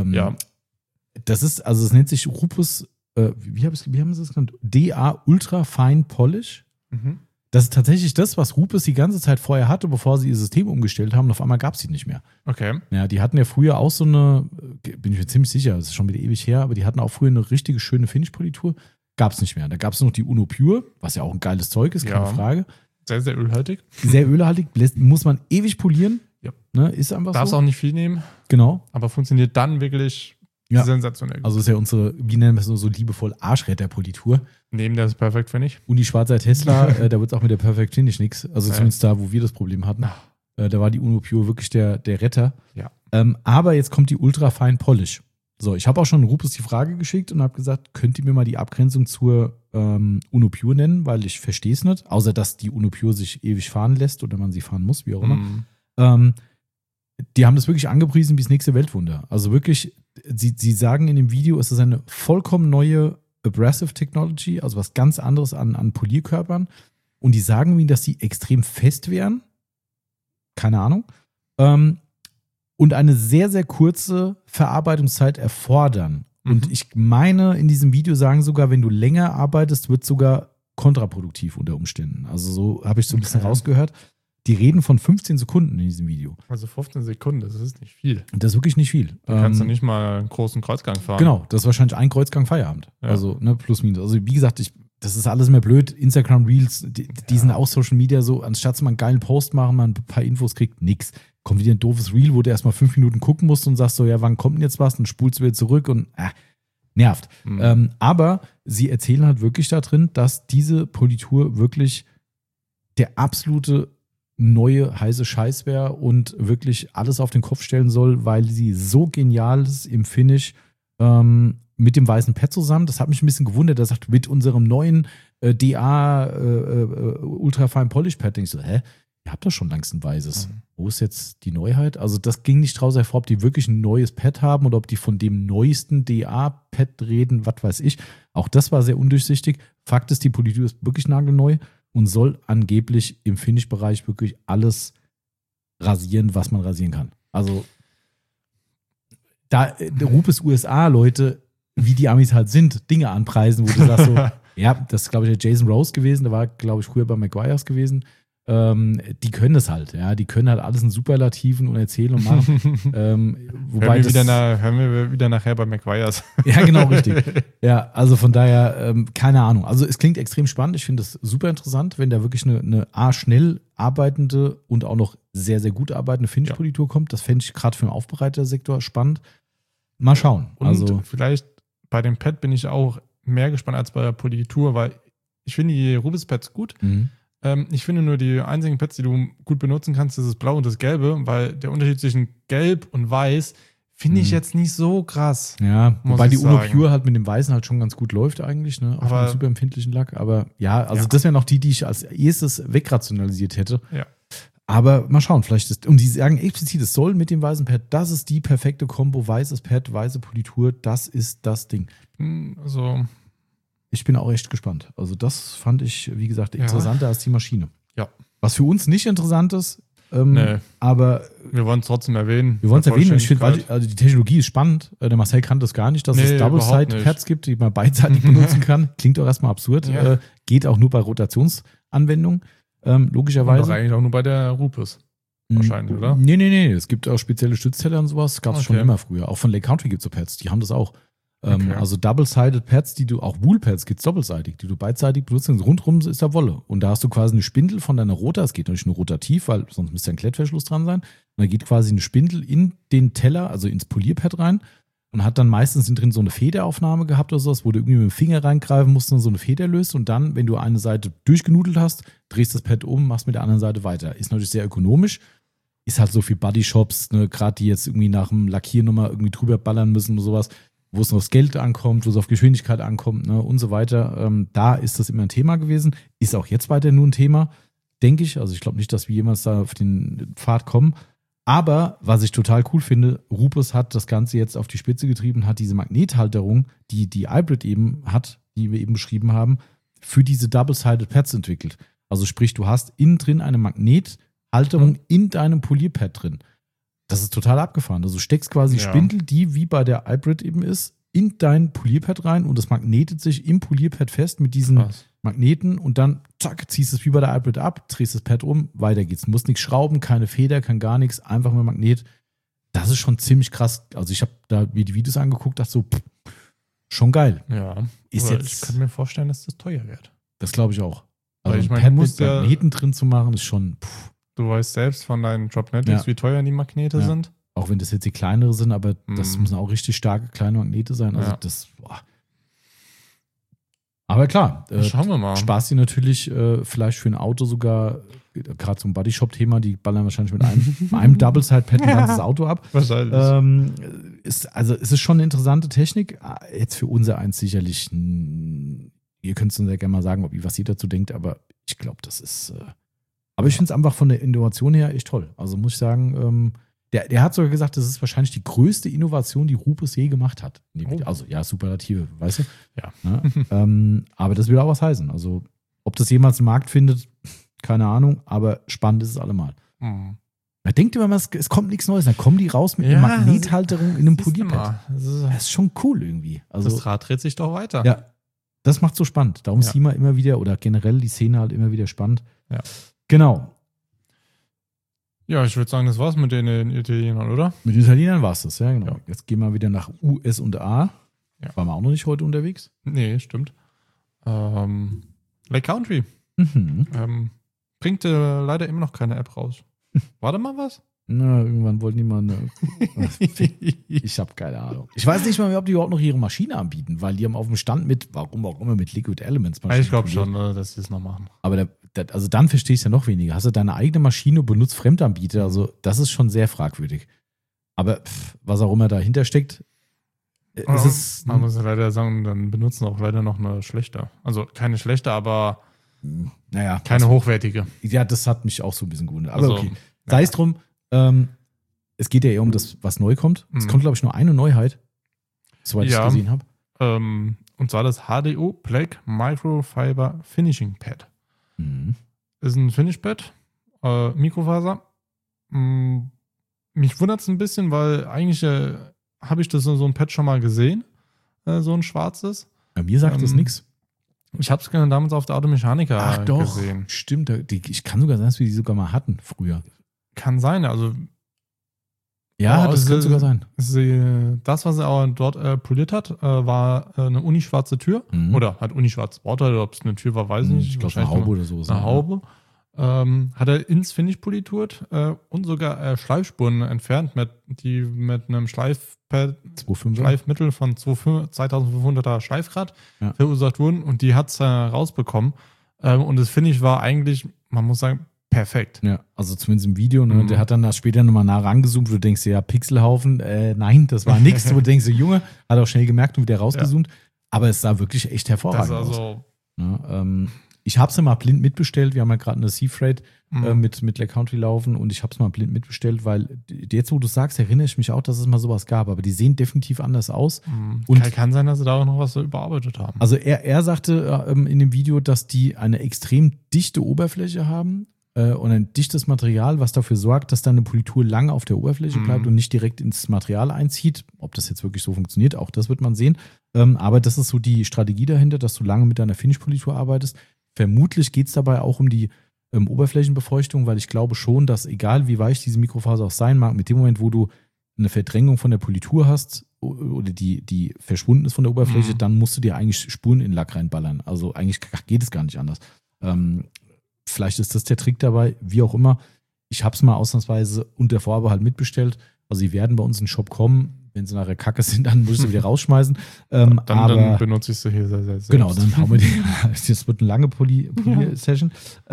Das ist, also es nennt sich Rupus, wie haben sie das genannt? DA Ultra Fine Polish. Das ist tatsächlich das, was Rupus die ganze Zeit vorher hatte, bevor sie ihr System umgestellt haben. Und auf einmal gab es die nicht mehr. Okay. Ja, die hatten ja früher auch so eine, bin ich mir ziemlich sicher, das ist schon wieder ewig her, aber die hatten auch früher eine richtige schöne Finish-Politur. Gab es nicht mehr. Da gab es noch die Uno Pure, was ja auch ein geiles Zeug ist, keine Frage. Sehr, sehr ölhaltig. Sehr ölhaltig, muss man ewig polieren. Ja. Ne, ist einfach Darfst so. Auch nicht viel nehmen. Genau. Aber funktioniert dann wirklich sensationell. Also ist ja unsere, wie nennen wir es so liebevoll, Arschretter-Politur. Neben der ist perfekt, finde ich. Und die schwarze Tesla, da wird es auch mit der Perfect Finish nichts. Also zumindest da, wo wir das Problem hatten. Da war die Uno Pure wirklich der Retter. Ja. Aber jetzt kommt die Ultra Fine Polish. So, ich habe auch schon Rupus die Frage geschickt und habe gesagt, könnt ihr mir mal die Abgrenzung zur Uno Pure nennen, weil ich verstehe es nicht. Außer, dass die Uno Pure sich ewig fahren lässt oder man sie fahren muss, wie auch immer. Die haben das wirklich angepriesen wie das nächste Weltwunder. Also wirklich, sie sagen in dem Video, es ist eine vollkommen neue Abrasive Technology, also was ganz anderes an Polierkörpern. Und die sagen mir, dass sie extrem fest wären. Keine Ahnung. Und eine sehr, sehr kurze Verarbeitungszeit erfordern. Und ich meine, in diesem Video sagen sogar, wenn du länger arbeitest, wird es sogar kontraproduktiv unter Umständen. Also so habe ich so ein bisschen rausgehört. Die reden von 15 Sekunden in diesem Video. Also 15 Sekunden, das ist nicht viel. Das ist wirklich nicht viel. Da kannst du nicht mal einen großen Kreuzgang fahren. Genau, das ist wahrscheinlich ein Kreuzgang Feierabend. Ja. Also plus minus. Also wie gesagt, das ist alles mehr blöd. Instagram Reels, die sind auch Social Media so, anstatt mal einen geilen Post machen, mal ein paar Infos kriegt, nix. Kommt wieder ein doofes Reel, wo du erstmal 5 Minuten gucken musst und sagst so, ja, wann kommt denn jetzt was? Und spulst wieder zurück und nervt. Aber sie erzählen halt wirklich da drin, dass diese Politur wirklich der absolute neue heiße Scheiß wäre und wirklich alles auf den Kopf stellen soll, weil sie so genial ist im Finish mit dem weißen Pad zusammen. Das hat mich ein bisschen gewundert. Er sagt, mit unserem neuen DA Ultrafine Polish Pad. Denkst du, hä? Ihr habt doch schon längst ein weißes. Wo ist jetzt die Neuheit? Also das ging nicht draus hervor, ob die wirklich ein neues Pad haben oder ob die von dem neuesten DA-Pad reden, was weiß ich. Auch das war sehr undurchsichtig. Fakt ist, die Politur ist wirklich nagelneu und soll angeblich im Finish-Bereich wirklich alles rasieren, was man rasieren kann. Also da Rupes USA, Leute, wie die Amis halt sind, Dinge anpreisen, wo du sagst so, ja, das ist, glaube ich, der Jason Rose gewesen, der war, glaube ich, früher bei Maguires gewesen. Die können es halt, ja, die können halt alles in Superlativen und erzählen und machen. Wobei hören wir wieder nachher bei Maguires. Ja, genau, richtig. Ja, also von daher, keine Ahnung. Also es klingt extrem spannend. Ich finde es super interessant, wenn da wirklich eine schnell arbeitende und auch noch sehr, sehr gut arbeitende Finish-Politur kommt. Das fände ich gerade für den Aufbereitersektor spannend. Mal schauen. Und also vielleicht bei dem Pad bin ich auch mehr gespannt als bei der Politur, weil ich finde die Rubis-Pads gut. Ich finde nur die einzigen Pads, die du gut benutzen kannst, das ist Blau und das Gelbe, weil der Unterschied zwischen Gelb und Weiß finde ich jetzt nicht so krass. Ja, wobei die Uno Pure halt mit dem Weißen halt schon ganz gut läuft eigentlich, ne? Auf einem super empfindlichen Lack. Aber ja, also das wären noch die ich als erstes wegrationalisiert hätte. Ja. Aber mal schauen, vielleicht ist, und die sagen explizit, es soll mit dem weißen Pad, das ist die perfekte Kombo, weißes Pad, weiße Politur, das ist das Ding. Also ich bin auch echt gespannt. Also das fand ich, wie gesagt, interessanter als die Maschine. Ja. Was für uns nicht interessant ist, nee. Aber wir wollen es trotzdem erwähnen. Wir wollen es erwähnen und ich finde, also die Technologie ist spannend. Der Marcel kannte das gar nicht, dass es Double-Side-Pads gibt, die man beidseitig benutzen kann. Klingt auch erstmal absurd. Ja. Geht auch nur bei Rotationsanwendungen, logischerweise. Aber eigentlich auch nur bei der Rupes. Wahrscheinlich, oder? Nee. Es gibt auch spezielle Stützteller und sowas. Gab es schon immer früher. Auch von Lake Country gibt es so Pads. Die haben das auch. Also Double-Sided Pads, die du auch Wool-Pads gibt es doppelseitig, die du beidseitig benutzt. Rundrum ist da Wolle. Und da hast du quasi eine Spindel von deiner Rota. Es geht natürlich nur rotativ, weil sonst müsste ein Klettverschluss dran sein. Und da geht quasi eine Spindel in den Teller, also ins Polierpad rein. Und hat dann meistens drin so eine Federaufnahme gehabt oder sowas, wo du irgendwie mit dem Finger reingreifen musst und so eine Feder löst. Und dann, wenn du eine Seite durchgenudelt hast, drehst das Pad um, machst mit der anderen Seite weiter. Ist natürlich sehr ökonomisch. Ist halt so für Bodyshops, ne, gerade die jetzt irgendwie nach dem Lackieren nochmal irgendwie drüber ballern müssen oder sowas, wo es noch aufs Geld ankommt, wo es auf Geschwindigkeit ankommt, ne, und so weiter. Da ist das immer ein Thema gewesen. Ist auch jetzt weiter nur ein Thema, denke ich. Also ich glaube nicht, dass wir jemals da auf den Pfad kommen. Aber was ich total cool finde, Rupes hat das Ganze jetzt auf die Spitze getrieben, hat diese Magnethalterung, die Hybrid eben hat, die wir eben beschrieben haben, für diese Double-Sided Pads entwickelt. Also sprich, du hast innen drin eine Magnethalterung in deinem Polierpad drin. Das ist total abgefahren. Also du steckst quasi Spindel, die wie bei der Hybrid eben ist, in dein Polierpad rein und das magnetet sich im Polierpad fest mit diesen Magneten und dann zack, ziehst es wie bei der Hybrid ab, drehst das Pad um, weiter geht's. Du musst nichts schrauben, keine Feder, kann gar nichts, einfach nur Magnet. Das ist schon ziemlich krass. Also ich habe da mir die Videos angeguckt, dachte so, schon geil. Ja, ist jetzt, ich kann mir vorstellen, dass das teuer wird. Das glaube ich auch. Also ich ein Pad mit Magneten drin zu machen, ist schon... Du weißt selbst von deinen Dropnetics, wie teuer die Magnete sind. Auch wenn das jetzt die kleinere sind, aber das müssen auch richtig starke kleine Magnete sein. Also das, Aber klar, schauen wir mal. Spaß die natürlich vielleicht für ein Auto sogar, gerade zum Bodyshop-Thema, die ballern wahrscheinlich mit einem Double-Side-Pad ein ganzes Auto ab. Wahrscheinlich. Es ist schon eine interessante Technik. Jetzt für unser eins sicherlich, ihr könnt es uns ja gerne mal sagen, was ihr dazu denkt, aber ich glaube, das ist... Aber ich finde es einfach von der Innovation her echt toll. Also muss ich sagen, der hat sogar gesagt, das ist wahrscheinlich die größte Innovation, die Rupes je gemacht hat. Also ja, Superlative, weißt du? Ja. Ne? Aber das will auch was heißen. Also ob das jemals einen Markt findet, keine Ahnung, aber spannend ist es allemal. Da denkt immer, es kommt nichts Neues. Dann kommen die raus mit einer Magnethalterung in einem Polierpad. Das ist schon cool irgendwie. Also, das Rad dreht sich doch weiter. Ja, das macht so spannend. Darum ist SEMA immer wieder, oder generell die Szene halt immer wieder spannend. Ja. Genau. Ja, ich würde sagen, das war's mit den Italienern, oder? Mit den Italienern war's das, ja, genau. Ja. Jetzt gehen wir wieder nach US und A. Ja. Waren wir auch noch nicht heute unterwegs? Nee, stimmt. Lake Country. Bringt leider immer noch keine App raus. War da mal was? Na, irgendwann wollten die mal ich habe keine Ahnung. Ich weiß nicht mal, ob die überhaupt noch ihre Maschine anbieten, weil die haben auf dem Stand mit, warum auch immer, mit Liquid Elements Maschinen. Ich glaube schon, dass sie es noch machen. Aber also dann verstehe ich es ja noch weniger. Hast du deine eigene Maschine und benutzt Fremdanbieter? Also das ist schon sehr fragwürdig. Aber was auch immer dahinter steckt, man muss leider sagen, dann benutzen auch leider noch eine schlechte. Also keine schlechte, aber keine hochwertige. Ja, das hat mich auch so ein bisschen gewundert. Aber okay, sei es drum. Es geht ja eher um das, was neu kommt. Es kommt, glaube ich, nur eine Neuheit, soweit ich es gesehen habe. Und zwar das HDO Black Microfiber Finishing Pad. Ist ein Finish Pad, Mikrofaser. Mich wundert es ein bisschen, weil eigentlich habe ich das so ein Pad schon mal gesehen, so ein schwarzes. Bei mir sagt das nichts. Ich habe es damals auf der Automechanika Ach doch, gesehen. Stimmt. Ich kann sogar sagen, dass wir die sogar mal hatten früher. Kann sein, also. Ja, das könnte sogar sein. Das, was er auch dort poliert hat, war eine unischwarze Tür. Oder hat unischwarzes Bauteil, oder ob es eine Tür war, weiß ich nicht. Ich glaube, eine Haube oder so. Eine Haube. Hat er ins Finish politurt und sogar Schleifspuren entfernt, die mit einem Schleifmittel von 2500er Schleifgrad verursacht wurden, und die hat es rausbekommen. Und das Finish war eigentlich, man muss sagen, perfekt. Ja, also zumindest im Video. Ne? Der hat dann später nochmal nah rangezoomt, wo du denkst, ja, Pixelhaufen, nein, das war nichts. Wo du denkst, Junge, hat auch schnell gemerkt und wieder rausgezoomt. Aber es sah wirklich echt hervorragend aus. Ja, ich habe es ja mal blind mitbestellt. Wir haben ja gerade eine Seafreight mit Lake Country laufen, und ich habe es mal blind mitbestellt, weil jetzt, wo du sagst, erinnere ich mich auch, dass es mal sowas gab. Aber die sehen definitiv anders aus. Und kann sein, dass sie da auch noch was so überarbeitet haben. Also er sagte in dem Video, dass die eine extrem dichte Oberfläche haben. Und ein dichtes Material, was dafür sorgt, dass deine Politur lange auf der Oberfläche bleibt und nicht direkt ins Material einzieht. Ob das jetzt wirklich so funktioniert, auch das wird man sehen. Aber das ist so die Strategie dahinter, dass du lange mit deiner Finish-Politur arbeitest. Vermutlich geht es dabei auch um die Oberflächenbefeuchtung, weil ich glaube schon, dass egal wie weich diese Mikrofaser auch sein mag, mit dem Moment, wo du eine Verdrängung von der Politur hast oder die verschwunden ist von der Oberfläche, dann musst du dir eigentlich Spuren in den Lack reinballern. Also eigentlich geht es gar nicht anders. Vielleicht ist das der Trick dabei, wie auch immer. Ich habe es mal ausnahmsweise unter Vorbehalt mitbestellt. Also sie werden bei uns in den Shop kommen. Wenn sie nachher Kacke sind, dann muss ich sie wieder rausschmeißen. Dann benutze ich sie hier sehr selbst. Genau, dann hauen wir die. Das wird eine lange Polier-Session.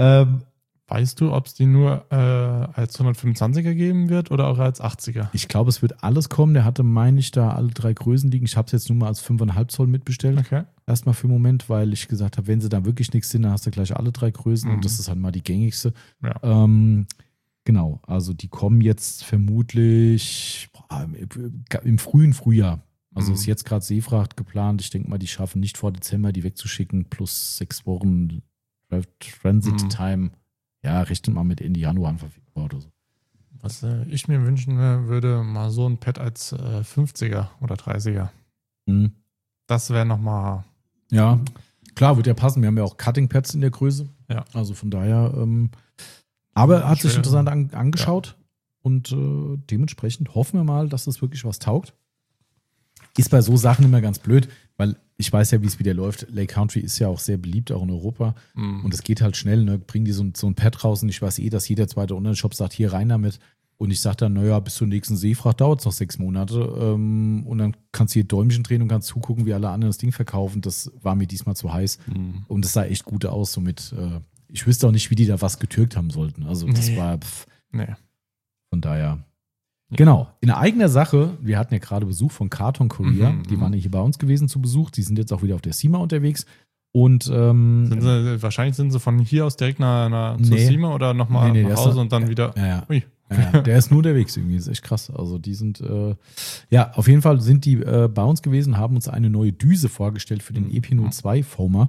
Weißt du, ob es die nur als 125er geben wird oder auch als 80er? Ich glaube, es wird alles kommen. Der hatte, meine ich, da alle 3 Größen liegen. Ich habe es jetzt nur mal als 5,5 Zoll mitbestellt. Okay. Erstmal für den Moment, weil ich gesagt habe, wenn sie da wirklich nichts sind, dann hast du gleich alle 3 Größen und das ist halt mal die gängigste. Ja. Genau, also die kommen jetzt vermutlich im frühen Frühjahr. Also ist jetzt gerade Seefracht geplant. Ich denke mal, die schaffen nicht vor Dezember, die wegzuschicken, plus 6 Wochen Transit-Time. Ja, rechnet mal mit Ende Januar verfügbar oder so. Was ich mir wünschen würde, mal so ein Pad als 50er oder 30er. Das wäre nochmal. Ja, klar, wird ja passen. Wir haben ja auch Cutting-Pads in der Größe. Ja. Also von daher. Aber er hat sich interessant angeschaut und dementsprechend hoffen wir mal, dass das wirklich was taugt. Ist bei so Sachen immer ganz blöd, weil ich weiß ja, wie es wieder läuft. Lake Country ist ja auch sehr beliebt, auch in Europa. Und es geht halt schnell. Ne? Bringen die so ein Pad raus und ich weiß dass jeder zweite Online-Shop sagt, hier rein damit. Und ich sage dann, naja, bis zur nächsten Seefracht dauert es noch 6 Monate. Und dann kannst du hier Däumchen drehen und kannst zugucken, wie alle anderen das Ding verkaufen. Das war mir diesmal zu heiß. Und es sah echt gut aus. Somit, ich wüsste auch nicht, wie die da was getürkt haben sollten. Also das war, von daher. Genau, in eigener Sache, wir hatten ja gerade Besuch von Karton Korea, die waren ja hier bei uns gewesen zu Besuch, die sind jetzt auch wieder auf der SEMA unterwegs und wahrscheinlich sind sie von hier aus direkt zur SEMA oder nochmal nach Hause und dann wieder. Ja, der ist nur unterwegs irgendwie, das ist echt krass. Also die sind, auf jeden Fall sind die bei uns gewesen, haben uns eine neue Düse vorgestellt für den Epino 2 Foamer.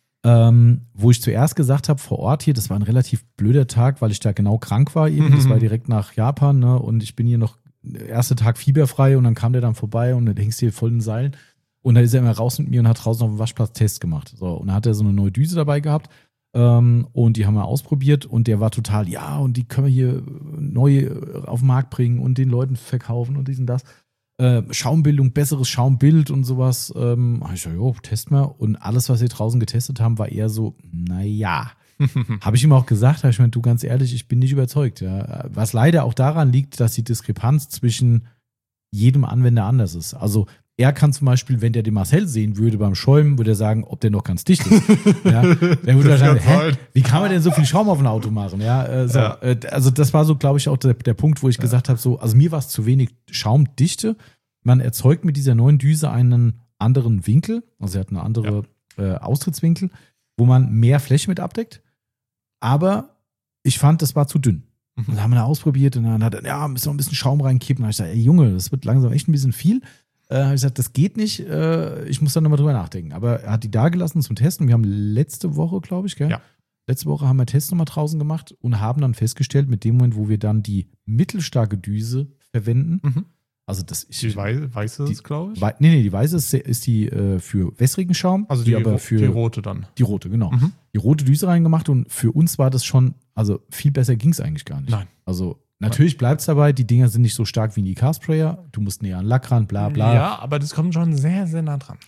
Wo ich zuerst gesagt habe, vor Ort hier, das war ein relativ blöder Tag, weil ich da genau krank war eben. Das war direkt nach Japan, ne? Und ich bin hier noch erster Tag fieberfrei und dann kam der dann vorbei und dann hängst du hier voll in den Seilen. Und dann ist er immer raus mit mir und hat draußen auf dem Waschplatz Test gemacht. So, und dann hat er so eine neue Düse dabei gehabt und die haben wir ausprobiert und der war total, und die können wir hier neu auf den Markt bringen und den Leuten verkaufen und dies und das. Schaumbildung, besseres Schaumbild und sowas. Hab ich gesagt, jo, testen wir. Und alles, was wir draußen getestet haben, war eher so, naja. Habe ich ihm auch gesagt, ich meine, du, ganz ehrlich, ich bin nicht überzeugt. Ja. Was leider auch daran liegt, dass die Diskrepanz zwischen jedem Anwender anders ist. Also er kann zum Beispiel, wenn der den Marcel sehen würde beim Schäumen, würde er sagen, ob der noch ganz dicht ist. Ja, der würde sagen, wie kann man denn so viel Schaum auf ein Auto machen? Ja, also das war so, glaube ich, auch der Punkt, wo ich gesagt habe, so, also mir war es zu wenig Schaumdichte. Man erzeugt mit dieser neuen Düse einen anderen Winkel, also er hat eine andere Austrittswinkel, wo man mehr Fläche mit abdeckt. Aber ich fand, das war zu dünn. Und dann haben wir ausprobiert und dann hat er, müssen wir ein bisschen Schaum reinkippen. Da habe ich gesagt, ey Junge, das wird langsam echt ein bisschen viel. Habe ich gesagt, das geht nicht, ich muss da nochmal drüber nachdenken. Aber er hat die da gelassen zum Testen. Wir haben letzte Woche, glaube ich, gell? Ja. Letzte Woche haben wir Tests nochmal draußen gemacht und haben dann festgestellt, mit dem Moment, wo wir dann die mittelstarke Düse verwenden, also das ist die weiße ist, glaube ich. Die weiße ist die für wässrigen Schaum. Also die rote dann. Die rote, genau. Die rote Düse reingemacht und für uns war das schon, also viel besser ging es eigentlich gar nicht. Nein. Also natürlich bleibt es dabei, die Dinger sind nicht so stark wie ein IK-Sprayer. Du musst näher an Lack ran, bla bla. Ja, aber das kommt schon sehr, sehr nah dran.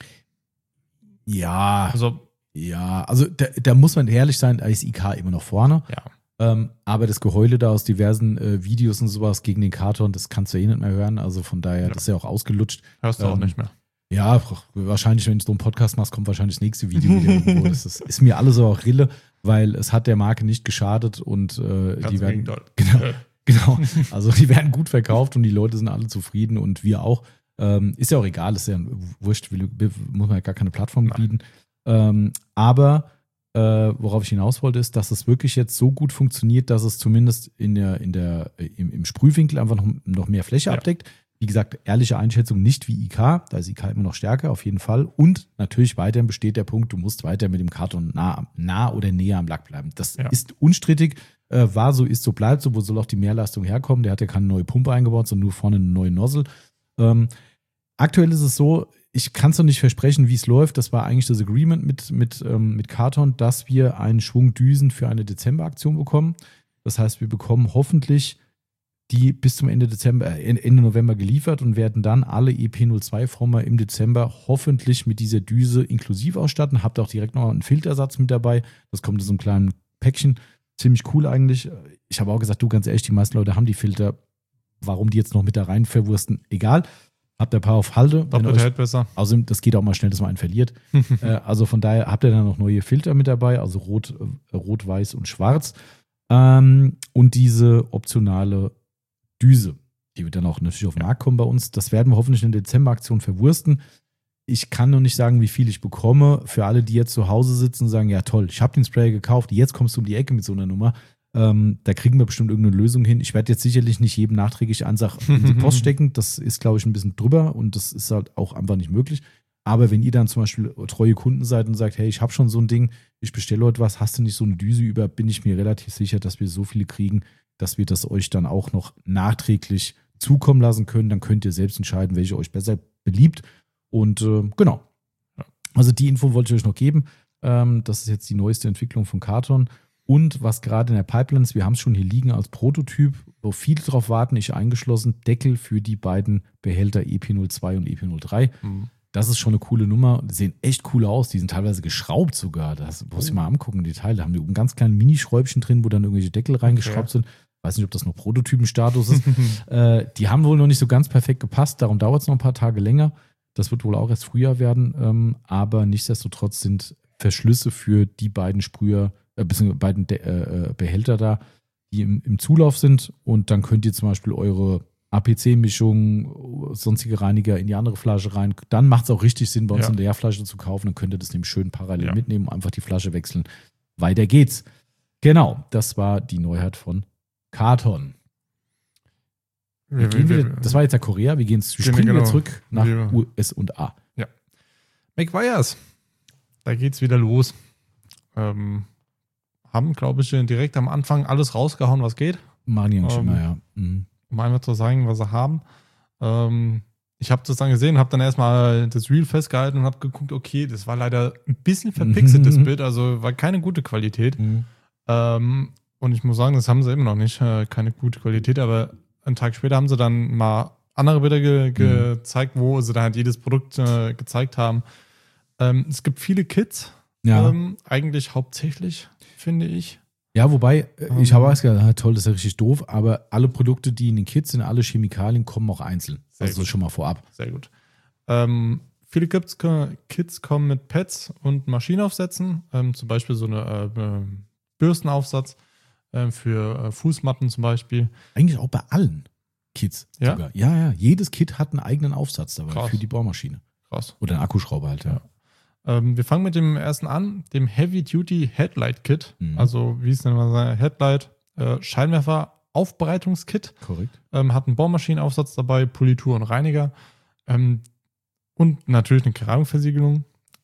Ja. Also da muss man ehrlich sein, da ist IK immer noch vorne. Ja. Aber das Geheule da aus diversen Videos und sowas gegen den Karton, das kannst du eh nicht mehr hören. Also von daher, das ist ja auch ausgelutscht. Hörst du auch nicht mehr. Ja, wahrscheinlich, wenn du so einen Podcast machst, kommt wahrscheinlich das nächste Video wieder irgendwo. Das ist mir alles so auch Rille, weil es hat der Marke nicht geschadet und die werden genau, also die werden gut verkauft und die Leute sind alle zufrieden und wir auch. Ist ja auch egal, ist ja wurscht, muss man ja gar keine Plattform bieten. Aber worauf ich hinaus wollte, ist, dass es wirklich jetzt so gut funktioniert, dass es zumindest im Sprühwinkel einfach noch mehr Fläche abdeckt. Wie gesagt, ehrliche Einschätzung nicht wie IK, da ist IK immer noch stärker, auf jeden Fall. Und natürlich weiterhin besteht der Punkt, du musst weiter mit dem Karton nah oder näher am Lack bleiben. Das ist unstrittig, war so, ist so, bleibt so, wo soll auch die Mehrleistung herkommen? Der hat ja keine neue Pumpe eingebaut, sondern nur vorne eine neue Nozzle. Aktuell ist es so, ich kann es noch nicht versprechen, wie es läuft. Das war eigentlich das Agreement mit Karton, dass wir einen Schwung Düsen für eine Dezemberaktion bekommen. Das heißt, wir bekommen hoffentlich die bis zum Ende November geliefert und werden dann alle EP02-Frommer im Dezember hoffentlich mit dieser Düse inklusiv ausstatten. Habt auch direkt noch einen Filtersatz mit dabei. Das kommt in so einem kleinen Päckchen. Ziemlich cool eigentlich. Ich habe auch gesagt, du, ganz ehrlich, die meisten Leute haben die Filter. Warum die jetzt noch mit da rein verwursten, egal. Habt ihr ein paar auf Halde. Doppelt hält besser. Also das geht auch mal schnell, dass man einen verliert. Also von daher habt ihr dann noch neue Filter mit dabei, also rot, weiß und schwarz. Und diese optionale Düse, die wird dann auch natürlich auf den Markt kommen bei uns. Das werden wir hoffentlich in der Dezemberaktion verwursten. Ich kann noch nicht sagen, wie viel ich bekomme. Für alle, die jetzt zu Hause sitzen und sagen, ja toll, ich habe den Sprayer gekauft, jetzt kommst du um die Ecke mit so einer Nummer. Da kriegen wir bestimmt irgendeine Lösung hin. Ich werde jetzt sicherlich nicht jedem nachträglich eine Sache in die Post stecken. Das ist, glaube ich, ein bisschen drüber und das ist halt auch einfach nicht möglich. Aber wenn ihr dann zum Beispiel treue Kunden seid und sagt, hey, ich habe schon so ein Ding, ich bestelle heute was, hast du nicht so eine Düse über, bin ich mir relativ sicher, dass wir so viele kriegen, dass wir das euch dann auch noch nachträglich zukommen lassen können. Dann könnt ihr selbst entscheiden, welche euch besser beliebt. Und genau. Also die Info wollte ich euch noch geben. Das ist jetzt die neueste Entwicklung von Karton. Und was gerade in der Pipeline ist, wir haben es schon hier liegen als Prototyp, wo viele drauf warten, ich eingeschlossen, Deckel für die beiden Behälter EP02 und EP03. Das ist schon eine coole Nummer. Die sehen echt cool aus. Die sind teilweise geschraubt sogar. Das muss ich mal angucken, die Teile. Da haben die ein ganz kleines Minischräubchen drin, wo dann irgendwelche Deckel reingeschraubt sind. Weiß nicht, ob das noch Prototypenstatus ist. Die haben wohl noch nicht so ganz perfekt gepasst. Darum dauert es noch ein paar Tage länger. Das wird wohl auch erst Frühjahr werden. Aber nichtsdestotrotz sind Verschlüsse für die beiden Sprüher, beziehungsweise beiden Behälter da, die im Zulauf sind. Und dann könnt ihr zum Beispiel eure APC-Mischung, sonstige Reiniger in die andere Flasche rein. Dann macht es auch richtig Sinn, bei uns eine Leerflasche zu kaufen. Dann könnt ihr das nämlich schön parallel mitnehmen, einfach die Flasche wechseln. Weiter geht's. Genau, das war die Neuheit von Karton. Das war jetzt der Korea. Wir gehen wieder zurück nach USA. Ja. McGuire's. Da geht's wieder los. Haben, glaube ich, direkt am Anfang alles rausgehauen, was geht. Machen die schon mal, ja. Um einmal zu sagen, was sie haben. Ich habe das dann gesehen, habe dann erstmal das Reel festgehalten und habe geguckt, okay, das war leider ein bisschen verpixeltes Bild, also war keine gute Qualität. Und ich muss sagen, das haben sie immer noch nicht, keine gute Qualität, aber einen Tag später haben sie dann mal andere Bilder gezeigt, wo sie da halt jedes Produkt gezeigt haben. Es gibt viele Kits, eigentlich hauptsächlich, finde ich. Ja, wobei, ich habe auch gesagt, toll, das ist ja richtig doof, aber alle Produkte, die in den Kits sind, alle Chemikalien, kommen auch einzeln. Also schon mal vorab. Sehr gut. Viele Kits kommen mit Pads und Maschinenaufsätzen, zum Beispiel so eine Bürstenaufsatz für Fußmatten zum Beispiel. Eigentlich auch bei allen Kits. Ja? Sogar. Ja. Jedes Kit hat einen eigenen Aufsatz dabei. Krass. Für die Bohrmaschine. Krass. Oder einen Akkuschrauber halt, ja. Wir fangen mit dem ersten an, dem Heavy Duty Headlight Kit. Also, wie es nennt man sein, Headlight Scheinwerfer Aufbereitungskit. Korrekt. Hat einen Bohrmaschinenaufsatz dabei, Politur und Reiniger. Und natürlich eine Keramikversiegelung.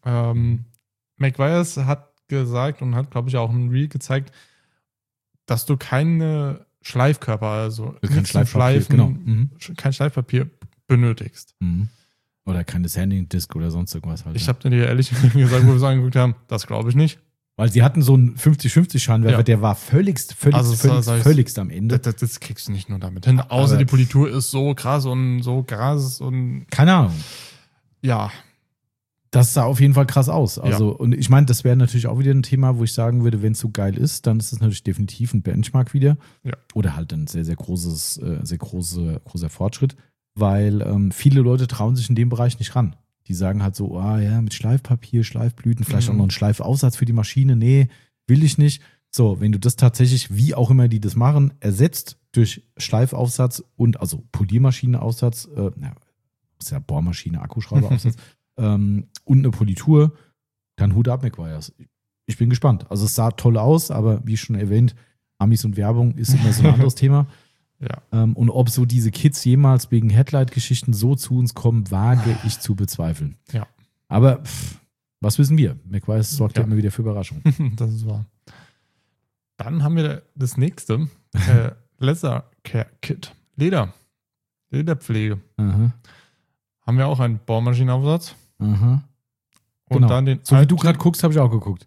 Meguiar's hat gesagt und hat, glaube ich, auch ein Reel gezeigt, dass du keine Schleifkörper, also kein Schleifpapier, kein Schleifpapier benötigst. Oder keine Sanding Disc oder sonst irgendwas halt. Ich habe dir ehrlich gesagt, wo wir es angeguckt haben, das glaube ich nicht. Weil sie hatten so einen 50-50-Scheinwerfer, der war völligst am Ende. Das kriegst du nicht nur damit hin. Außer die Politur ist so krass und so krass und. Keine Ahnung. Ja. Das sah auf jeden Fall krass aus. Also, und ich meine, das wäre natürlich auch wieder ein Thema, wo ich sagen würde, wenn es so geil ist, dann ist es natürlich definitiv ein Benchmark wieder. Ja. Oder halt ein sehr, sehr großer Fortschritt, weil viele Leute trauen sich in dem Bereich nicht ran. Die sagen halt so, mit Schleifpapier, Schleifblüten, vielleicht auch noch einen Schleifaufsatz für die Maschine. Nee, will ich nicht. So, wenn du das tatsächlich, wie auch immer die das machen, ersetzt durch Schleifaufsatz und also Poliermaschineaufsatz, ist ja Bohrmaschine, Akkuschrauberaufsatz und eine Politur, dann Hut ab, Meguiar's. Ich bin gespannt. Also es sah toll aus, aber wie schon erwähnt, Amis und Werbung ist immer so ein anderes Thema. Ja. Und ob so diese Kids jemals wegen Headlight-Geschichten so zu uns kommen, wage ich zu bezweifeln. Ja. Aber was wissen wir? Meguiar's sorgt ja immer wieder für Überraschungen. Das ist wahr. Dann haben wir das nächste. Leather Care Kit. Lederpflege. Aha. Haben wir auch einen Bohrmaschinenaufsatz. Aha. Und Genau. dann den So wie du gerade guckst, habe ich auch geguckt.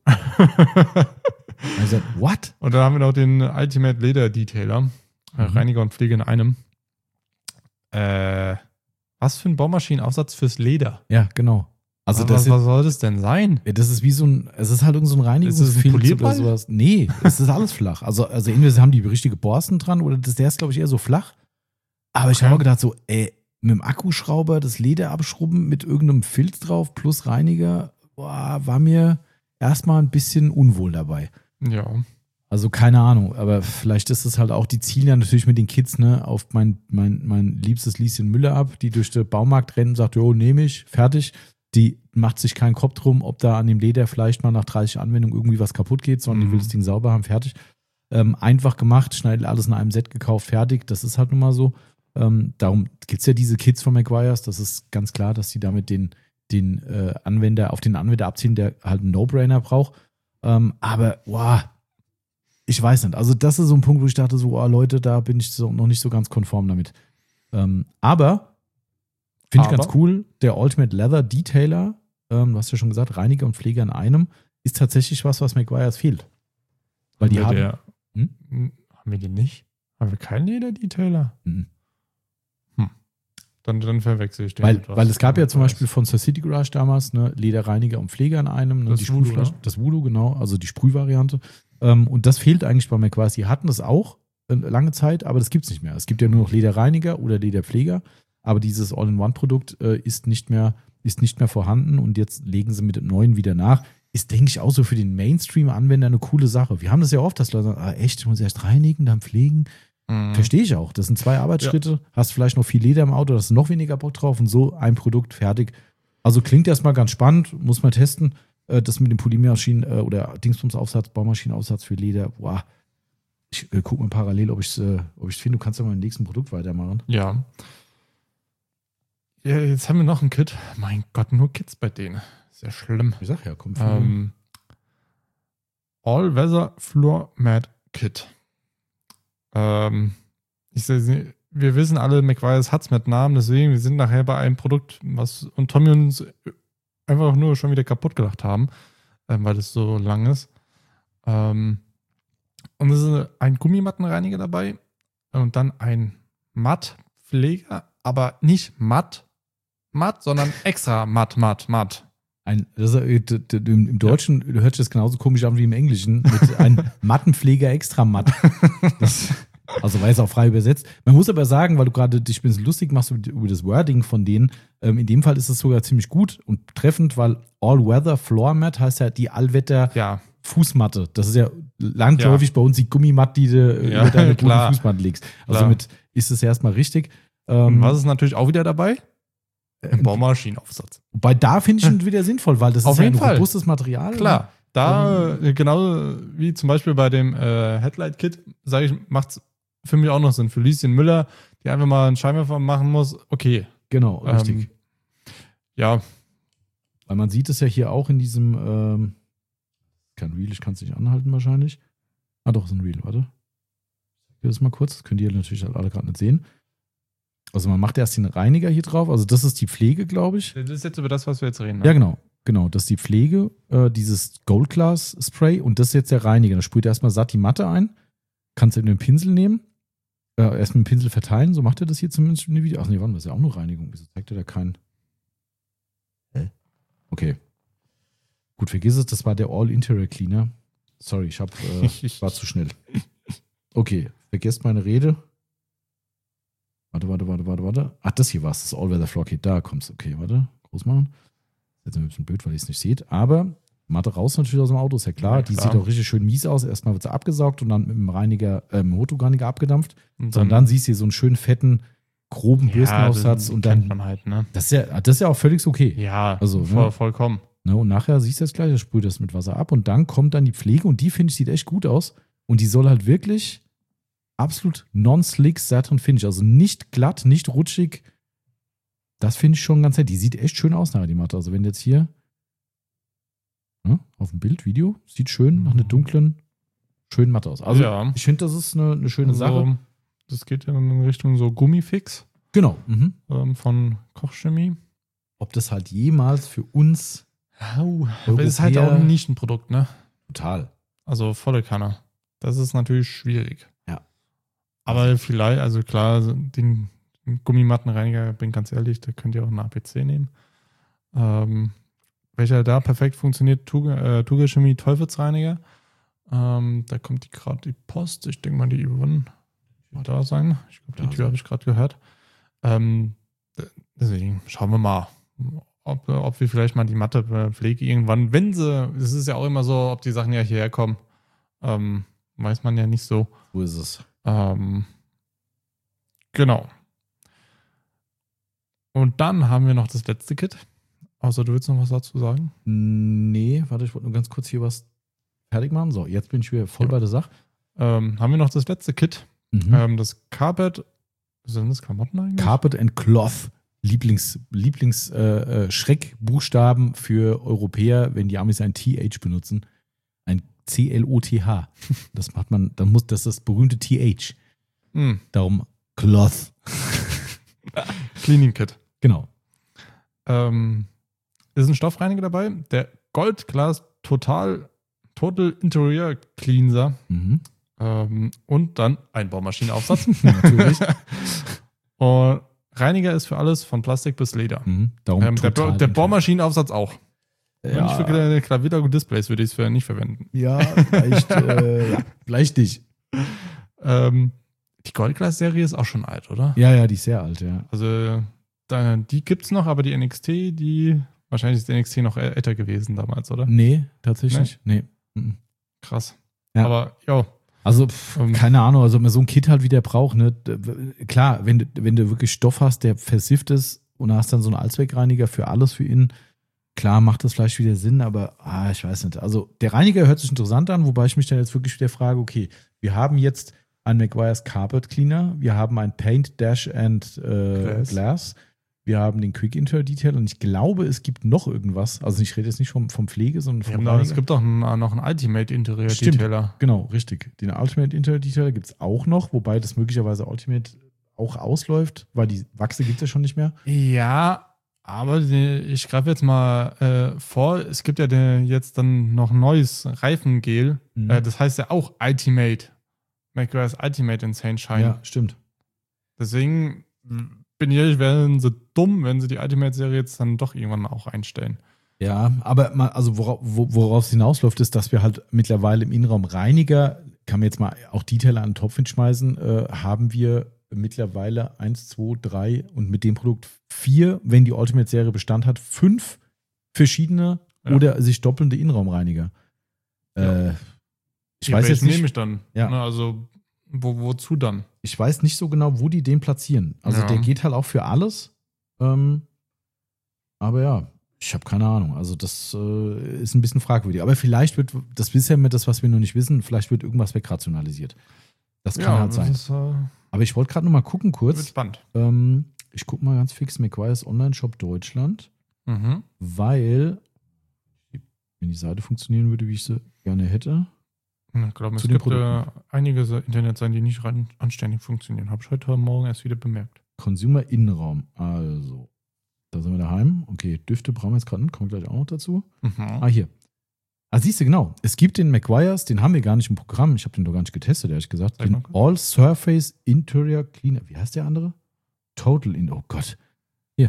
Also, what? Und dann haben wir noch den Ultimate Leder Detailer. Reiniger und Pflege in einem. Was für ein Bohrmaschinenaufsatz fürs Leder? Ja, genau. Also was soll das denn sein? Das ist wie es ist halt irgend so ein Reinigungsfilz Ist es ein Polierball? oder sowas. Nee, es ist alles flach. Also entweder haben die richtige Borsten dran oder der ist, glaube ich, eher so flach. Aber ich habe auch gedacht so, mit dem Akkuschrauber das Leder abschrubben mit irgendeinem Filz drauf plus Reiniger, war mir erstmal ein bisschen unwohl dabei. Ja. Also keine Ahnung, aber vielleicht ist es halt auch, die zielen ja natürlich mit den Kids auf mein liebstes Lieschen Müller ab, die durch den Baumarkt rennt und sagt, jo, nehme ich, fertig. Die macht sich keinen Kopf drum, ob da an dem Leder vielleicht mal nach 30 Anwendungen irgendwie was kaputt geht, sondern die will das Ding sauber haben, fertig. Einfach gemacht, schnell alles in einem Set gekauft, fertig. Das ist halt nun mal so. Darum gibt es ja diese Kits von Meguiar's. Das ist ganz klar, dass die damit den Anwender auf den Anwender abziehen, der halt einen No-Brainer braucht. Aber, ich weiß nicht. Also das ist so ein Punkt, wo ich dachte so, Leute, da bin ich so noch nicht so ganz konform damit. Aber finde ich ganz cool, der Ultimate Leather Detailer, du hast ja schon gesagt, Reiniger und Pfleger in einem, ist tatsächlich was Meguiar's fehlt. Weil die haben... Haben wir den nicht? Haben wir keinen Leder-Detailer? Mhm. Dann verwechsel ich den. Weil es gab ja zum Beispiel von Sir City Garage damals Lederreiniger und Pfleger in einem. Ne, Das Voodoo, ne? Das Voodoo, genau, also die Sprühvariante. Und das fehlt eigentlich bei Meguiar's. Die hatten das auch lange Zeit, aber das gibt es nicht mehr. Es gibt ja nur noch Lederreiniger oder Lederpfleger, aber dieses All-in-One-Produkt ist nicht mehr vorhanden und jetzt legen sie mit dem neuen wieder nach. Ist, denke ich, auch so für den Mainstream-Anwender eine coole Sache. Wir haben das ja oft, dass Leute sagen, echt, ich muss erst reinigen, dann pflegen. Verstehe ich auch. Das sind 2 Arbeitsschritte. Ja. Hast vielleicht noch viel Leder im Auto, hast noch weniger Bock drauf und so ein Produkt fertig. Also klingt erstmal ganz spannend, muss man testen. Das mit dem Poliermaschinen oder Dingsbumsaufsatz, Baumashienenaufsatz für Leder. Wow. Ich gucke mal parallel, ob ich es finde. Du kannst ja mal im nächsten Produkt weitermachen. Ja. Ja, jetzt haben wir noch ein Kit. Mein Gott, nur Kits bei denen. Sehr schlimm. Ich sag ja, kommt All-Weather Floor Mat Kit. Wir wissen alle, Meguiar's hat es mit Namen, deswegen wir sind nachher bei einem Produkt, und Tommy uns einfach nur schon wieder kaputt gelacht haben, weil es so lang ist. Und es ist ein Gummimattenreiniger dabei und dann ein Mattpfleger aber nicht matt, sondern extra matt. Im Deutschen hört sich das genauso komisch an wie im Englischen, mit einem Mattenpfleger extra matt. Also war es auch frei übersetzt. Man muss aber sagen, weil du gerade dich ein bisschen lustig machst über das Wording von denen, in dem Fall ist es sogar ziemlich gut und treffend, weil All-Weather Floor Mat heißt ja die Allwetter Fußmatte. Das ist ja landläufig bei uns die Gummimatte, die du über deine Fußmatte legst. Also damit ist es erstmal richtig. Und was ist natürlich auch wieder dabei? Ein Bohrmaschinenaufsatz. Wobei da finde ich schon wieder sinnvoll, weil das auf ist ja ein Fall. robustes Material. Klar. Da, genau wie zum Beispiel bei dem Headlight-Kit, sage ich, macht es für mich auch noch Sinn. Für Lieschen Müller, die einfach mal einen Scheinwerfer machen muss, okay. Genau, richtig. Ja. Weil man sieht es ja hier auch in diesem, kein Reel, ich kann es nicht anhalten wahrscheinlich. Ah doch, ist ein Reel, warte. Ich will das mal kurz, das könnt ihr natürlich alle gerade nicht sehen. Also man macht erst den Reiniger hier drauf, also das ist die Pflege, glaube ich. Das ist jetzt über das, was wir jetzt reden. Ne? Ja, genau, das ist die Pflege, dieses Gold Glass Spray und das ist jetzt der Reiniger. Da sprüht er erstmal satt die Matte ein, kannst du in den Pinsel nehmen, erst mit dem Pinsel verteilen, so macht er das hier zumindest in dem Video. Ach nee, warte, das ist ja auch nur Reinigung, wieso zeigt er da keinen? Okay. Gut, vergiss es, das war der All-Interior Cleaner. Sorry, ich war zu schnell. Okay, vergesst meine Rede. Warte. Ach, das hier war es, das All-Weather Floor Kit. Da kommt's. Okay, warte. Groß machen. Jetzt ein bisschen blöd, weil ihr es nicht seht. Aber Matte raus natürlich aus dem Auto, ist ja klar. Die sieht auch richtig schön mies aus. Erstmal wird sie abgesaugt und dann mit dem Hotreiniger abgedampft. Und dann siehst du hier so einen schönen, fetten, groben Bürstenaufsatz. Und dann. Man halt, ne? Das ist ja auch völlig okay. Ja, also, vollkommen. Ne, und nachher siehst du das gleich, das sprüht das mit Wasser ab. Und dann kommt dann die Pflege und die, finde ich, sieht echt gut aus. Und die soll halt wirklich absolut non-slick Satin Finish. Also nicht glatt, nicht rutschig. Das finde ich schon ganz nett. Die sieht echt schön aus nachher, die Matte. Also wenn jetzt hier auf dem Bild, Video, sieht schön nach einer dunklen, schönen Matte aus. Also ich finde, das ist eine schöne Sache. Das geht ja in Richtung so Gummifix. Genau. Von Kochchemie. Ob das halt jemals für uns aber es ist halt auch ein Nischenprodukt, ne? Total. Also volle Kanne. Das ist natürlich schwierig. Ja. Aber vielleicht, also klar, den Gummimattenreiniger, bin ganz ehrlich, da könnt ihr auch einen APC nehmen. Welcher da perfekt funktioniert, Tuga Chemie Teufelsreiniger. Da kommt gerade die Post. Ich denke mal, die irgendwann mal da sein. Ich glaube, die Tür habe ich gerade gehört. Deswegen schauen wir mal, ob wir vielleicht mal die Mattepflege irgendwann, es ist ja auch immer so, ob die Sachen ja hierher kommen, weiß man ja nicht so. Wo ist es? Genau. Und dann haben wir noch das letzte Kit. Außer du willst noch was dazu sagen? Nee, warte, ich wollte nur ganz kurz hier was fertig machen. So, jetzt bin ich wieder voll bei der Sache. Haben wir noch das letzte Kit. Das Carpet, sind das Klamotten eigentlich? Carpet and Cloth. Schreckbuchstaben für Europäer, wenn die Amis ein TH benutzen. Ein CLOTH. Das macht man, das ist das berühmte TH. Darum Cloth. Cleaning Kit. Genau. Ist ein Stoffreiniger dabei. Der Gold Glass Total Interior Cleanser. Und dann ein Bohrmaschinenaufsatz. Natürlich. Und Reiniger ist für alles, von Plastik bis Leder. Darum der Bohrmaschinenaufsatz auch. Ja. Nicht für Klavier und Displays würde ich es nicht verwenden. Ja, vielleicht nicht. Die Goldglas-Serie ist auch schon alt, oder? Ja, die ist sehr alt, ja. Also die gibt's noch, aber die NXT, wahrscheinlich ist die NXT noch älter gewesen damals, oder? Nee, tatsächlich nicht. Nee. Krass. Ja. Aber, ja. Also, keine Ahnung, also wenn man so ein Kit halt wieder braucht, ne? Klar, wenn du wirklich Stoff hast, der versifft ist und hast dann so einen Allzweckreiniger für alles für ihn, klar macht das vielleicht wieder Sinn, aber ich weiß nicht. Also der Reiniger hört sich interessant an, wobei ich mich dann jetzt wirklich wieder frage, okay, wir haben jetzt einen Meguiar's Carpet Cleaner, wir haben ein Paint, Dash and Glass, wir haben den Quick Interior Detail und ich glaube, es gibt noch irgendwas. Also ich rede jetzt nicht vom Pflege, sondern vom Reiniger. Es gibt auch noch einen Ultimate Interior Detailer. Genau, richtig. Den Ultimate Interior Detailer gibt es auch noch, wobei das möglicherweise Ultimate auch ausläuft, weil die Wachse gibt es ja schon nicht mehr. Ja, aber ich greife jetzt mal vor, es gibt ja jetzt dann noch ein neues Reifengel. Das heißt ja auch Ultimate. Meguiar's Ultimate Insane Shine. Ja, stimmt. Deswegen bin ehrlich, wären sie dumm, wenn sie die Ultimate-Serie jetzt dann doch irgendwann auch einstellen. Ja, aber also worauf es hinausläuft, ist, dass wir halt mittlerweile im Innenraum Reiniger, kann man jetzt mal auch Detailer an den Topf hinschmeißen, haben wir mittlerweile 1, 2, 3 und mit dem Produkt 4, wenn die Ultimate-Serie Bestand hat, 5 verschiedene oder sich doppelnde Innenraumreiniger. Ich weiß jetzt nicht. Nehme ich dann. Ja. Ne, also, wozu dann? Ich weiß nicht so genau, wo die den platzieren. Also der geht halt auch für alles. Aber ja, ich habe keine Ahnung. Also das ist ein bisschen fragwürdig. Aber vielleicht wird, das bisher mit das, was wir noch nicht wissen, vielleicht wird irgendwas wegrationalisiert. Das kann halt sein. Ist, aber ich wollte gerade noch mal gucken kurz. Wird spannend. Ich gucke mal ganz fix Meguiar's Online-Shop Deutschland, weil, wenn die Seite funktionieren würde, wie ich sie gerne hätte. Ich glaube, es gibt einige Internetseiten, die nicht anständig funktionieren. Habe ich heute Morgen erst wieder bemerkt. Consumer Innenraum. Also, da sind wir daheim. Okay, Düfte brauchen wir jetzt gerade nicht. Kommen wir gleich auch noch dazu. Hier. Siehst du, genau. Es gibt den Meguiar's, den haben wir gar nicht im Programm. Ich habe den doch gar nicht getestet, ehrlich gesagt. Den All Surface Interior Cleaner. Wie heißt der andere? Total in. Oh Gott. Hier.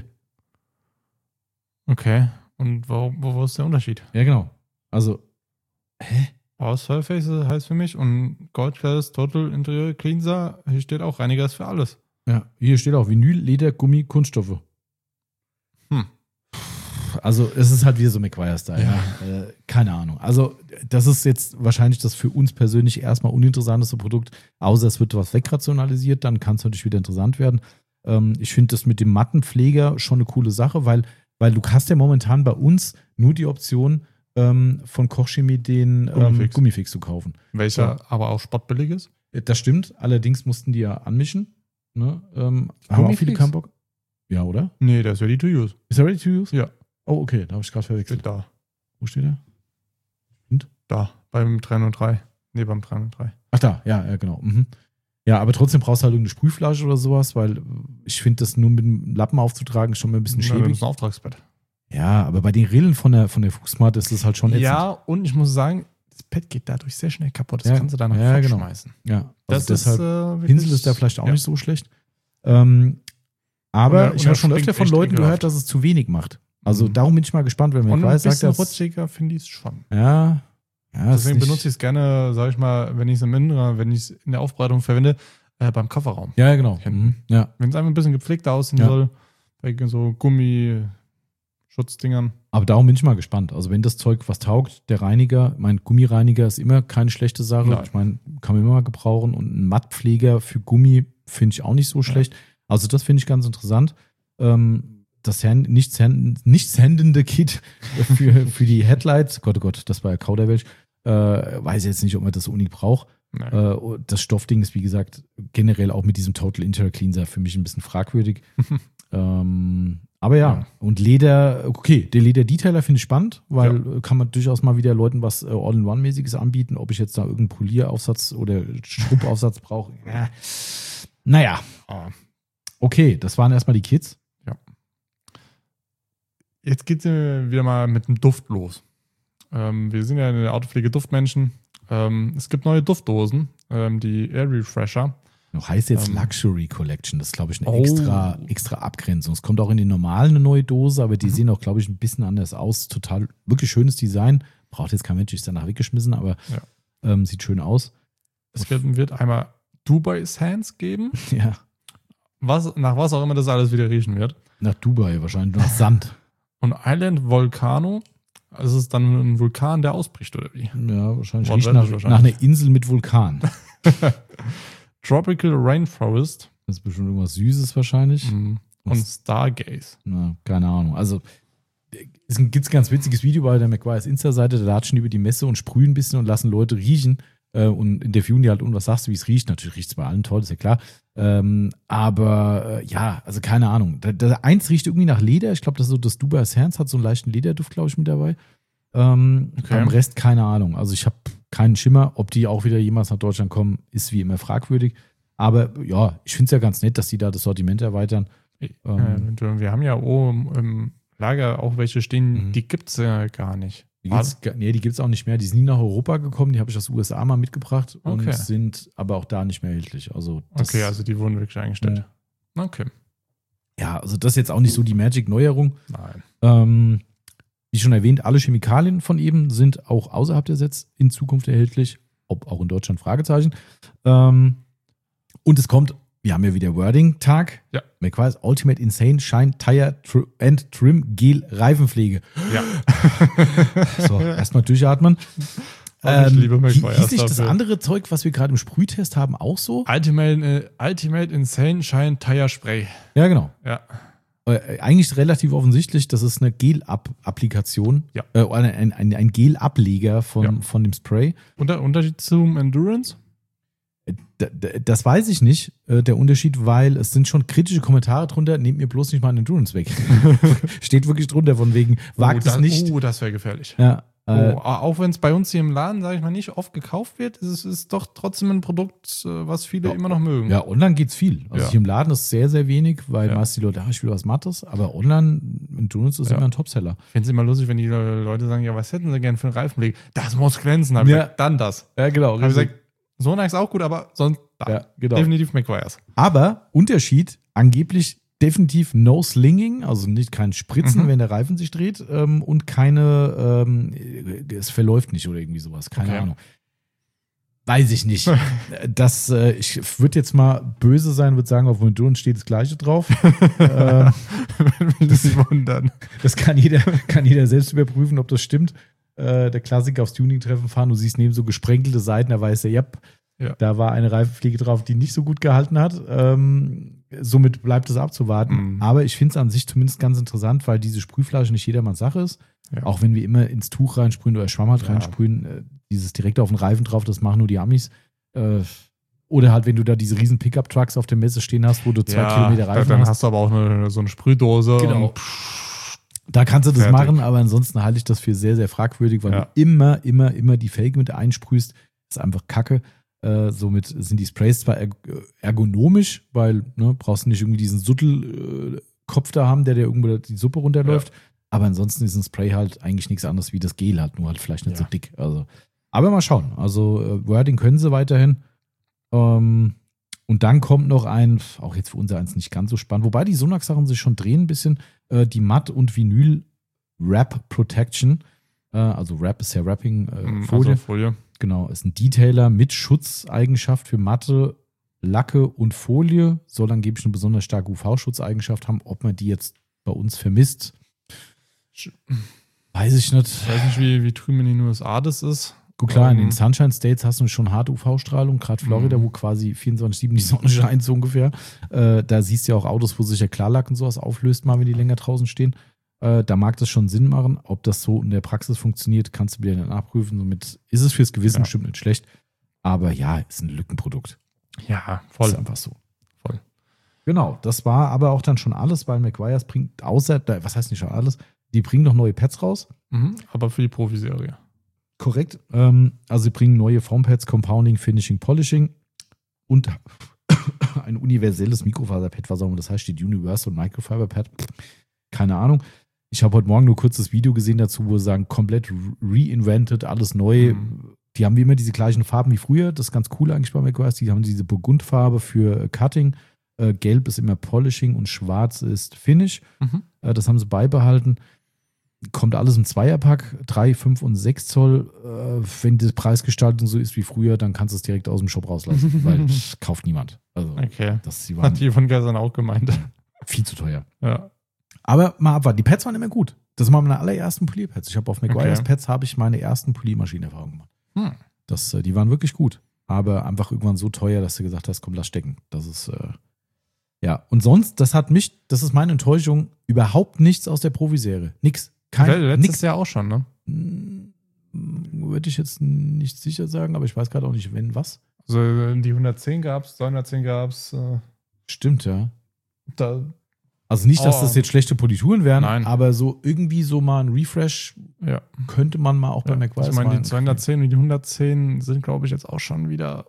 Okay. Und wo ist der Unterschied? Ja, genau. Also, All Surface heißt für mich und Gold Class Total Interior Cleanser, hier steht auch Reiniger ist für alles. Ja, hier steht auch Vinyl, Leder, Gummi, Kunststoffe. Also es ist halt wieder so Meguiar's da, ja. Keine Ahnung. Also das ist jetzt wahrscheinlich das für uns persönlich erstmal uninteressanteste Produkt, außer es wird was wegrationalisiert, dann kann es natürlich wieder interessant werden. Ich finde das mit dem Mattenpfleger schon eine coole Sache, weil du hast ja momentan bei uns nur die Option, von Kochchemie den Gummifix zu kaufen. Welcher aber auch spottbillig ist? Das stimmt, allerdings mussten die ja anmischen. Ne? Haben auch viele keinen Bock. Ja, oder? Nee, der ist ready to use. Ist er ready to use? Ja. Oh, okay, da habe ich gerade verwechselt. Steht da. Wo steht er? Und? Da, beim 303. Nee, beim 303. Ach da, ja, genau. Ja, aber trotzdem brauchst du halt irgendeine Sprühflasche oder sowas, weil ich finde, das nur mit dem Lappen aufzutragen ist schon mal ein bisschen schäbig. Das ist ein Auftragsbett. Ja, aber bei den Rillen von der Fußmatte ist das halt schon ätzend. Ja, und ich muss sagen, das Pad geht dadurch sehr schnell kaputt. Das kannst du dann noch schmeißen. Ja, also das ist Pinsel ist da vielleicht auch nicht so schlecht. Aber ich habe schon öfter von Leuten gehört, dass es zu wenig macht. Also darum bin ich mal gespannt, wenn man weiß, sagt das. Rutschiger finde ich es schon. Ja. Deswegen benutze ich es gerne, sage ich mal, wenn ich es in der Aufbereitung verwende, beim Kofferraum. Ja, genau. Ja. Wenn es einfach ein bisschen gepflegter aussehen soll, bei so Gummischutzdingern. Aber darum bin ich mal gespannt. Also wenn das Zeug was taugt, der Reiniger, mein Gummireiniger ist immer keine schlechte Sache. Nein. Ich meine, kann man immer mal gebrauchen. Und ein Mattpfleger für Gummi finde ich auch nicht so schlecht. Also das finde ich ganz interessant. Das nicht sendende Kit für die Headlights, Gott, oh Gott, das war ja Kauderwelsch, weiß ich jetzt nicht, ob man das unbedingt braucht. Das Stoffding ist, wie gesagt, generell auch mit diesem Total Interior Cleanser für mich ein bisschen fragwürdig. Aber ja, und Leder, okay, den Leder-Detailer finde ich spannend, weil kann man durchaus mal wieder Leuten was All-in-One-mäßiges anbieten, ob ich jetzt da irgendeinen Polieraufsatz oder Schrubbaufsatz brauche. Naja, okay, das waren erstmal die Kits. Ja. Jetzt geht es wieder mal mit dem Duft los. Wir sind ja in der Autopflege Duftmenschen. Es gibt neue Duftdosen, die Air Refresher. Heißt jetzt Luxury Collection. Das ist, glaube ich, eine extra Abgrenzung. Es kommt auch in den normalen eine neue Dose, aber die sehen auch, glaube ich, ein bisschen anders aus. Total, wirklich schönes Design. Braucht jetzt kein Mensch, ist danach weggeschmissen, aber sieht schön aus. Es wird einmal Dubai Sands geben. Ja. Nach was auch immer das alles wieder riechen wird. Nach Dubai wahrscheinlich, nach Sand. Und Island Volcano. Also es ist dann ein Vulkan, der ausbricht, oder wie? Ja, wahrscheinlich. Riecht nach einer Insel mit Vulkan. Tropical Rainforest. Das ist bestimmt irgendwas Süßes wahrscheinlich. Und Stargaze. Na, keine Ahnung. Also es gibt ein ganz witziges Video bei der Meguiar's Insta-Seite, da latschen die über die Messe und sprühen ein bisschen und lassen Leute riechen und interviewen die halt und was sagst du, wie es riecht? Natürlich riecht es bei allen toll, ist ja klar. Aber also keine Ahnung. Eins riecht irgendwie nach Leder. Ich glaube, das ist so das Dubai Sands hat so einen leichten Lederduft, glaube ich, mit dabei. Am Rest keine Ahnung. Also ich habe keinen Schimmer. Ob die auch wieder jemals nach Deutschland kommen, ist wie immer fragwürdig. Aber ja, ich finde es ja ganz nett, dass die da das Sortiment erweitern. Wir haben ja im Lager auch welche stehen, die gibt es ja gar nicht. Die gibt es auch nicht mehr. Die sind nie nach Europa gekommen. Die habe ich aus den USA mal mitgebracht und sind aber auch da nicht mehr erhältlich. Also also die wurden wirklich eingestellt. Okay. Ja, also das ist jetzt auch nicht so die Magic-Neuerung. Nein. Wie schon erwähnt, alle Chemikalien von eben sind auch außerhalb der Sets in Zukunft erhältlich. Ob auch in Deutschland, Fragezeichen. Und es kommt, wir haben ja wieder Wording-Tag. Ja. McQuarrie's Ultimate Insane Shine Tire and Trim Gel Reifenpflege. Ja. So, erstmal durchatmen. Ich liebe McQuarrie's hieß nicht das dafür. andere Zeug, was wir gerade im Sprühtest haben, auch so? Ultimate Insane Shine Tire Spray. Ja, genau. Ja. Eigentlich relativ offensichtlich, das ist eine Gel-Applikation. Ja. Ein Gel-Ableger von dem Spray. Unterschied zum Endurance? Das weiß ich nicht, der Unterschied, weil es sind schon kritische Kommentare drunter, nehmt mir bloß nicht mal einen Endurance weg. Steht wirklich drunter, von wegen, wagt es nicht. Das wäre gefährlich. Ja, auch wenn es bei uns hier im Laden, sage ich mal, nicht oft gekauft wird, ist es doch trotzdem ein Produkt, was viele immer noch mögen. Ja, online geht's viel. Also Ja. hier im Laden ist sehr, sehr wenig, weil Ja. meist die Leute, ich will was Mattes, aber online, Endurance ist Ja. immer ein Topseller. Ich finde es immer lustig, wenn die Leute sagen, ja, was hätten sie gern für einen Reifenbeleg? Das muss glänzen. Hab ich Ja. gesagt, dann das. Ja, genau. Habe ich gesagt, Sonax auch gut, aber sonst da. Ja, genau. Definitiv McQuarrie's. Aber Unterschied, angeblich definitiv no slinging, also nicht kein Spritzen, wenn der Reifen sich dreht und keine, es verläuft nicht oder irgendwie sowas, keine Okay. Ahnung. Weiß ich nicht. Ich würde jetzt mal böse sein, würde sagen, auf dem Endurance steht das Gleiche drauf. Will das nicht wundern. Das kann jeder selbst überprüfen, ob das stimmt. Der Klassiker aufs Tuning-Treffen fahren, du siehst neben so gesprenkelte Seiten, da weiß er, ja, da war eine Reifenpflege drauf, die nicht so gut gehalten hat. Somit bleibt es abzuwarten. Mhm. Aber ich finde es an sich zumindest ganz interessant, weil diese Sprühflasche nicht jedermanns Sache ist. Ja. Auch wenn wir immer ins Tuch reinsprühen oder Schwamm halt reinsprühen, dieses direkt auf den Reifen drauf, das machen nur die Amis. Oder halt, wenn du da diese riesen Pickup-Trucks auf der Messe stehen hast, wo du 2 Kilometer Reifen dann hast. hast du aber auch so eine Sprühdose. Genau. Und Da kannst du das Fertig. machen, aber ansonsten halte ich das für sehr, sehr fragwürdig, weil Ja. du immer die Felge mit einsprühst. Das ist einfach Kacke. Somit sind die Sprays zwar ergonomisch, weil brauchst du nicht irgendwie diesen Suttelkopf da haben, der dir irgendwo die Suppe runterläuft. Aber ansonsten ist ein Spray halt eigentlich nichts anderes wie das Gel halt, nur halt vielleicht nicht so dick. Also, aber mal schauen. Also Wording können sie weiterhin. Und dann kommt noch auch jetzt für unser eins nicht ganz so spannend, wobei die Sonax-Sachen sich schon drehen ein bisschen, die Matt- und Vinyl-Wrap Protection. Also Wrap ist ja Wrapping-Folie. also Folie. Genau, ist ein Detailer mit Schutzeigenschaft für Matte, Lacke und Folie. Soll angeblich eine besonders starke UV-Schutzeigenschaft haben. Ob man die jetzt bei uns vermisst, weiß ich nicht. Ich weiß nicht, wie drüben in den USA das ist. Gut, klar, in den Sunshine States hast du schon harte UV-Strahlung, gerade Florida, wo quasi 24/7 die Sonne scheint, so ungefähr. Da siehst du ja auch Autos, wo sich der Klarlack und sowas auflöst, mal wenn die länger draußen stehen. Da mag das schon Sinn machen. Ob das so in der Praxis funktioniert, kannst du wieder nachprüfen. Somit ist es fürs Gewissen bestimmt nicht schlecht. Aber ja, ist ein Lückenprodukt. Ja, voll. Ist einfach so. Voll. Genau, das war aber auch dann schon alles, weil McQuarrie's bringt was heißt nicht schon alles? Die bringen noch neue Pads raus. Aber für die Profiserie. Korrekt. Also sie bringen neue Formpads, Compounding, Finishing, Polishing und ein universelles Mikrofaserpad, was auch immer das heißt, steht Universal Microfiber Pad. Keine Ahnung. Ich habe heute Morgen nur kurz das Video gesehen dazu, wo sie sagen, komplett reinvented, alles neu. Die haben wie immer diese gleichen Farben wie früher. Das ist ganz cool eigentlich bei McQuarrie's. Die haben diese Burgundfarbe für Cutting. Gelb ist immer Polishing und schwarz ist Finish. Das haben sie beibehalten. Kommt alles im Zweierpack, 3, 5 und 6 Zoll. Wenn die Preisgestaltung so ist wie früher, dann kannst du es direkt aus dem Shop rauslassen, weil das kauft niemand. Also, Okay. die Hat waren die von gestern auch gemeint. viel zu teuer. Ja. Aber mal abwarten. Die Pads waren immer gut. Das waren meine allerersten Polierpads. Ich habe auf McQuarrie's Okay. Pads habe ich meine ersten Poliermaschinenerfahrungen gemacht. Die waren wirklich gut. Aber einfach irgendwann so teuer, dass du gesagt hast, komm, lass stecken. Das ist, ja. Und sonst, das ist meine Enttäuschung, überhaupt nichts aus der Profiserie. Nix. Letztes Jahr auch schon, ne? Würde ich jetzt nicht sicher sagen, aber ich weiß gerade auch nicht, wenn was. Also die 110 gab's, 210 gab's. Stimmt, ja. Da, Also nicht, dass das jetzt schlechte Polituren wären, Nein. aber so irgendwie so mal ein Refresh ja. könnte man mal auch bei McQuarrie's Ich meine, die machen. 210 und die 110 sind, glaube ich, jetzt auch schon wieder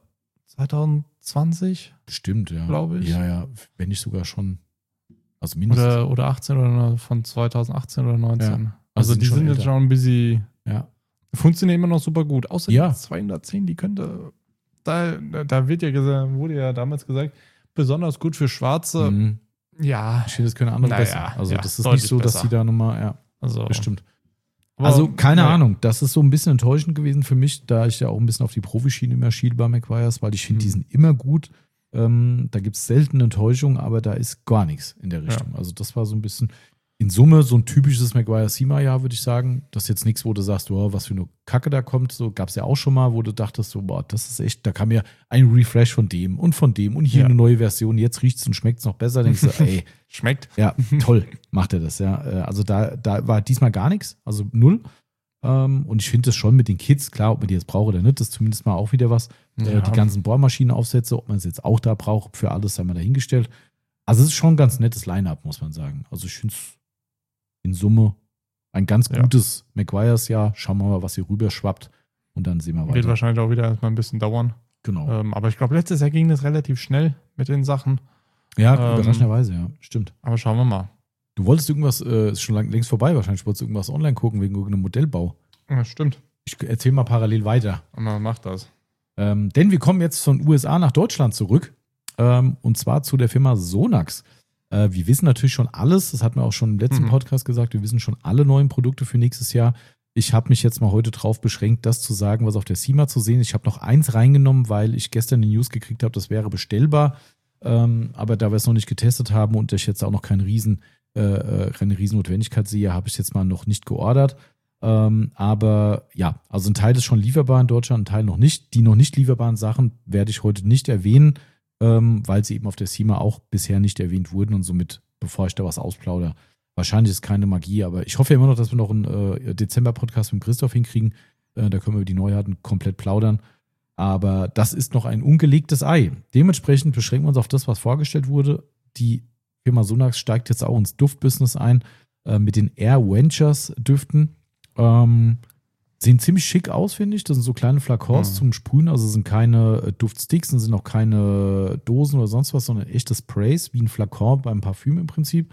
2020 Stimmt, ja. Glaube ich. Ja, wenn nicht sogar schon. Also mindestens. oder 18 oder von 2018 oder 19. Ja. Also sind die schon sind jetzt älter. schon ein bisschen, Ja. funktionieren immer noch super gut. Außer Ja. die 210, die könnte, da wird ja gesagt, wurde ja damals gesagt, besonders gut für Schwarze. Mhm. Ja. Ich finde, das können andere besser. Also das ist nicht so, dass sie da nochmal, bestimmt. Also keine Ahnung, das ist so ein bisschen enttäuschend gewesen für mich, da ich ja auch ein bisschen auf die Profischiene immer schiele bei Meguiars, weil ich finde, die sind immer gut. Da gibt es selten Enttäuschung, aber da ist gar nichts in der Richtung. Also das war so ein bisschen in Summe so ein typisches Maguire-Sima-Jahr, würde ich sagen. Das ist jetzt nichts, wo du sagst, oh, was für eine Kacke da kommt. So gab es ja auch schon mal, wo du dachtest, so, boah, das ist echt, da kam ja ein Refresh von dem und hier eine neue Version. Jetzt riecht es und schmeckt es noch besser. Denkst du, ey. Schmeckt. Ja, toll, macht er das, ja. Also da war diesmal gar nichts, also 0. Und ich finde das schon mit den Kits, klar, ob man die jetzt braucht oder nicht, das ist zumindest mal auch wieder was. Die ganzen Bohrmaschinenaufsätze, ob man es jetzt auch da braucht, für alles sei mal dahingestellt. Also es ist schon ein ganz nettes Line-Up, muss man sagen. Also ich finde es in Summe ein ganz gutes Maguires-Jahr. Schauen wir mal, was hier rüber schwappt und dann sehen wir weiter. Wird wahrscheinlich auch wieder erstmal ein bisschen dauern. Genau. Aber ich glaube, letztes Jahr ging das relativ schnell mit den Sachen. Ja, überraschenderweise, ja, stimmt. Aber schauen wir mal. Du wolltest irgendwas, ist schon längst vorbei wahrscheinlich, wolltest du irgendwas online gucken wegen irgendeinem Modellbau. Ja, stimmt. Ich erzähle mal parallel weiter. Und man macht das. Denn wir kommen jetzt von USA nach Deutschland zurück. Und zwar zu der Firma Sonax. Wir wissen natürlich schon alles, das hatten wir auch schon im letzten Podcast gesagt, wir wissen schon alle neuen Produkte für nächstes Jahr. Ich habe mich jetzt mal heute drauf beschränkt, das zu sagen, was auf der SEMA zu sehen ist. Ich habe noch eins reingenommen, weil ich gestern die News gekriegt habe, das wäre bestellbar. Aber da wir es noch nicht getestet haben und ich jetzt auch noch keine riesen Notwendigkeit sehe, habe ich es jetzt mal noch nicht geordert. Aber ja, also ein Teil ist schon lieferbar in Deutschland, ein Teil noch nicht. Die noch nicht lieferbaren Sachen werde ich heute nicht erwähnen, weil sie eben auf der SEMA auch bisher nicht erwähnt wurden und somit, bevor ich da was ausplaudere, wahrscheinlich ist es keine Magie, aber ich hoffe immer noch, dass wir noch einen Dezember-Podcast mit Christoph hinkriegen. Da können wir über die Neuheiten komplett plaudern. Aber das ist noch ein ungelegtes Ei. Dementsprechend beschränken wir uns auf das, was vorgestellt wurde. Die Firma Sonax steigt jetzt auch ins Duftbusiness ein mit den Air Ventures Düften. Sehen ziemlich schick aus, finde ich. Das sind so kleine Flakons zum Sprühen. Also sind keine Duftsticks, sind auch keine Dosen oder sonst was, sondern echte Sprays, wie ein Flakon beim Parfüm im Prinzip.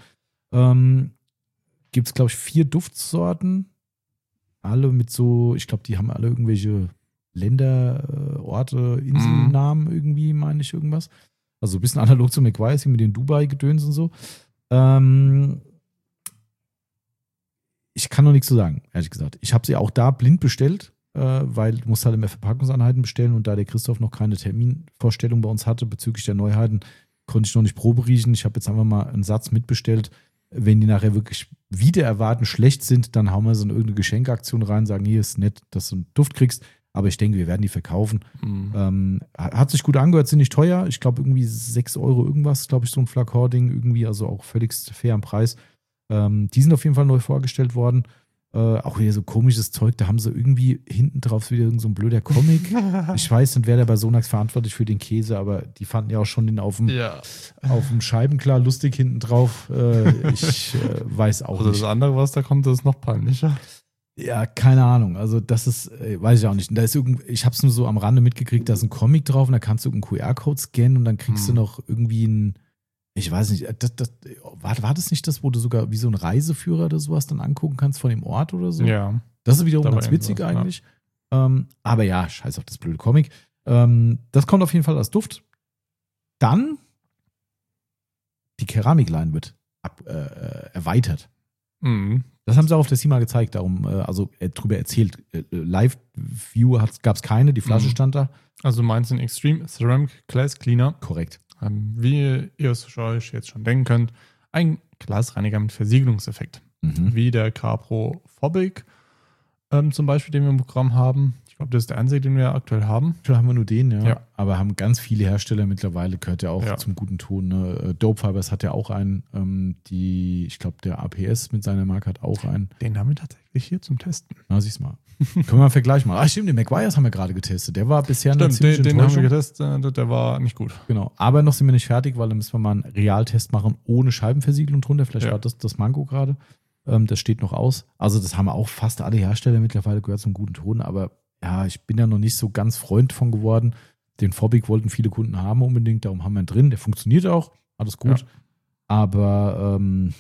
Gibt es, glaube ich, 4 Duftsorten. Alle mit so, ich glaube, die haben alle irgendwelche Länder, Orte, Inselnamen irgendwie, meine ich irgendwas. Also ein bisschen analog zu Maguire's hier mit den Dubai-Gedöns und so. Ich kann noch nichts zu sagen, ehrlich gesagt. Ich habe sie auch da blind bestellt, weil du musst halt immer Verpackungseinheiten bestellen und da der Christoph noch keine Terminvorstellung bei uns hatte bezüglich der Neuheiten, konnte ich noch nicht Probe riechen. Ich habe jetzt einfach mal einen Satz mitbestellt. Wenn die nachher wirklich wieder erwarten schlecht sind, dann hauen wir so in irgendeine Geschenkaktion rein, sagen, hier ist nett, dass du einen Duft kriegst. Aber ich denke, wir werden die verkaufen. Hat sich gut angehört, sind nicht teuer. Ich glaube, irgendwie 6 Euro irgendwas, glaube ich, so ein Flakon-Ding. Irgendwie, also auch völlig fair am Preis. Die sind auf jeden Fall neu vorgestellt worden. Auch wieder so komisches Zeug. Da haben sie irgendwie hinten drauf wieder irgend so ein blöder Comic. Ich weiß nicht, wer da bei Sonax verantwortlich für den Käse, aber die fanden ja auch schon den auf dem Scheibenklar lustig hinten drauf. Ich weiß auch nicht. Also das andere, was da kommt, das ist noch peinlicher. Ja, keine Ahnung. Also das ist, weiß ich auch nicht. Da ist ich habe es nur so am Rande mitgekriegt, da ist ein Comic drauf und da kannst du einen QR-Code scannen und dann kriegst du noch irgendwie ein, ich weiß nicht, war das nicht das, wo du sogar wie so ein Reiseführer oder sowas dann angucken kannst von dem Ort oder so? Ja. Das ist wiederum ganz witzig eigentlich. Ja. Aber ja, scheiß auf das blöde Comic. Das kommt auf jeden Fall als Duft. Dann die Keramikline wird erweitert. Das haben sie auch auf der SEMA gezeigt, darum, also drüber erzählt. Live-View gab es keine, die Flasche stand da. Also meinst du ein Extreme Ceramic Glass Cleaner? Korrekt. Wie ihr es euch jetzt schon denken könnt, ein Glasreiniger mit Versiegelungseffekt. Wie der Capro Fobic zum Beispiel, den wir im Programm haben. Ich glaube, das ist der einzige, den wir aktuell haben. Aktuell haben wir nur den, ja. Aber haben ganz viele Hersteller mittlerweile, gehört ja auch zum guten Ton. Ne? Dope Fibers hat ja auch einen. Ich glaube, der APS mit seiner Marke hat auch einen. Den haben wir tatsächlich hier zum Testen. Na, siehst mal. Können wir mal vergleichen mal. Stimmt, den Maguire's haben wir gerade getestet. Der war bisher eine ziemliche den haben wir getestet, der war nicht gut. Genau, aber noch sind wir nicht fertig, weil dann müssen wir mal einen Realtest machen ohne Scheibenversiegelung drunter. Vielleicht war das Manko gerade. Das steht noch aus. Also das haben auch fast alle Hersteller mittlerweile, gehört zum guten Ton, aber ja, ich bin ja noch nicht so ganz Freund von geworden. Den Fobic wollten viele Kunden haben unbedingt, darum haben wir ihn drin. Der funktioniert auch, alles gut. Ja. Aber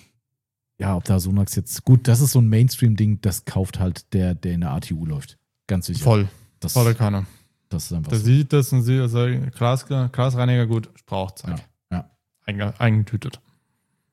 ob da Sonax jetzt, gut, das ist so ein Mainstream-Ding, das kauft halt der in der ATU läuft. Ganz sicher. Voll. Volle Kanne. Das ist einfach der so. Sieht das und sieht, also Glasreiniger gut, braucht Zeit. Ja. Eingetütet.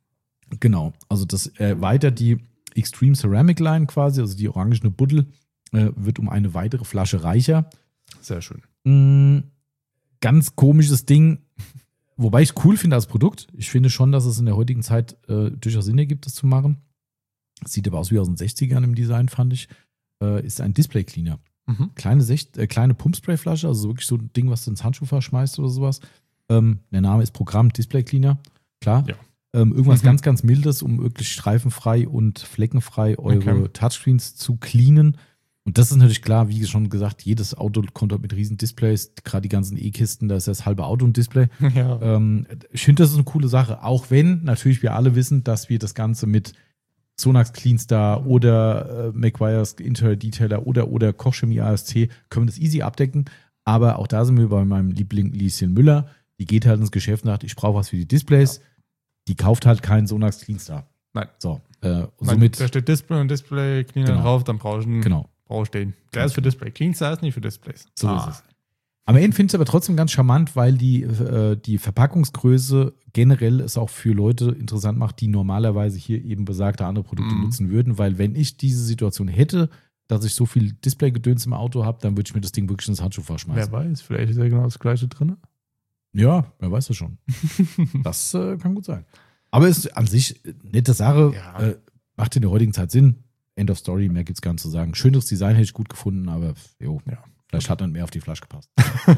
Genau, also das erweitert die Extreme Ceramic Line quasi, also die orangene Buddel, wird um eine weitere Flasche reicher. Sehr schön. Ganz komisches Ding, wobei ich es cool finde als Produkt. Ich finde schon, dass es in der heutigen Zeit durchaus Sinn ergibt, das zu machen. Sieht aber aus wie aus den 60ern im Design, fand ich. Ist ein Display Cleaner. Kleine Pumpspray-Flasche, also wirklich so ein Ding, was du ins Handschuhfach schmeißt oder sowas. Der Name ist Programm Display Cleaner, klar. Ja. Irgendwas ganz, ganz Mildes, um wirklich streifenfrei und fleckenfrei eure Touchscreens zu cleanen. Und das ist natürlich klar, wie schon gesagt, jedes Auto kommt mit riesen Displays, gerade die ganzen E-Kisten, da ist das halbe Auto ein Display. Ja. Ich finde, das ist eine coole Sache, auch wenn natürlich wir alle wissen, dass wir das Ganze mit Sonax Cleanstar oder Meguiar's Interior Detailer oder Kochchemie ASC können wir das easy abdecken. Aber auch da sind wir bei meinem Liebling Lieschen Müller. Die geht halt ins Geschäft und sagt, ich brauche was für die Displays. Ja. Die kauft halt keinen Sonax Cleanstar. Nein. So, somit, da steht Display und Display Cleaner drauf, dann brauche ich einen. Genau. Brauche ich den. Der ist für Display. Cleanstar ist nicht für Displays. So ist es. Am Ende finde ich es aber trotzdem ganz charmant, weil die Verpackungsgröße generell es auch für Leute interessant macht, die normalerweise hier eben besagte andere Produkte nutzen würden. Weil wenn ich diese Situation hätte, dass ich so viel Displaygedöns im Auto habe, dann würde ich mir das Ding wirklich ins Handschuhfach schmeißen. Wer weiß, vielleicht ist ja genau das Gleiche drin. Ja, wer weiß das schon. Das kann gut sein. Aber es ist an sich eine nette Sache. Ja. Macht in der heutigen Zeit Sinn. End of Story, mehr gibt es gar nicht zu sagen. Schöneres Design hätte ich gut gefunden, aber vielleicht hat dann mehr auf die Flasche gepasst.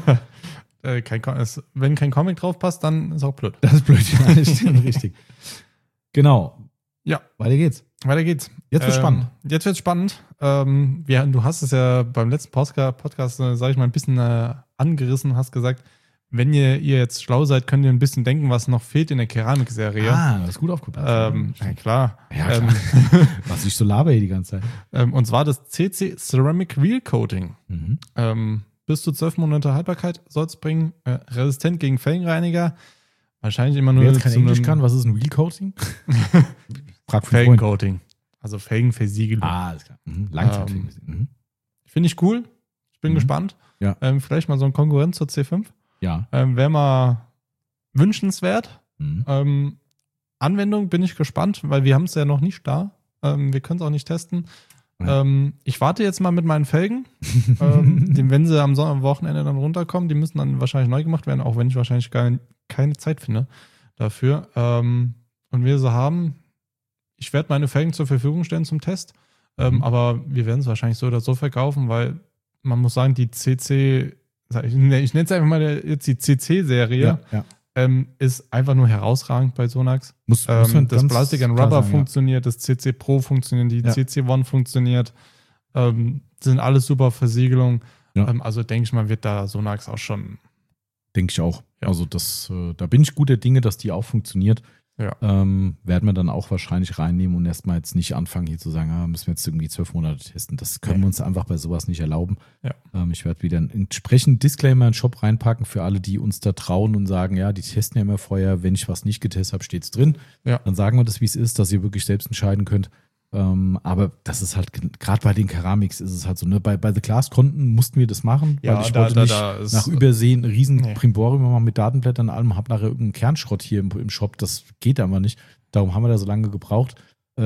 Wenn kein Comic drauf passt, dann ist auch blöd. Das ist blöd, ja, das stimmt, richtig. Genau. Ja. Weiter geht's. Jetzt wird's spannend. Du hast es ja beim letzten Podcast, sage ich mal, ein bisschen angerissen, hast gesagt, wenn ihr jetzt schlau seid, könnt ihr ein bisschen denken, was noch fehlt in der Keramikserie. Das ist gut aufgepasst. Ja, klar. Was ich so laber hier die ganze Zeit. Und zwar das CC Ceramic Wheel Coating. Bis zu 12 Monate Haltbarkeit soll es bringen. Resistent gegen Felgenreiniger. Wahrscheinlich immer nur. Wer jetzt kein Englisch kann, was ist ein Wheel Coating? Felgencoating. Also Felgenversiegelung. Alles klar. Langzeitfelgenversiegelung. Finde ich cool. Ich bin gespannt. Ja. Vielleicht mal so ein Konkurrent zur C5. Ja. Wäre mal wünschenswert. Anwendung bin ich gespannt, weil wir haben es ja noch nicht da. Wir können es auch nicht testen. Ich warte jetzt mal mit meinen Felgen. Wenn sie am Wochenende dann runterkommen, die müssen dann wahrscheinlich neu gemacht werden, auch wenn ich wahrscheinlich keine Zeit finde dafür. Und wir so haben, ich werde meine Felgen zur Verfügung stellen zum Test, aber wir werden es wahrscheinlich so oder so verkaufen, weil man muss sagen, die CC, ich nenne es einfach mal jetzt die CC-Serie, ist einfach nur herausragend bei Sonax. Das Plastic and Rubber funktioniert, das CC Pro funktioniert, die CC One funktioniert. Sind alles super Versiegelungen. Ja. Also denke ich mal, wird da Sonax auch schon. Denke ich auch. Ja. Also da bin ich guter Dinge, dass die auch funktioniert. Ja. Werden wir dann auch wahrscheinlich reinnehmen und erstmal jetzt nicht anfangen hier zu sagen, müssen wir jetzt irgendwie 12 Monate testen. Das können wir uns einfach bei sowas nicht erlauben. Ja. Ich werde wieder einen entsprechenden Disclaimer in den Shop reinpacken für alle, die uns da trauen und sagen, ja, die testen ja immer vorher, wenn ich was nicht getestet habe, steht es drin. Ja. Dann sagen wir das, wie es ist, dass ihr wirklich selbst entscheiden könnt. Aber das ist halt, gerade bei den Keramiks ist es halt so, ne? Bei The Glass-Konten mussten wir das machen, weil ich wollte nicht nach Übersehen ein riesen Primborium machen mit Datenblättern und allem, habe nachher irgendeinen Kernschrott hier im Shop, das geht aber nicht. Darum haben wir da so lange gebraucht.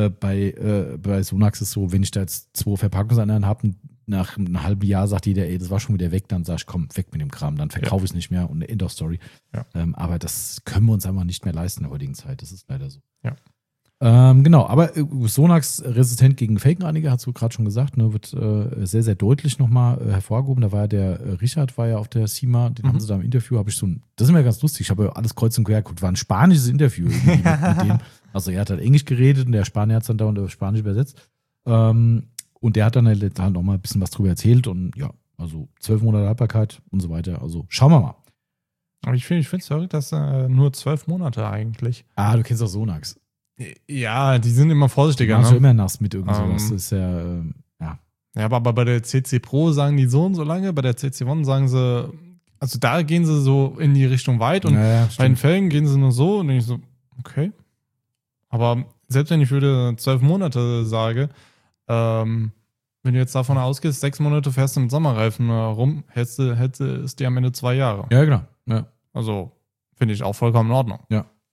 Bei Sonax ist es so, wenn ich da jetzt 2 Verpackungseinheiten habe, nach einem halben Jahr sagt jeder, das war schon wieder weg, dann sag ich, komm, weg mit dem Kram, dann verkaufe ich es nicht mehr und eine End-of-Story. Ja. Aber das können wir uns einfach nicht mehr leisten in der heutigen Zeit, das ist leider so. Ja. Genau, aber Sonax resistent gegen Felgenreiniger, hast du gerade schon gesagt, ne, wird sehr, sehr deutlich nochmal hervorgehoben. Da war ja der Richard, war ja auf der CIMA, den haben sie da im Interview, das ist immer ganz lustig, ich habe ja alles kreuz und quer geguckt, war ein spanisches Interview mit dem. Also er hat halt Englisch geredet und der Spanier hat es dann dauernd auf Spanisch übersetzt. Und der hat dann halt nochmal ein bisschen was drüber erzählt und ja, also 12 Monate Haltbarkeit und so weiter. Also schauen wir mal. Aber ich finde es verrückt, dass nur 12 Monate eigentlich. Du kennst auch Sonax. Ja, die sind immer vorsichtiger. Die machen immer nass mit irgend sowas. Das ist ja. Ja, aber bei der CC Pro sagen die so und so lange, bei der CC One sagen sie, also da gehen sie so in die Richtung weit und bei den Felgen gehen sie nur so und ich so, okay. Aber selbst wenn ich würde 12 Monate sage, wenn du jetzt davon ausgehst, 6 Monate fährst du mit Sommerreifen rum, hätte es dir am Ende 2 Jahre. Ja, genau. Ja. Also finde ich auch vollkommen in Ordnung. Ja.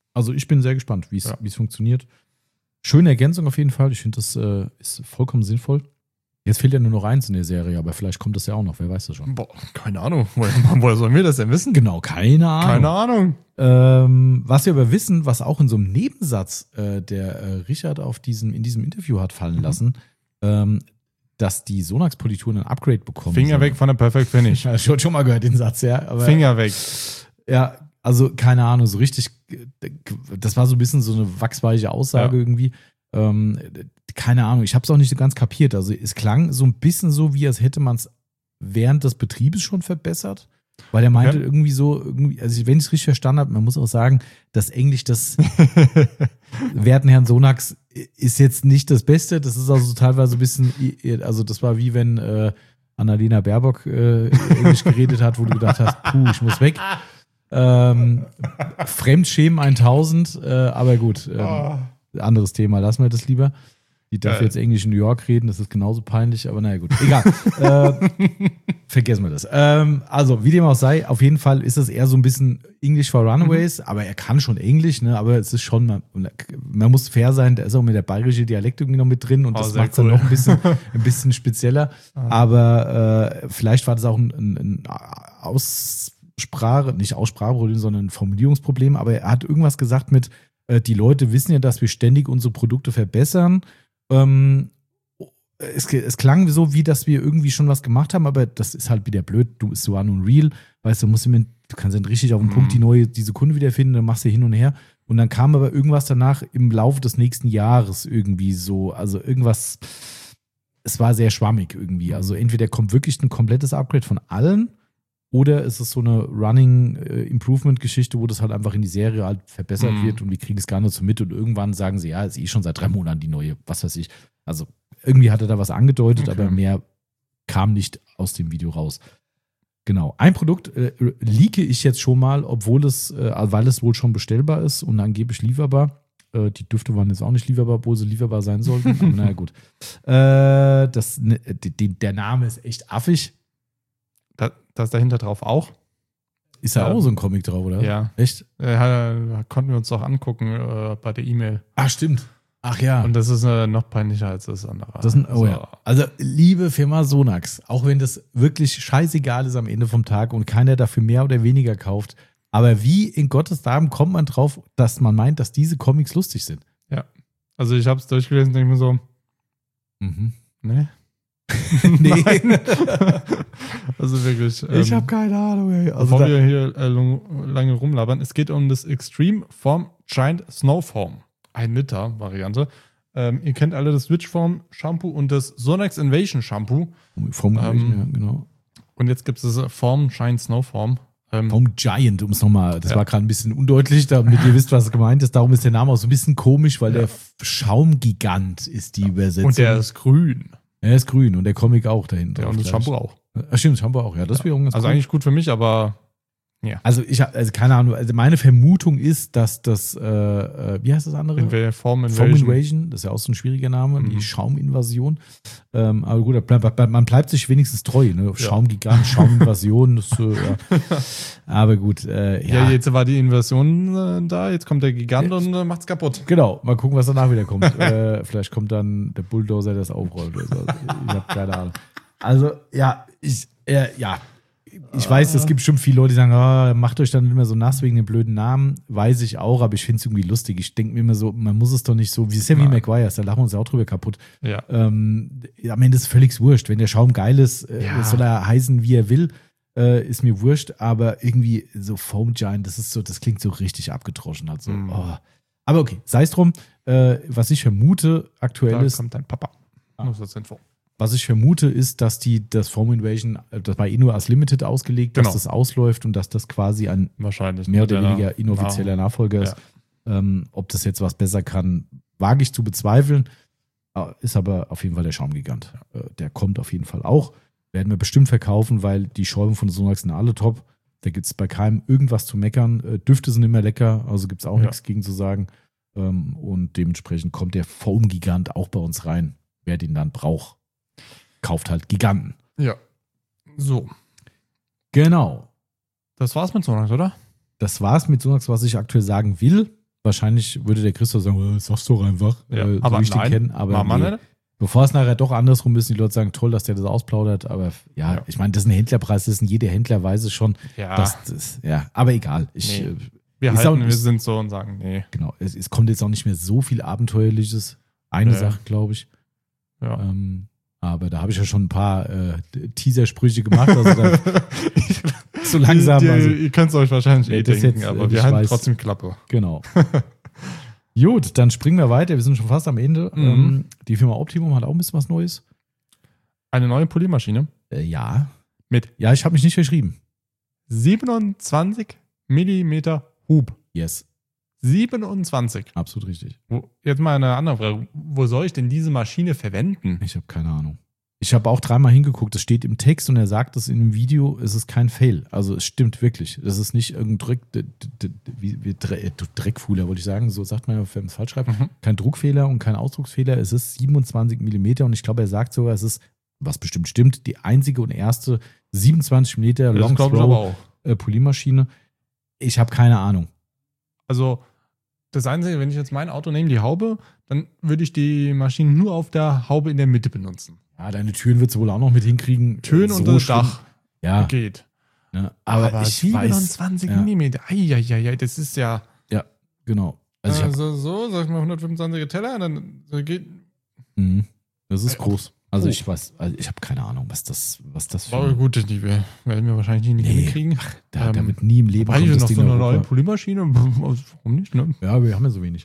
Also ich bin sehr gespannt, wie es funktioniert. Schöne Ergänzung auf jeden Fall. Ich finde, das ist vollkommen sinnvoll. Jetzt fehlt ja nur noch eins in der Serie, aber vielleicht kommt das ja auch noch. Wer weiß das schon? Boah, keine Ahnung. Woher sollen wir das denn wissen? Genau, keine Ahnung. Keine Ahnung. Was wir aber wissen, was auch in so einem Nebensatz der Richard in diesem Interview hat fallen lassen, dass die Sonax-Polituren ein Upgrade bekommen. Finger weg von der Perfect Finish. Ja, schon mal gehört den Satz, ja. Aber, Finger weg. Ja, also keine Ahnung, so richtig, das war so ein bisschen so eine wachsweiche Aussage irgendwie. Keine Ahnung, ich habe es auch nicht so ganz kapiert. Also es klang so ein bisschen so, wie als hätte man es während des Betriebes schon verbessert. Weil er meinte irgendwie so, also wenn ich es richtig verstanden habe, man muss auch sagen, das Englisch des werten Herrn Sonax ist jetzt nicht das Beste. Das ist also teilweise ein bisschen, also das war wie wenn Annalena Baerbock Englisch geredet hat, wo du gedacht hast, ich muss weg. Fremdschämen 1000, aber gut, anderes Thema, lassen wir das lieber. Die darf jetzt Englisch in New York reden, das ist genauso peinlich, aber naja, gut. Egal. Vergessen wir das. Also, wie dem auch sei, auf jeden Fall ist das eher so ein bisschen English for Runaways, aber er kann schon Englisch, ne? Aber es ist schon, man muss fair sein, da ist auch mit der bayerische Dialekt irgendwie noch mit drin und das macht es dann noch ein bisschen spezieller. Aber vielleicht war das auch ein nicht Ausspracheproblem, sondern ein Formulierungsproblem, aber er hat irgendwas gesagt mit, die Leute wissen ja, dass wir ständig unsere Produkte verbessern. Es klang so, wie dass wir irgendwie schon was gemacht haben, aber das ist halt wieder blöd. Du bist so unreal, weißt du, du kannst dann richtig auf den Punkt die Sekunde wiederfinden, dann machst du hin und her. Und dann kam aber irgendwas danach im Laufe des nächsten Jahres irgendwie so, also irgendwas, es war sehr schwammig irgendwie. Also entweder kommt wirklich ein komplettes Upgrade von allen, oder ist es so eine Running-Improvement-Geschichte, wo das halt einfach in die Serie halt verbessert wird und wir kriegen es gar nicht so mit und irgendwann sagen sie, ja, ist schon seit 3 Monaten die neue, was weiß ich. Also irgendwie hat er da was angedeutet, aber mehr kam nicht aus dem Video raus. Genau. Ein Produkt leake ich jetzt schon mal, weil es wohl schon bestellbar ist und angeblich lieferbar. Die Düfte waren jetzt auch nicht lieferbar, obwohl sie lieferbar sein sollten. Aber naja, gut. Der Name ist echt affig. Das dahinter drauf auch. Ist da auch so ein Comic drauf, oder? Ja. Echt? Konnten wir uns doch angucken bei der E-Mail. Ach, stimmt. Ach ja. Und das ist noch peinlicher als das andere. Ja. Also, liebe Firma Sonax, auch wenn das wirklich scheißegal ist am Ende vom Tag und keiner dafür mehr oder weniger kauft, aber wie in Gottes Namen kommt man drauf, dass man meint, dass diese Comics lustig sind? Ja. Also, ich habe es durchgelesen und denke mir so, ne? Nee. Also wirklich. Ich habe keine Ahnung, ey. Also bevor wir hier lange rumlabern, es geht um das Extreme Form Giant Snow Foam. 1 Liter Variante. Ihr kennt alle das Switch Foam Shampoo und das Sonax Invasion Shampoo. Foam Invasion, ja, genau. Und jetzt gibt es das Form Giant Snow Foam. Foam Giant, um es nochmal, das war gerade ein bisschen undeutlich, damit ihr wisst, was gemeint ist. Darum ist der Name auch so ein bisschen komisch, weil der Schaumgigant ist die Übersetzung. Und der ist grün. Er ist grün und der Comic auch dahinter. Ja, und das Shampoo auch. Stimmt, das Shampoo auch, ja. Das wäre ganz also cool. eigentlich gut für mich, aber ja. Also keine Ahnung, also meine Vermutung ist, dass das, wie heißt das andere? Form Invasion, das ist ja auch so ein schwieriger Name, die Schauminvasion. Aber gut, man bleibt sich wenigstens treu, ne? Schaumgigant, Schauminvasion, das, ja. Aber gut, ja, jetzt war die Invasion da, jetzt kommt der Gigant und macht's kaputt. Genau, mal gucken, was danach wieder kommt. Vielleicht kommt dann der Bulldozer, der es aufrollt oder so. Ich habe keine Ahnung. Also, ja, ich weiß, es gibt bestimmt viele Leute, die sagen, macht euch dann nicht mehr so nass wegen dem blöden Namen. Weiß ich auch, aber ich finde es irgendwie lustig. Ich denke mir immer so, man muss es doch nicht so, wie es ja wie Maguire, da lachen wir uns ja auch drüber kaputt. Ja. Am Ende ist es völlig wurscht. Wenn der Schaum geil ist, soll er heißen, wie er will, ist mir wurscht. Aber irgendwie so Foam Giant, das klingt so richtig abgedroschen. Also, Aber okay, sei es drum. Was ich vermute aktuell ist. Da kommt dein Papa. Nur so als Info. Was ich vermute, ist, dass das Foam Invasion, das war nur als Limited ausgelegt, dass das ausläuft und dass das quasi ein wahrscheinlich mehr oder weniger inoffizieller Nachfolger ist. Ob das jetzt was besser kann, wage ich zu bezweifeln. Ist aber auf jeden Fall der Schaumgigant. Der kommt auf jeden Fall auch. Werden wir bestimmt verkaufen, weil die Schäume von Sonax sind alle top. Da gibt es bei keinem irgendwas zu meckern. Düfte sind immer lecker, also gibt es auch nichts gegen zu sagen. Und dementsprechend kommt der Foam-Gigant auch bei uns rein. Wer den dann braucht, kauft halt Giganten. Ja. So. Genau. Das war's mit Sonax, oder? Das war's mit Sonax, was ich aktuell sagen will. Wahrscheinlich würde der Christoph sagen, sag's doch einfach. Ja, so aber wie ich den nein, kenne. Aber machen wir nicht. bevor es nachher doch andersrum ist, die Leute sagen, toll, dass der das ausplaudert. Aber ja. Ich meine, das ist ein Händlerpreis, das ist jeder Händler weiß es schon. Ja. Aber egal. Wir sind so und sagen, nee. Genau, es kommt jetzt auch nicht mehr so viel Abenteuerliches. Eine Sache, glaube ich. Ja. Aber da habe ich ja schon ein paar Teaser-Sprüche gemacht. Also so langsam. Ihr könnt es euch wahrscheinlich denken, aber wir halten trotzdem Klappe. Genau. Gut, dann springen wir weiter. Wir sind schon fast am Ende. Die Firma Optimum hat auch ein bisschen was Neues. Eine neue Poliermaschine? Ja. Ja, ich habe mich nicht verschrieben. 27 Millimeter Hub. Yes. 27. Absolut richtig. Jetzt mal eine andere Frage. Wo soll ich denn diese Maschine verwenden? Ich habe keine Ahnung. Ich habe auch dreimal hingeguckt. Das steht im Text und er sagt es in dem Video. Es ist kein Fail. Also es stimmt wirklich. Das ist nicht irgendein Dreckfuhler, wollte ich sagen. So sagt man ja, wenn man es falsch schreibt. Kein Druckfehler und kein Ausdrucksfehler. Es ist 27 Millimeter und ich glaube, er sagt sogar, es ist, was bestimmt stimmt, die einzige und erste 27 Millimeter Long Throw Poliermaschine. Ich habe keine Ahnung. Also das Einzige, wenn ich jetzt mein Auto nehme, die Haube, dann würde ich die Maschine nur auf der Haube in der Mitte benutzen. Ja, deine Türen wird sie wohl auch noch mit hinkriegen. Türen und das Dach. Ja. Geht. Ja, aber ich 27 Millimeter. Eieiei, das ist ja. Ja, genau. Also sag ich mal 125er Teller, dann geht. Das ist groß. Also ich weiß, ich habe keine Ahnung, was das für. Aber gut, die werden wir wahrscheinlich nicht hinkriegen. Da wird nie im Leben kommt das Ding noch so eine neue Poliermaschine. Warum nicht, ne? Ja, wir haben ja so wenig.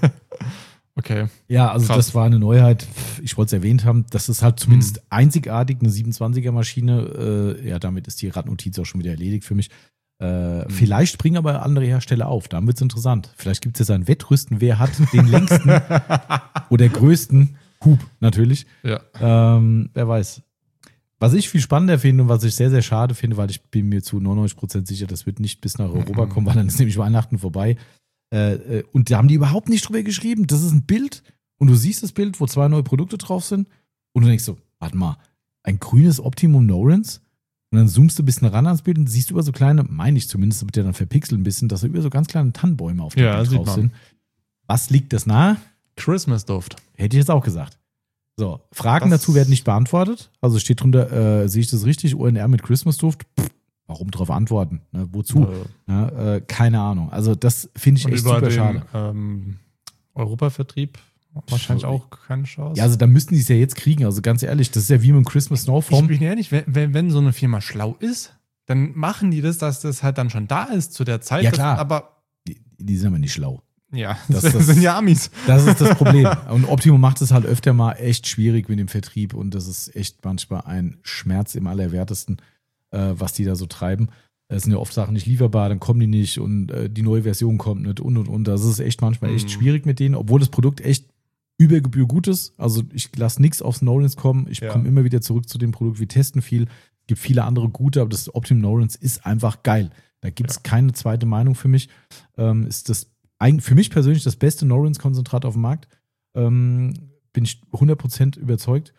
Okay. Ja, also krass. Das war eine Neuheit. Ich wollte es erwähnt haben. Das ist halt zumindest einzigartig, eine 27er Maschine. Ja, damit ist die Radnotiz auch schon wieder erledigt für mich. Vielleicht springen aber andere Hersteller auf. Dann wird es interessant. Vielleicht gibt es jetzt ein Wettrüsten. Wer hat den längsten oder größten Hub natürlich. Ja. Wer weiß. Was ich viel spannender finde und was ich sehr, sehr schade finde, weil ich bin mir zu 99% sicher, das wird nicht bis nach Europa kommen, weil dann ist nämlich Weihnachten vorbei. Und da haben die überhaupt nicht drüber geschrieben. Das ist ein Bild und du siehst das Bild, wo 2 neue Produkte drauf sind und du denkst so, warte mal, ein grünes Optimum Norens und dann zoomst du ein bisschen ran ans Bild und siehst über so kleine, meine ich zumindest, wird ja dann verpixelt ein bisschen, dass da über so ganz kleine Tannenbäume auf dem Bild drauf sind. Was liegt das nahe? Christmas-Duft. Hätte ich jetzt auch gesagt. So, Fragen dazu werden nicht beantwortet. Also steht drunter, sehe ich das richtig? ONR mit Christmas-Duft? Warum drauf antworten? Ne, wozu? Keine Ahnung. Also das finde ich echt super schade. Europavertrieb wahrscheinlich auch keine Chance. Ja, also da müssten die es ja jetzt kriegen. Also ganz ehrlich, das ist ja wie mit dem Christmas Snowform. Ich bin ehrlich, wenn so eine Firma schlau ist, dann machen die das, dass das halt dann schon da ist zu der Zeit. Ja klar, aber die sind aber nicht schlau. Ja, das sind ja Amis. Das ist das Problem. Und Optimum macht es halt öfter mal echt schwierig mit dem Vertrieb und das ist echt manchmal ein Schmerz im Allerwertesten, was die da so treiben. Es sind ja oft Sachen nicht lieferbar, dann kommen die nicht und die neue Version kommt nicht und. Das ist echt manchmal echt schwierig mit denen, obwohl das Produkt echt über Gebühr gut ist. Also ich lasse nichts aufs Norens kommen. Ich komme immer wieder zurück zu dem Produkt. Wir testen viel. Es gibt viele andere gute, aber das Optimum Norens ist einfach geil. Da gibt es keine zweite Meinung für mich. Ist das für mich persönlich das beste Norens-Konzentrat auf dem Markt. Bin ich 100% überzeugt.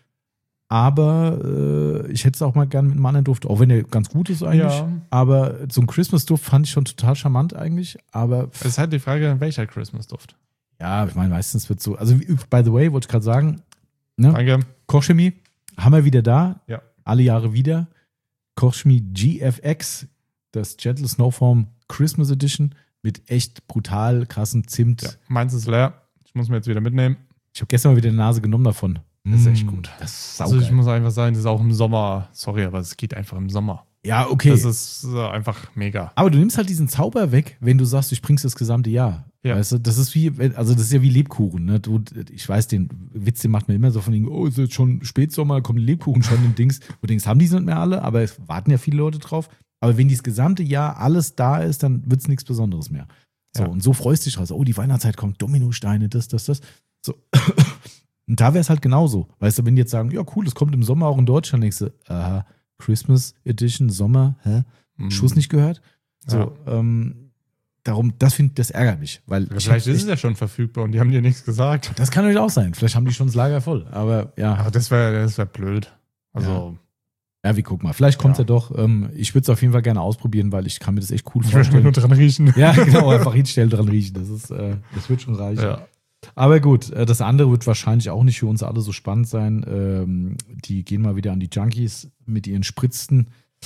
Aber ich hätte es auch mal gerne mit einem anderen Duft, auch wenn der ganz gut ist eigentlich. Ja. Aber so ein Christmas-Duft fand ich schon total charmant eigentlich. Aber es ist halt die Frage, welcher Christmas-Duft? Ja, ich meine, meistens wird so. Also, by the way, wollte ich gerade sagen, ne? Danke. Kochchemie haben wir wieder da. Ja. Alle Jahre wieder. Kochchemie GFX, das Gentle Snowform Christmas Edition mit echt brutal krassen Zimt. Ja, meins ist leer. Ich muss mir jetzt wieder mitnehmen. Ich habe gestern mal wieder eine Nase genommen davon. Das ist echt gut. Das ist also ich muss einfach sagen, das ist auch im Sommer. Sorry, aber es geht einfach im Sommer. Ja, okay. Das ist einfach mega. Aber du nimmst halt diesen Zauber weg, wenn du sagst, du springst das gesamte Jahr. Ja. Weißt du, das ist ja wie Lebkuchen. Ne? Ich weiß, den Witz, den macht man immer so von denen, oh, ist jetzt schon Spätsommer, kommen die Lebkuchen schon in Dings. Du denkst, haben die nicht mehr alle, aber es warten ja viele Leute drauf. Aber wenn das gesamte Jahr alles da ist, dann wird es nichts Besonderes mehr. So, und so freust du dich raus. Oh, die Weihnachtszeit kommt, Dominosteine, das. So. Und da wäre es halt genauso. Weißt du, wenn die jetzt sagen, ja cool, es kommt im Sommer auch in Deutschland, denkst du, Christmas Edition, Sommer, Schuss nicht gehört? So, darum, das ärgert mich. Weil vielleicht ist es ja schon verfügbar und die haben dir nichts gesagt. Das kann natürlich auch sein. Vielleicht haben die schon das Lager voll. Aber ja. Aber das wär blöd. Also, Ja, wir gucken mal. Vielleicht kommt Ja. ja doch. Ich würde es auf jeden Fall gerne ausprobieren, weil ich kann mir das echt cool Ich will vorstellen. nur dran riechen. Ja, genau, einfach hinstellen, dran riechen. Das wird schon reichen. Ja. Aber gut, das andere wird wahrscheinlich auch nicht für uns alle so spannend sein. Die gehen mal wieder an die Junkies mit ihren Spritzen.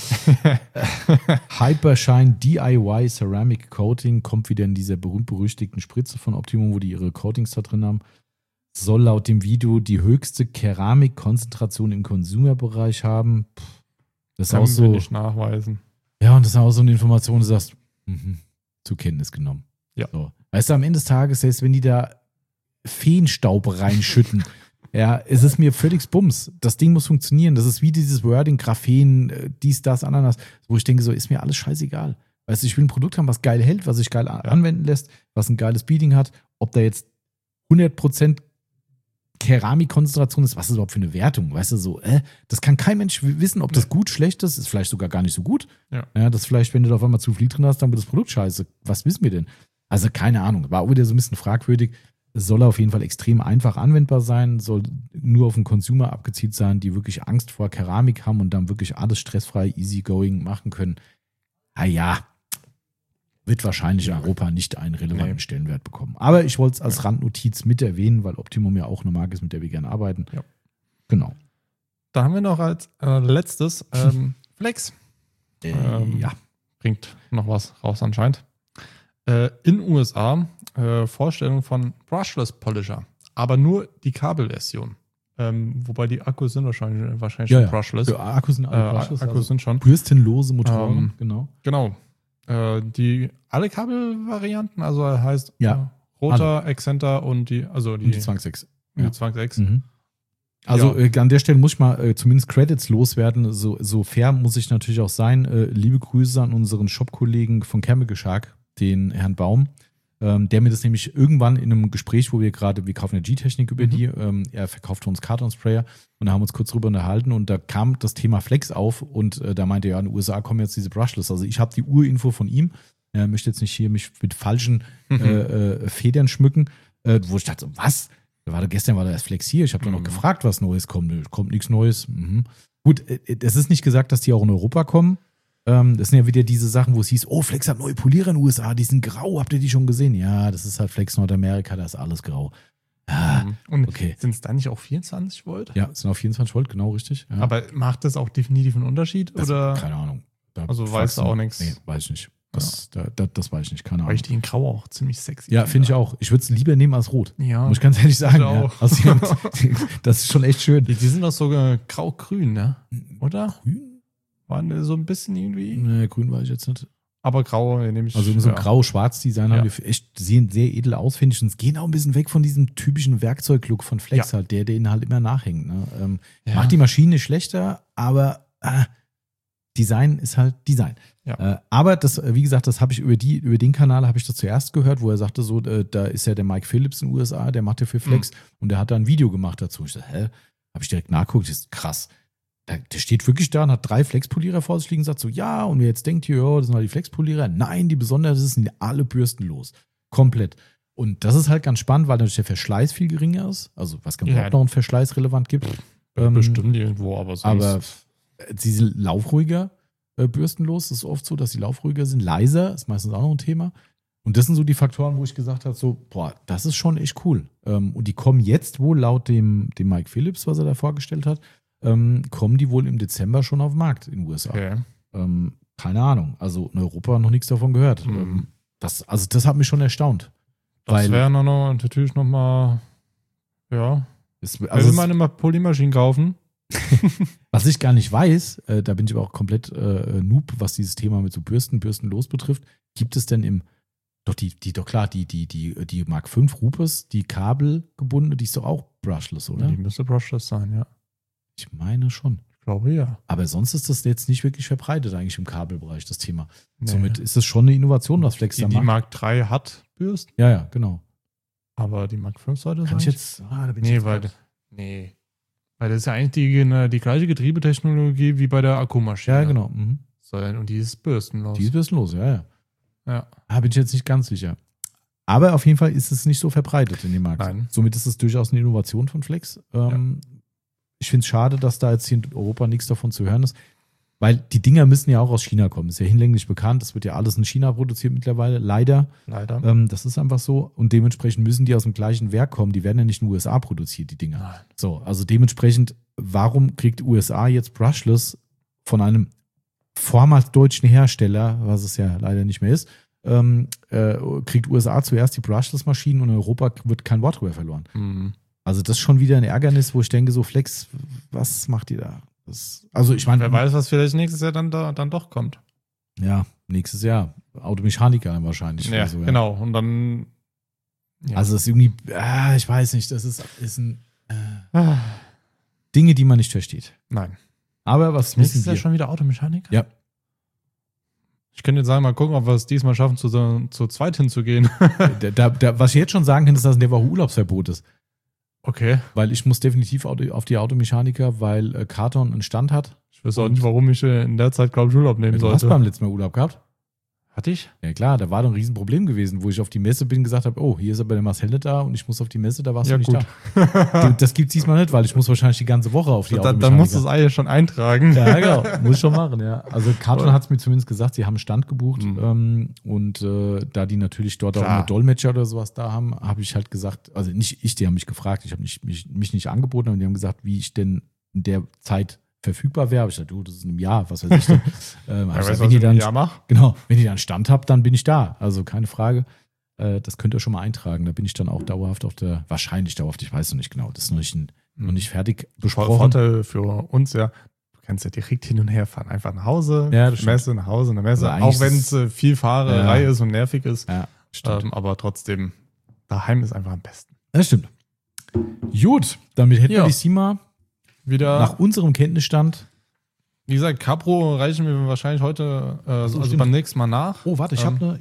Hypershine DIY Ceramic Coating kommt wieder in dieser berühmt-berüchtigten Spritze von Optimum, wo die ihre Coatings da drin haben. Soll laut dem Video die höchste Keramikkonzentration im Consumer-Bereich haben. Das ist auch Können wir so. nicht nachweisen. Ja, und das ist auch so eine Information, du sagst, zur Kenntnis genommen. Ja. So. Weißt du, am Ende des Tages, selbst wenn die da Feenstaub reinschütten, ja, es ist mir völlig Bums. Das Ding muss funktionieren. Das ist wie dieses Wording, Graphen, dies, das, Ananas, wo ich denke, so ist mir alles scheißegal. Weißt du, ich will ein Produkt haben, was geil hält, was sich geil anwenden lässt, was ein geiles Beading hat. Ob da jetzt 100% Keramikkonzentration ist, was ist überhaupt für eine Wertung? Weißt du, so, das kann kein Mensch wissen, ob das gut, schlecht ist vielleicht sogar gar nicht so gut. Ja, das vielleicht, wenn du da auf einmal zu viel drin hast, dann wird das Produkt scheiße. Was wissen wir denn? Also keine Ahnung, war auch wieder so ein bisschen fragwürdig. Es soll auf jeden Fall extrem einfach anwendbar sein, soll nur auf den Consumer abgezielt sein, die wirklich Angst vor Keramik haben und dann wirklich alles stressfrei, easygoing machen können. Ja, wird wahrscheinlich in Europa nicht einen relevanten Stellenwert bekommen. Aber ich wollte es als Randnotiz mit erwähnen, weil Optimum ja auch eine Marke ist, mit der wir gerne arbeiten. Ja. Genau. Da haben wir noch als letztes Flex. Ja. Bringt noch was raus anscheinend. In USA Vorstellung von Brushless Polisher, aber nur die Kabelversion. Wobei die Akkus sind wahrscheinlich schon brushless. Ja, Akkus sind alle brushless. Akkus sind schon. Bürstenlose Motoren, genau. Genau. Alle Kabelvarianten, also heißt alle. Rotor, Exzenter und die 2.6. Die 2.6. Mhm. Also an der Stelle muss ich mal zumindest Credits loswerden. So fair muss ich natürlich auch sein. Liebe Grüße an unseren Shop-Kollegen von Chemical Shark, den Herrn Baum, der mir das nämlich irgendwann in einem Gespräch, wo wir kaufen ja G-Technik über die, er verkauft für uns Karton-Sprayer und da haben wir uns kurz drüber unterhalten und da kam das Thema Flex auf und da meinte er, in den USA kommen jetzt diese Brushless. Also ich habe die Urinfo von ihm, er möchte jetzt nicht hier mich mit falschen Federn schmücken, wo ich dachte, was? Gestern war da erst Flex hier, ich habe da noch gefragt, was Neues kommt. Kommt nichts Neues. Gut, es ist nicht gesagt, dass die auch in Europa kommen. Das sind ja wieder diese Sachen, wo es hieß, oh, Flex hat neue Polierer in den USA, die sind grau, habt ihr die schon gesehen? Ja, das ist halt Flex Nordamerika, da ist alles grau. Und okay. Sind es da nicht auch 24 Volt? Ja, es sind auch 24 Volt, genau richtig. Ja. Aber macht das auch definitiv einen Unterschied? Oder? Keine Ahnung. Also weißt du auch nichts? Nee, weiß ich nicht. Das weiß ich nicht, keine Ahnung. Weil ich die in grau auch ziemlich sexy Ja, finde ich auch. Ich würde es lieber nehmen als rot. Ja. Muss ich ganz ehrlich sagen. auch. Ja. Also, das ist schon echt schön. Die sind doch sogar grau-grün, ne? Oder? Grün? Waren so ein bisschen irgendwie. Nee, grün weiß ich jetzt nicht. Aber grau nehme ich. Also in so einem grau-schwarz-Design haben wir echt, sehen sehr edel aus, finde ich. Und es gehen auch ein bisschen weg von diesem typischen Werkzeuglook von Flex halt, der ihnen halt immer nachhängt. Ne? Macht die Maschine nicht schlechter, aber Design ist halt Design. Ja. Aber das, wie gesagt, das habe ich über den Kanal habe ich das zuerst gehört, wo er sagte so, da ist ja der Mike Phillips in den USA, der macht ja für Flex und der hat da ein Video gemacht dazu. Ich dachte, habe ich direkt nachgeguckt, das ist krass. Der steht wirklich da und hat 3 Flexpolierer vor sich liegen und sagt so, ja, und wer jetzt denkt, ja, das sind halt die Flexpolierer. Nein, die Besonderheit ist, sind alle bürstenlos. Komplett. Und das ist halt ganz spannend, weil natürlich der Verschleiß viel geringer ist. Also, was kann überhaupt noch einen Verschleiß relevant gibt. Bestimmt irgendwo, aber sonst. Aber sie sind laufruhiger bürstenlos. Das ist oft so, dass sie laufruhiger sind. Leiser ist meistens auch noch ein Thema. Und das sind so die Faktoren, wo ich gesagt habe, so, boah, das ist schon echt cool. Und die kommen jetzt wohl laut dem Mike Phillips, was er da vorgestellt hat, kommen die wohl im Dezember schon auf den Markt in den USA. Okay. Keine Ahnung. Also in Europa noch nichts davon gehört. Das hat mich schon erstaunt. Das wäre natürlich nochmal, ja. Ich will meine Polymaschinen kaufen. Was ich gar nicht weiß, da bin ich aber auch komplett Noob, was dieses Thema mit so bürstenlos betrifft. Gibt es denn die Mark 5 Rupes, die kabelgebundene, die ist doch auch brushless, oder? Die müsste brushless sein, ja. Ich meine schon. Ich glaube, ja. Aber sonst ist das jetzt nicht wirklich verbreitet eigentlich im Kabelbereich, das Thema. Nee. Somit ist es schon eine Innovation, was Flex da macht. Die Mark 3 hat Bürsten. Ja, genau. Aber die Mark 5 sollte sein. Weil das ist ja eigentlich die gleiche Getriebetechnologie wie bei der Akkumaschine. Ja, genau. Und die ist bürstenlos. Die ist bürstenlos, ja. Da bin ich jetzt nicht ganz sicher. Aber auf jeden Fall ist es nicht so verbreitet in dem Markt. Nein. Somit ist es durchaus eine Innovation von Flex. Ich finde es schade, dass da jetzt hier in Europa nichts davon zu hören ist. Weil die Dinger müssen ja auch aus China kommen. Ist ja hinlänglich bekannt. Das wird ja alles in China produziert mittlerweile. Leider. Das ist einfach so. Und dementsprechend müssen die aus dem gleichen Werk kommen. Die werden ja nicht in den USA produziert, die Dinger. Nein. So, also dementsprechend, warum kriegt USA jetzt Brushless von einem vormals deutschen Hersteller, was es ja leider nicht mehr ist, kriegt USA zuerst die Brushless-Maschinen und in Europa wird kein Wort drüber verloren. Mhm. Also das ist schon wieder ein Ärgernis, wo ich denke, so Flex, was macht ihr da? Also ich meine, wer weiß, was vielleicht nächstes Jahr dann doch kommt. Ja, nächstes Jahr. Automechaniker wahrscheinlich. Ja, so, ja. Genau. Und dann. Ja. Also das ist irgendwie, ich weiß nicht, das ist ein Dinge, die man nicht versteht. Nein. Aber was Nächstes wissen Jahr wir? schon wieder Automechaniker? Ja. Ich könnte jetzt sagen, mal gucken, ob wir es diesmal schaffen, zu zweit hinzugehen. Was ich jetzt schon sagen kann, ist, dass in der Woche Urlaubsverbot ist. Okay. Weil ich muss definitiv auf die Automechaniker, weil Karton einen Stand hat. Ich weiß auch nicht, warum ich in der Zeit, glaube ich, Urlaub nehmen Du hast sollte. beim letzten Mal Urlaub gehabt? Hatte ich? Ja klar, da war doch ein Riesenproblem gewesen, wo ich auf die Messe bin und gesagt habe, oh, hier ist aber der Marcel nicht da und ich muss auf die Messe, da warst du nicht da. Das gibt's diesmal nicht, weil ich muss wahrscheinlich die ganze Woche auf die Automechaniker. Dann musst du es eigentlich schon eintragen. Ja, genau. Muss ich schon machen, ja. Also Karton hat es mir zumindest gesagt, sie haben einen Stand gebucht und da die natürlich dort auch eine Dolmetscher oder sowas da haben, habe ich halt gesagt, also nicht ich, die haben mich gefragt, ich habe mich nicht angeboten, aber die haben gesagt, wie ich denn in der Zeit verfügbar wäre. Aber ich dachte, du, das ist in einem Jahr, was weiß ich denn. Wenn ihr dann Genau, wenn ihr dann Stand habt, dann bin ich da. Also keine Frage. Das könnt ihr schon mal eintragen. Da bin ich dann auch wahrscheinlich dauerhaft, ich weiß noch nicht genau, das ist noch nicht fertig besprochen. Vorteil für uns, ja. Du kannst ja direkt hin und her fahren. Einfach nach Hause, Ja, das Messe, nach Hause, eine Messe. Also auch wenn es viel Fahrerei ist und nervig ist. Ja, stimmt. Aber trotzdem, daheim ist einfach am besten. Das stimmt. Gut, damit hätten wir die SEMA wieder nach unserem Kenntnisstand. Wie gesagt, Capro reichen wir wahrscheinlich heute, also beim nächsten Mal nach. Oh, warte, ich habe eine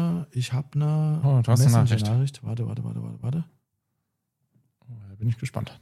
Oh, du hast eine Nachricht. Warte. Oh, da bin ich gespannt.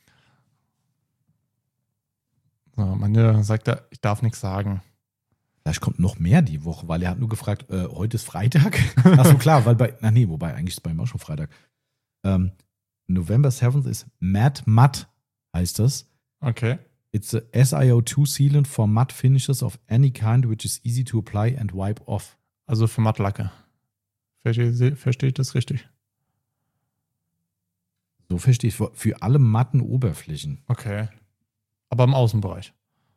So, Manja sagt er, ich darf nichts sagen. Vielleicht kommt noch mehr die Woche, weil er hat nur gefragt, heute ist Freitag. Achso, klar, weil wobei, eigentlich ist bei ihm auch schon Freitag. November 7th ist Matte, heißt das. Okay. It's a SiO2 sealant for matte finishes of any kind, which is easy to apply and wipe off. Also für Mattlacke. Verstehe ich das richtig? So verstehe ich für alle matten Oberflächen. Okay. Aber im Außenbereich.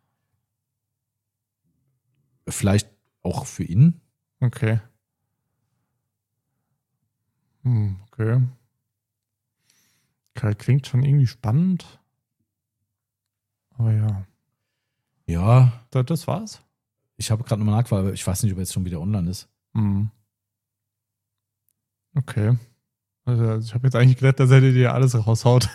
Vielleicht auch für innen. Okay. Okay. Klingt schon irgendwie spannend. Aber ja. Ja. Das war's? Ich habe gerade nochmal nachgefragt, aber ich weiß nicht, ob er jetzt schon wieder online ist. Okay. Also ich habe jetzt eigentlich gedacht, dass er dir alles raushaut.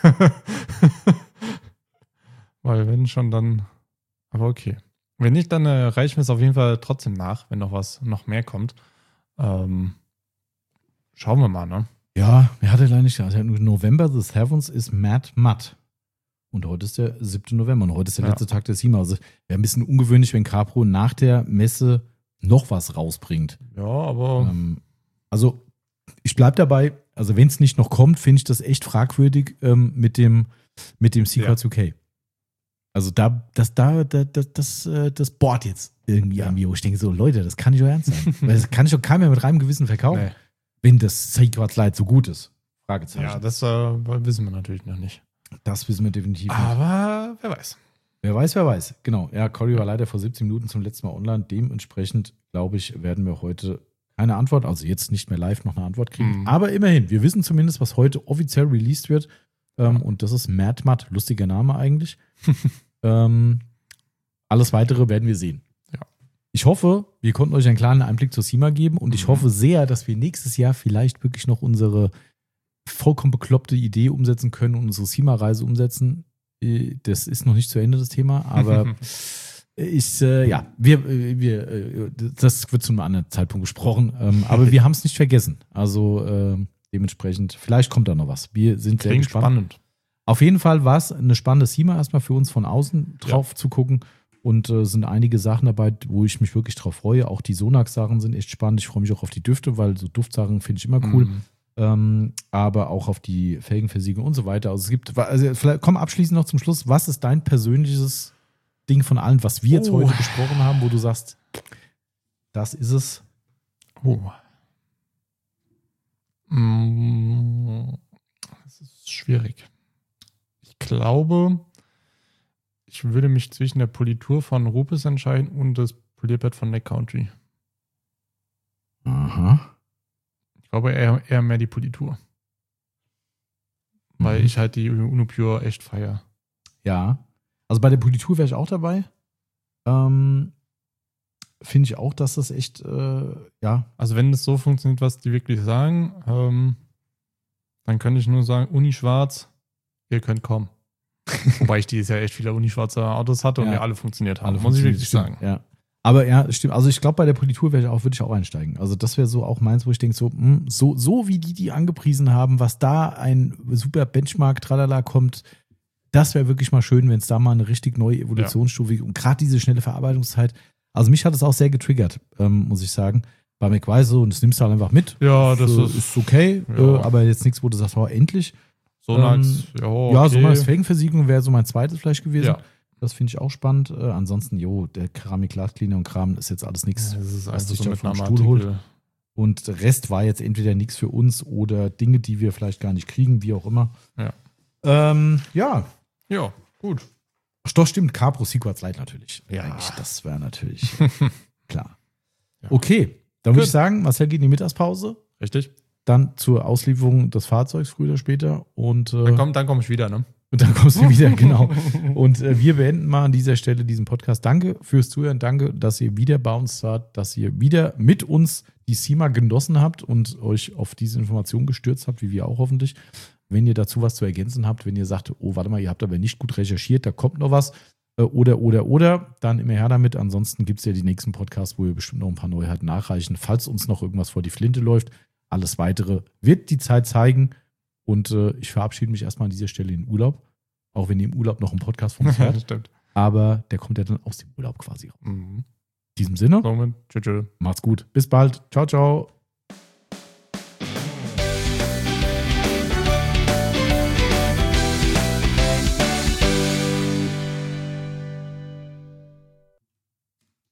Weil wenn schon, dann. Aber okay. Wenn nicht, dann reichen wir es auf jeden Fall trotzdem nach, wenn noch mehr kommt. Schauen wir mal, ne? Ja, er hatte leider nicht. Also November the 7th ist Matt. Und heute ist der 7. November und heute ist der letzte Tag der SEMA. Also wäre ein bisschen ungewöhnlich, wenn Capro nach der Messe noch was rausbringt. Ja, aber. Also ich bleibe dabei, also wenn es nicht noch kommt, finde ich das echt fragwürdig mit dem Secrets UK. Also das bohrt jetzt irgendwie an mir, wo ich denke so, Leute, das kann nicht so ernst sein. Weil das kann ich doch keiner mehr mit reinem Gewissen verkaufen, wenn das Secrets Light so gut ist. Fragezeichen. Ja, das wissen wir natürlich noch nicht. Das wissen wir definitiv nicht. Aber wer weiß. Wer weiß. Genau. Ja, Cory war leider vor 17 Minuten zum letzten Mal online. Dementsprechend, glaube ich, werden wir heute keine Antwort, also jetzt nicht mehr live noch eine Antwort kriegen. Aber immerhin, wir wissen zumindest, was heute offiziell released wird. Und das ist Matt. Lustiger Name eigentlich. Alles Weitere werden wir sehen. Ja. Ich hoffe, wir konnten euch einen kleinen Einblick zur SEMA geben. Und ich hoffe sehr, dass wir nächstes Jahr vielleicht wirklich noch unsere vollkommen bekloppte Idee umsetzen können und unsere SEMA-Reise umsetzen. Das ist noch nicht zu Ende, das Thema, aber das wird zu einem anderen Zeitpunkt besprochen. Aber wir haben es nicht vergessen. Also dementsprechend, vielleicht kommt da noch was. Wir sind sehr gespannt. Spannend. Auf jeden Fall war es eine spannende SEMA, erstmal für uns von außen drauf zu gucken. Und sind einige Sachen dabei, wo ich mich wirklich drauf freue. Auch die Sonax-Sachen sind echt spannend. Ich freue mich auch auf die Düfte, weil so Duftsachen finde ich immer cool. aber auch auf die Felgenversiegelung und so weiter. Also vielleicht komm abschließend noch zum Schluss. Was ist dein persönliches Ding von allen, was wir jetzt heute besprochen haben, wo du sagst, das ist es? Das ist schwierig. Ich glaube, ich würde mich zwischen der Politur von Rupes entscheiden und das Polierbett von Neck Country. Aha. Ich glaube eher mehr die Politur. Weil ich halt die UnoPure echt feiere. Ja. Also bei der Politur wäre ich auch dabei. Finde ich auch, dass das echt, ja. Also wenn es so funktioniert, was die wirklich sagen, dann könnte ich nur sagen, Uni Schwarz, ihr könnt kommen. Wobei ich dieses Jahr echt viele Uni-schwarze Autos hatte und die alle funktioniert haben. Muss ich wirklich sagen. Ja. Aber ja, stimmt. Also ich glaube, bei der Politur würde ich auch einsteigen. Also das wäre so auch meins, wo ich denke, so wie die angepriesen haben, was da ein super Benchmark, tralala kommt, das wäre wirklich mal schön, wenn es da mal eine richtig neue Evolutionsstufe gibt. Und gerade diese schnelle Verarbeitungszeit, also mich hat es auch sehr getriggert, muss ich sagen. Bei McWise so, und das nimmst du halt einfach mit. Ja, das ist okay, aber jetzt nichts, wo du sagst, endlich. Sonax, Sonax Felgenversiegelung wäre so mein zweites vielleicht gewesen. Ja. Das finde ich auch spannend. Ansonsten, der Keramik-Glascleaner und Kram ist jetzt alles nichts, das ist was einfach dich so da mit vom einem Stuhl holt. Artikel. Und der Rest war jetzt entweder nichts für uns oder Dinge, die wir vielleicht gar nicht kriegen, wie auch immer. Ja. Ja, gut. Ach doch, stimmt, Capro Sequats Light natürlich. Ja. Eigentlich, das wäre natürlich klar. Ja. Okay, dann würde ich sagen, Marcel geht in die Mittagspause. Richtig. Dann zur Auslieferung des Fahrzeugs früher oder später. Und dann komm ich wieder, ne? Und dann kommst du wieder, genau. Und wir beenden mal an dieser Stelle diesen Podcast. Danke fürs Zuhören. Danke, dass ihr wieder bei uns wart, dass ihr wieder mit uns die SEMA genossen habt und euch auf diese Informationen gestürzt habt, wie wir auch hoffentlich. Wenn ihr dazu was zu ergänzen habt, wenn ihr sagt, warte mal, ihr habt aber nicht gut recherchiert, da kommt noch was, oder, dann immer her damit. Ansonsten gibt es ja die nächsten Podcasts, wo wir bestimmt noch ein paar Neuheiten nachreichen, falls uns noch irgendwas vor die Flinte läuft. Alles Weitere wird die Zeit zeigen. Und ich verabschiede mich erstmal an dieser Stelle in den Urlaub. Auch wenn ihr im Urlaub noch einen Podcast von uns hört. Das stimmt. Aber der kommt ja dann aus dem Urlaub quasi. Mhm. In diesem Sinne, Tschüss. macht's gut. Bis bald. Ciao, ciao.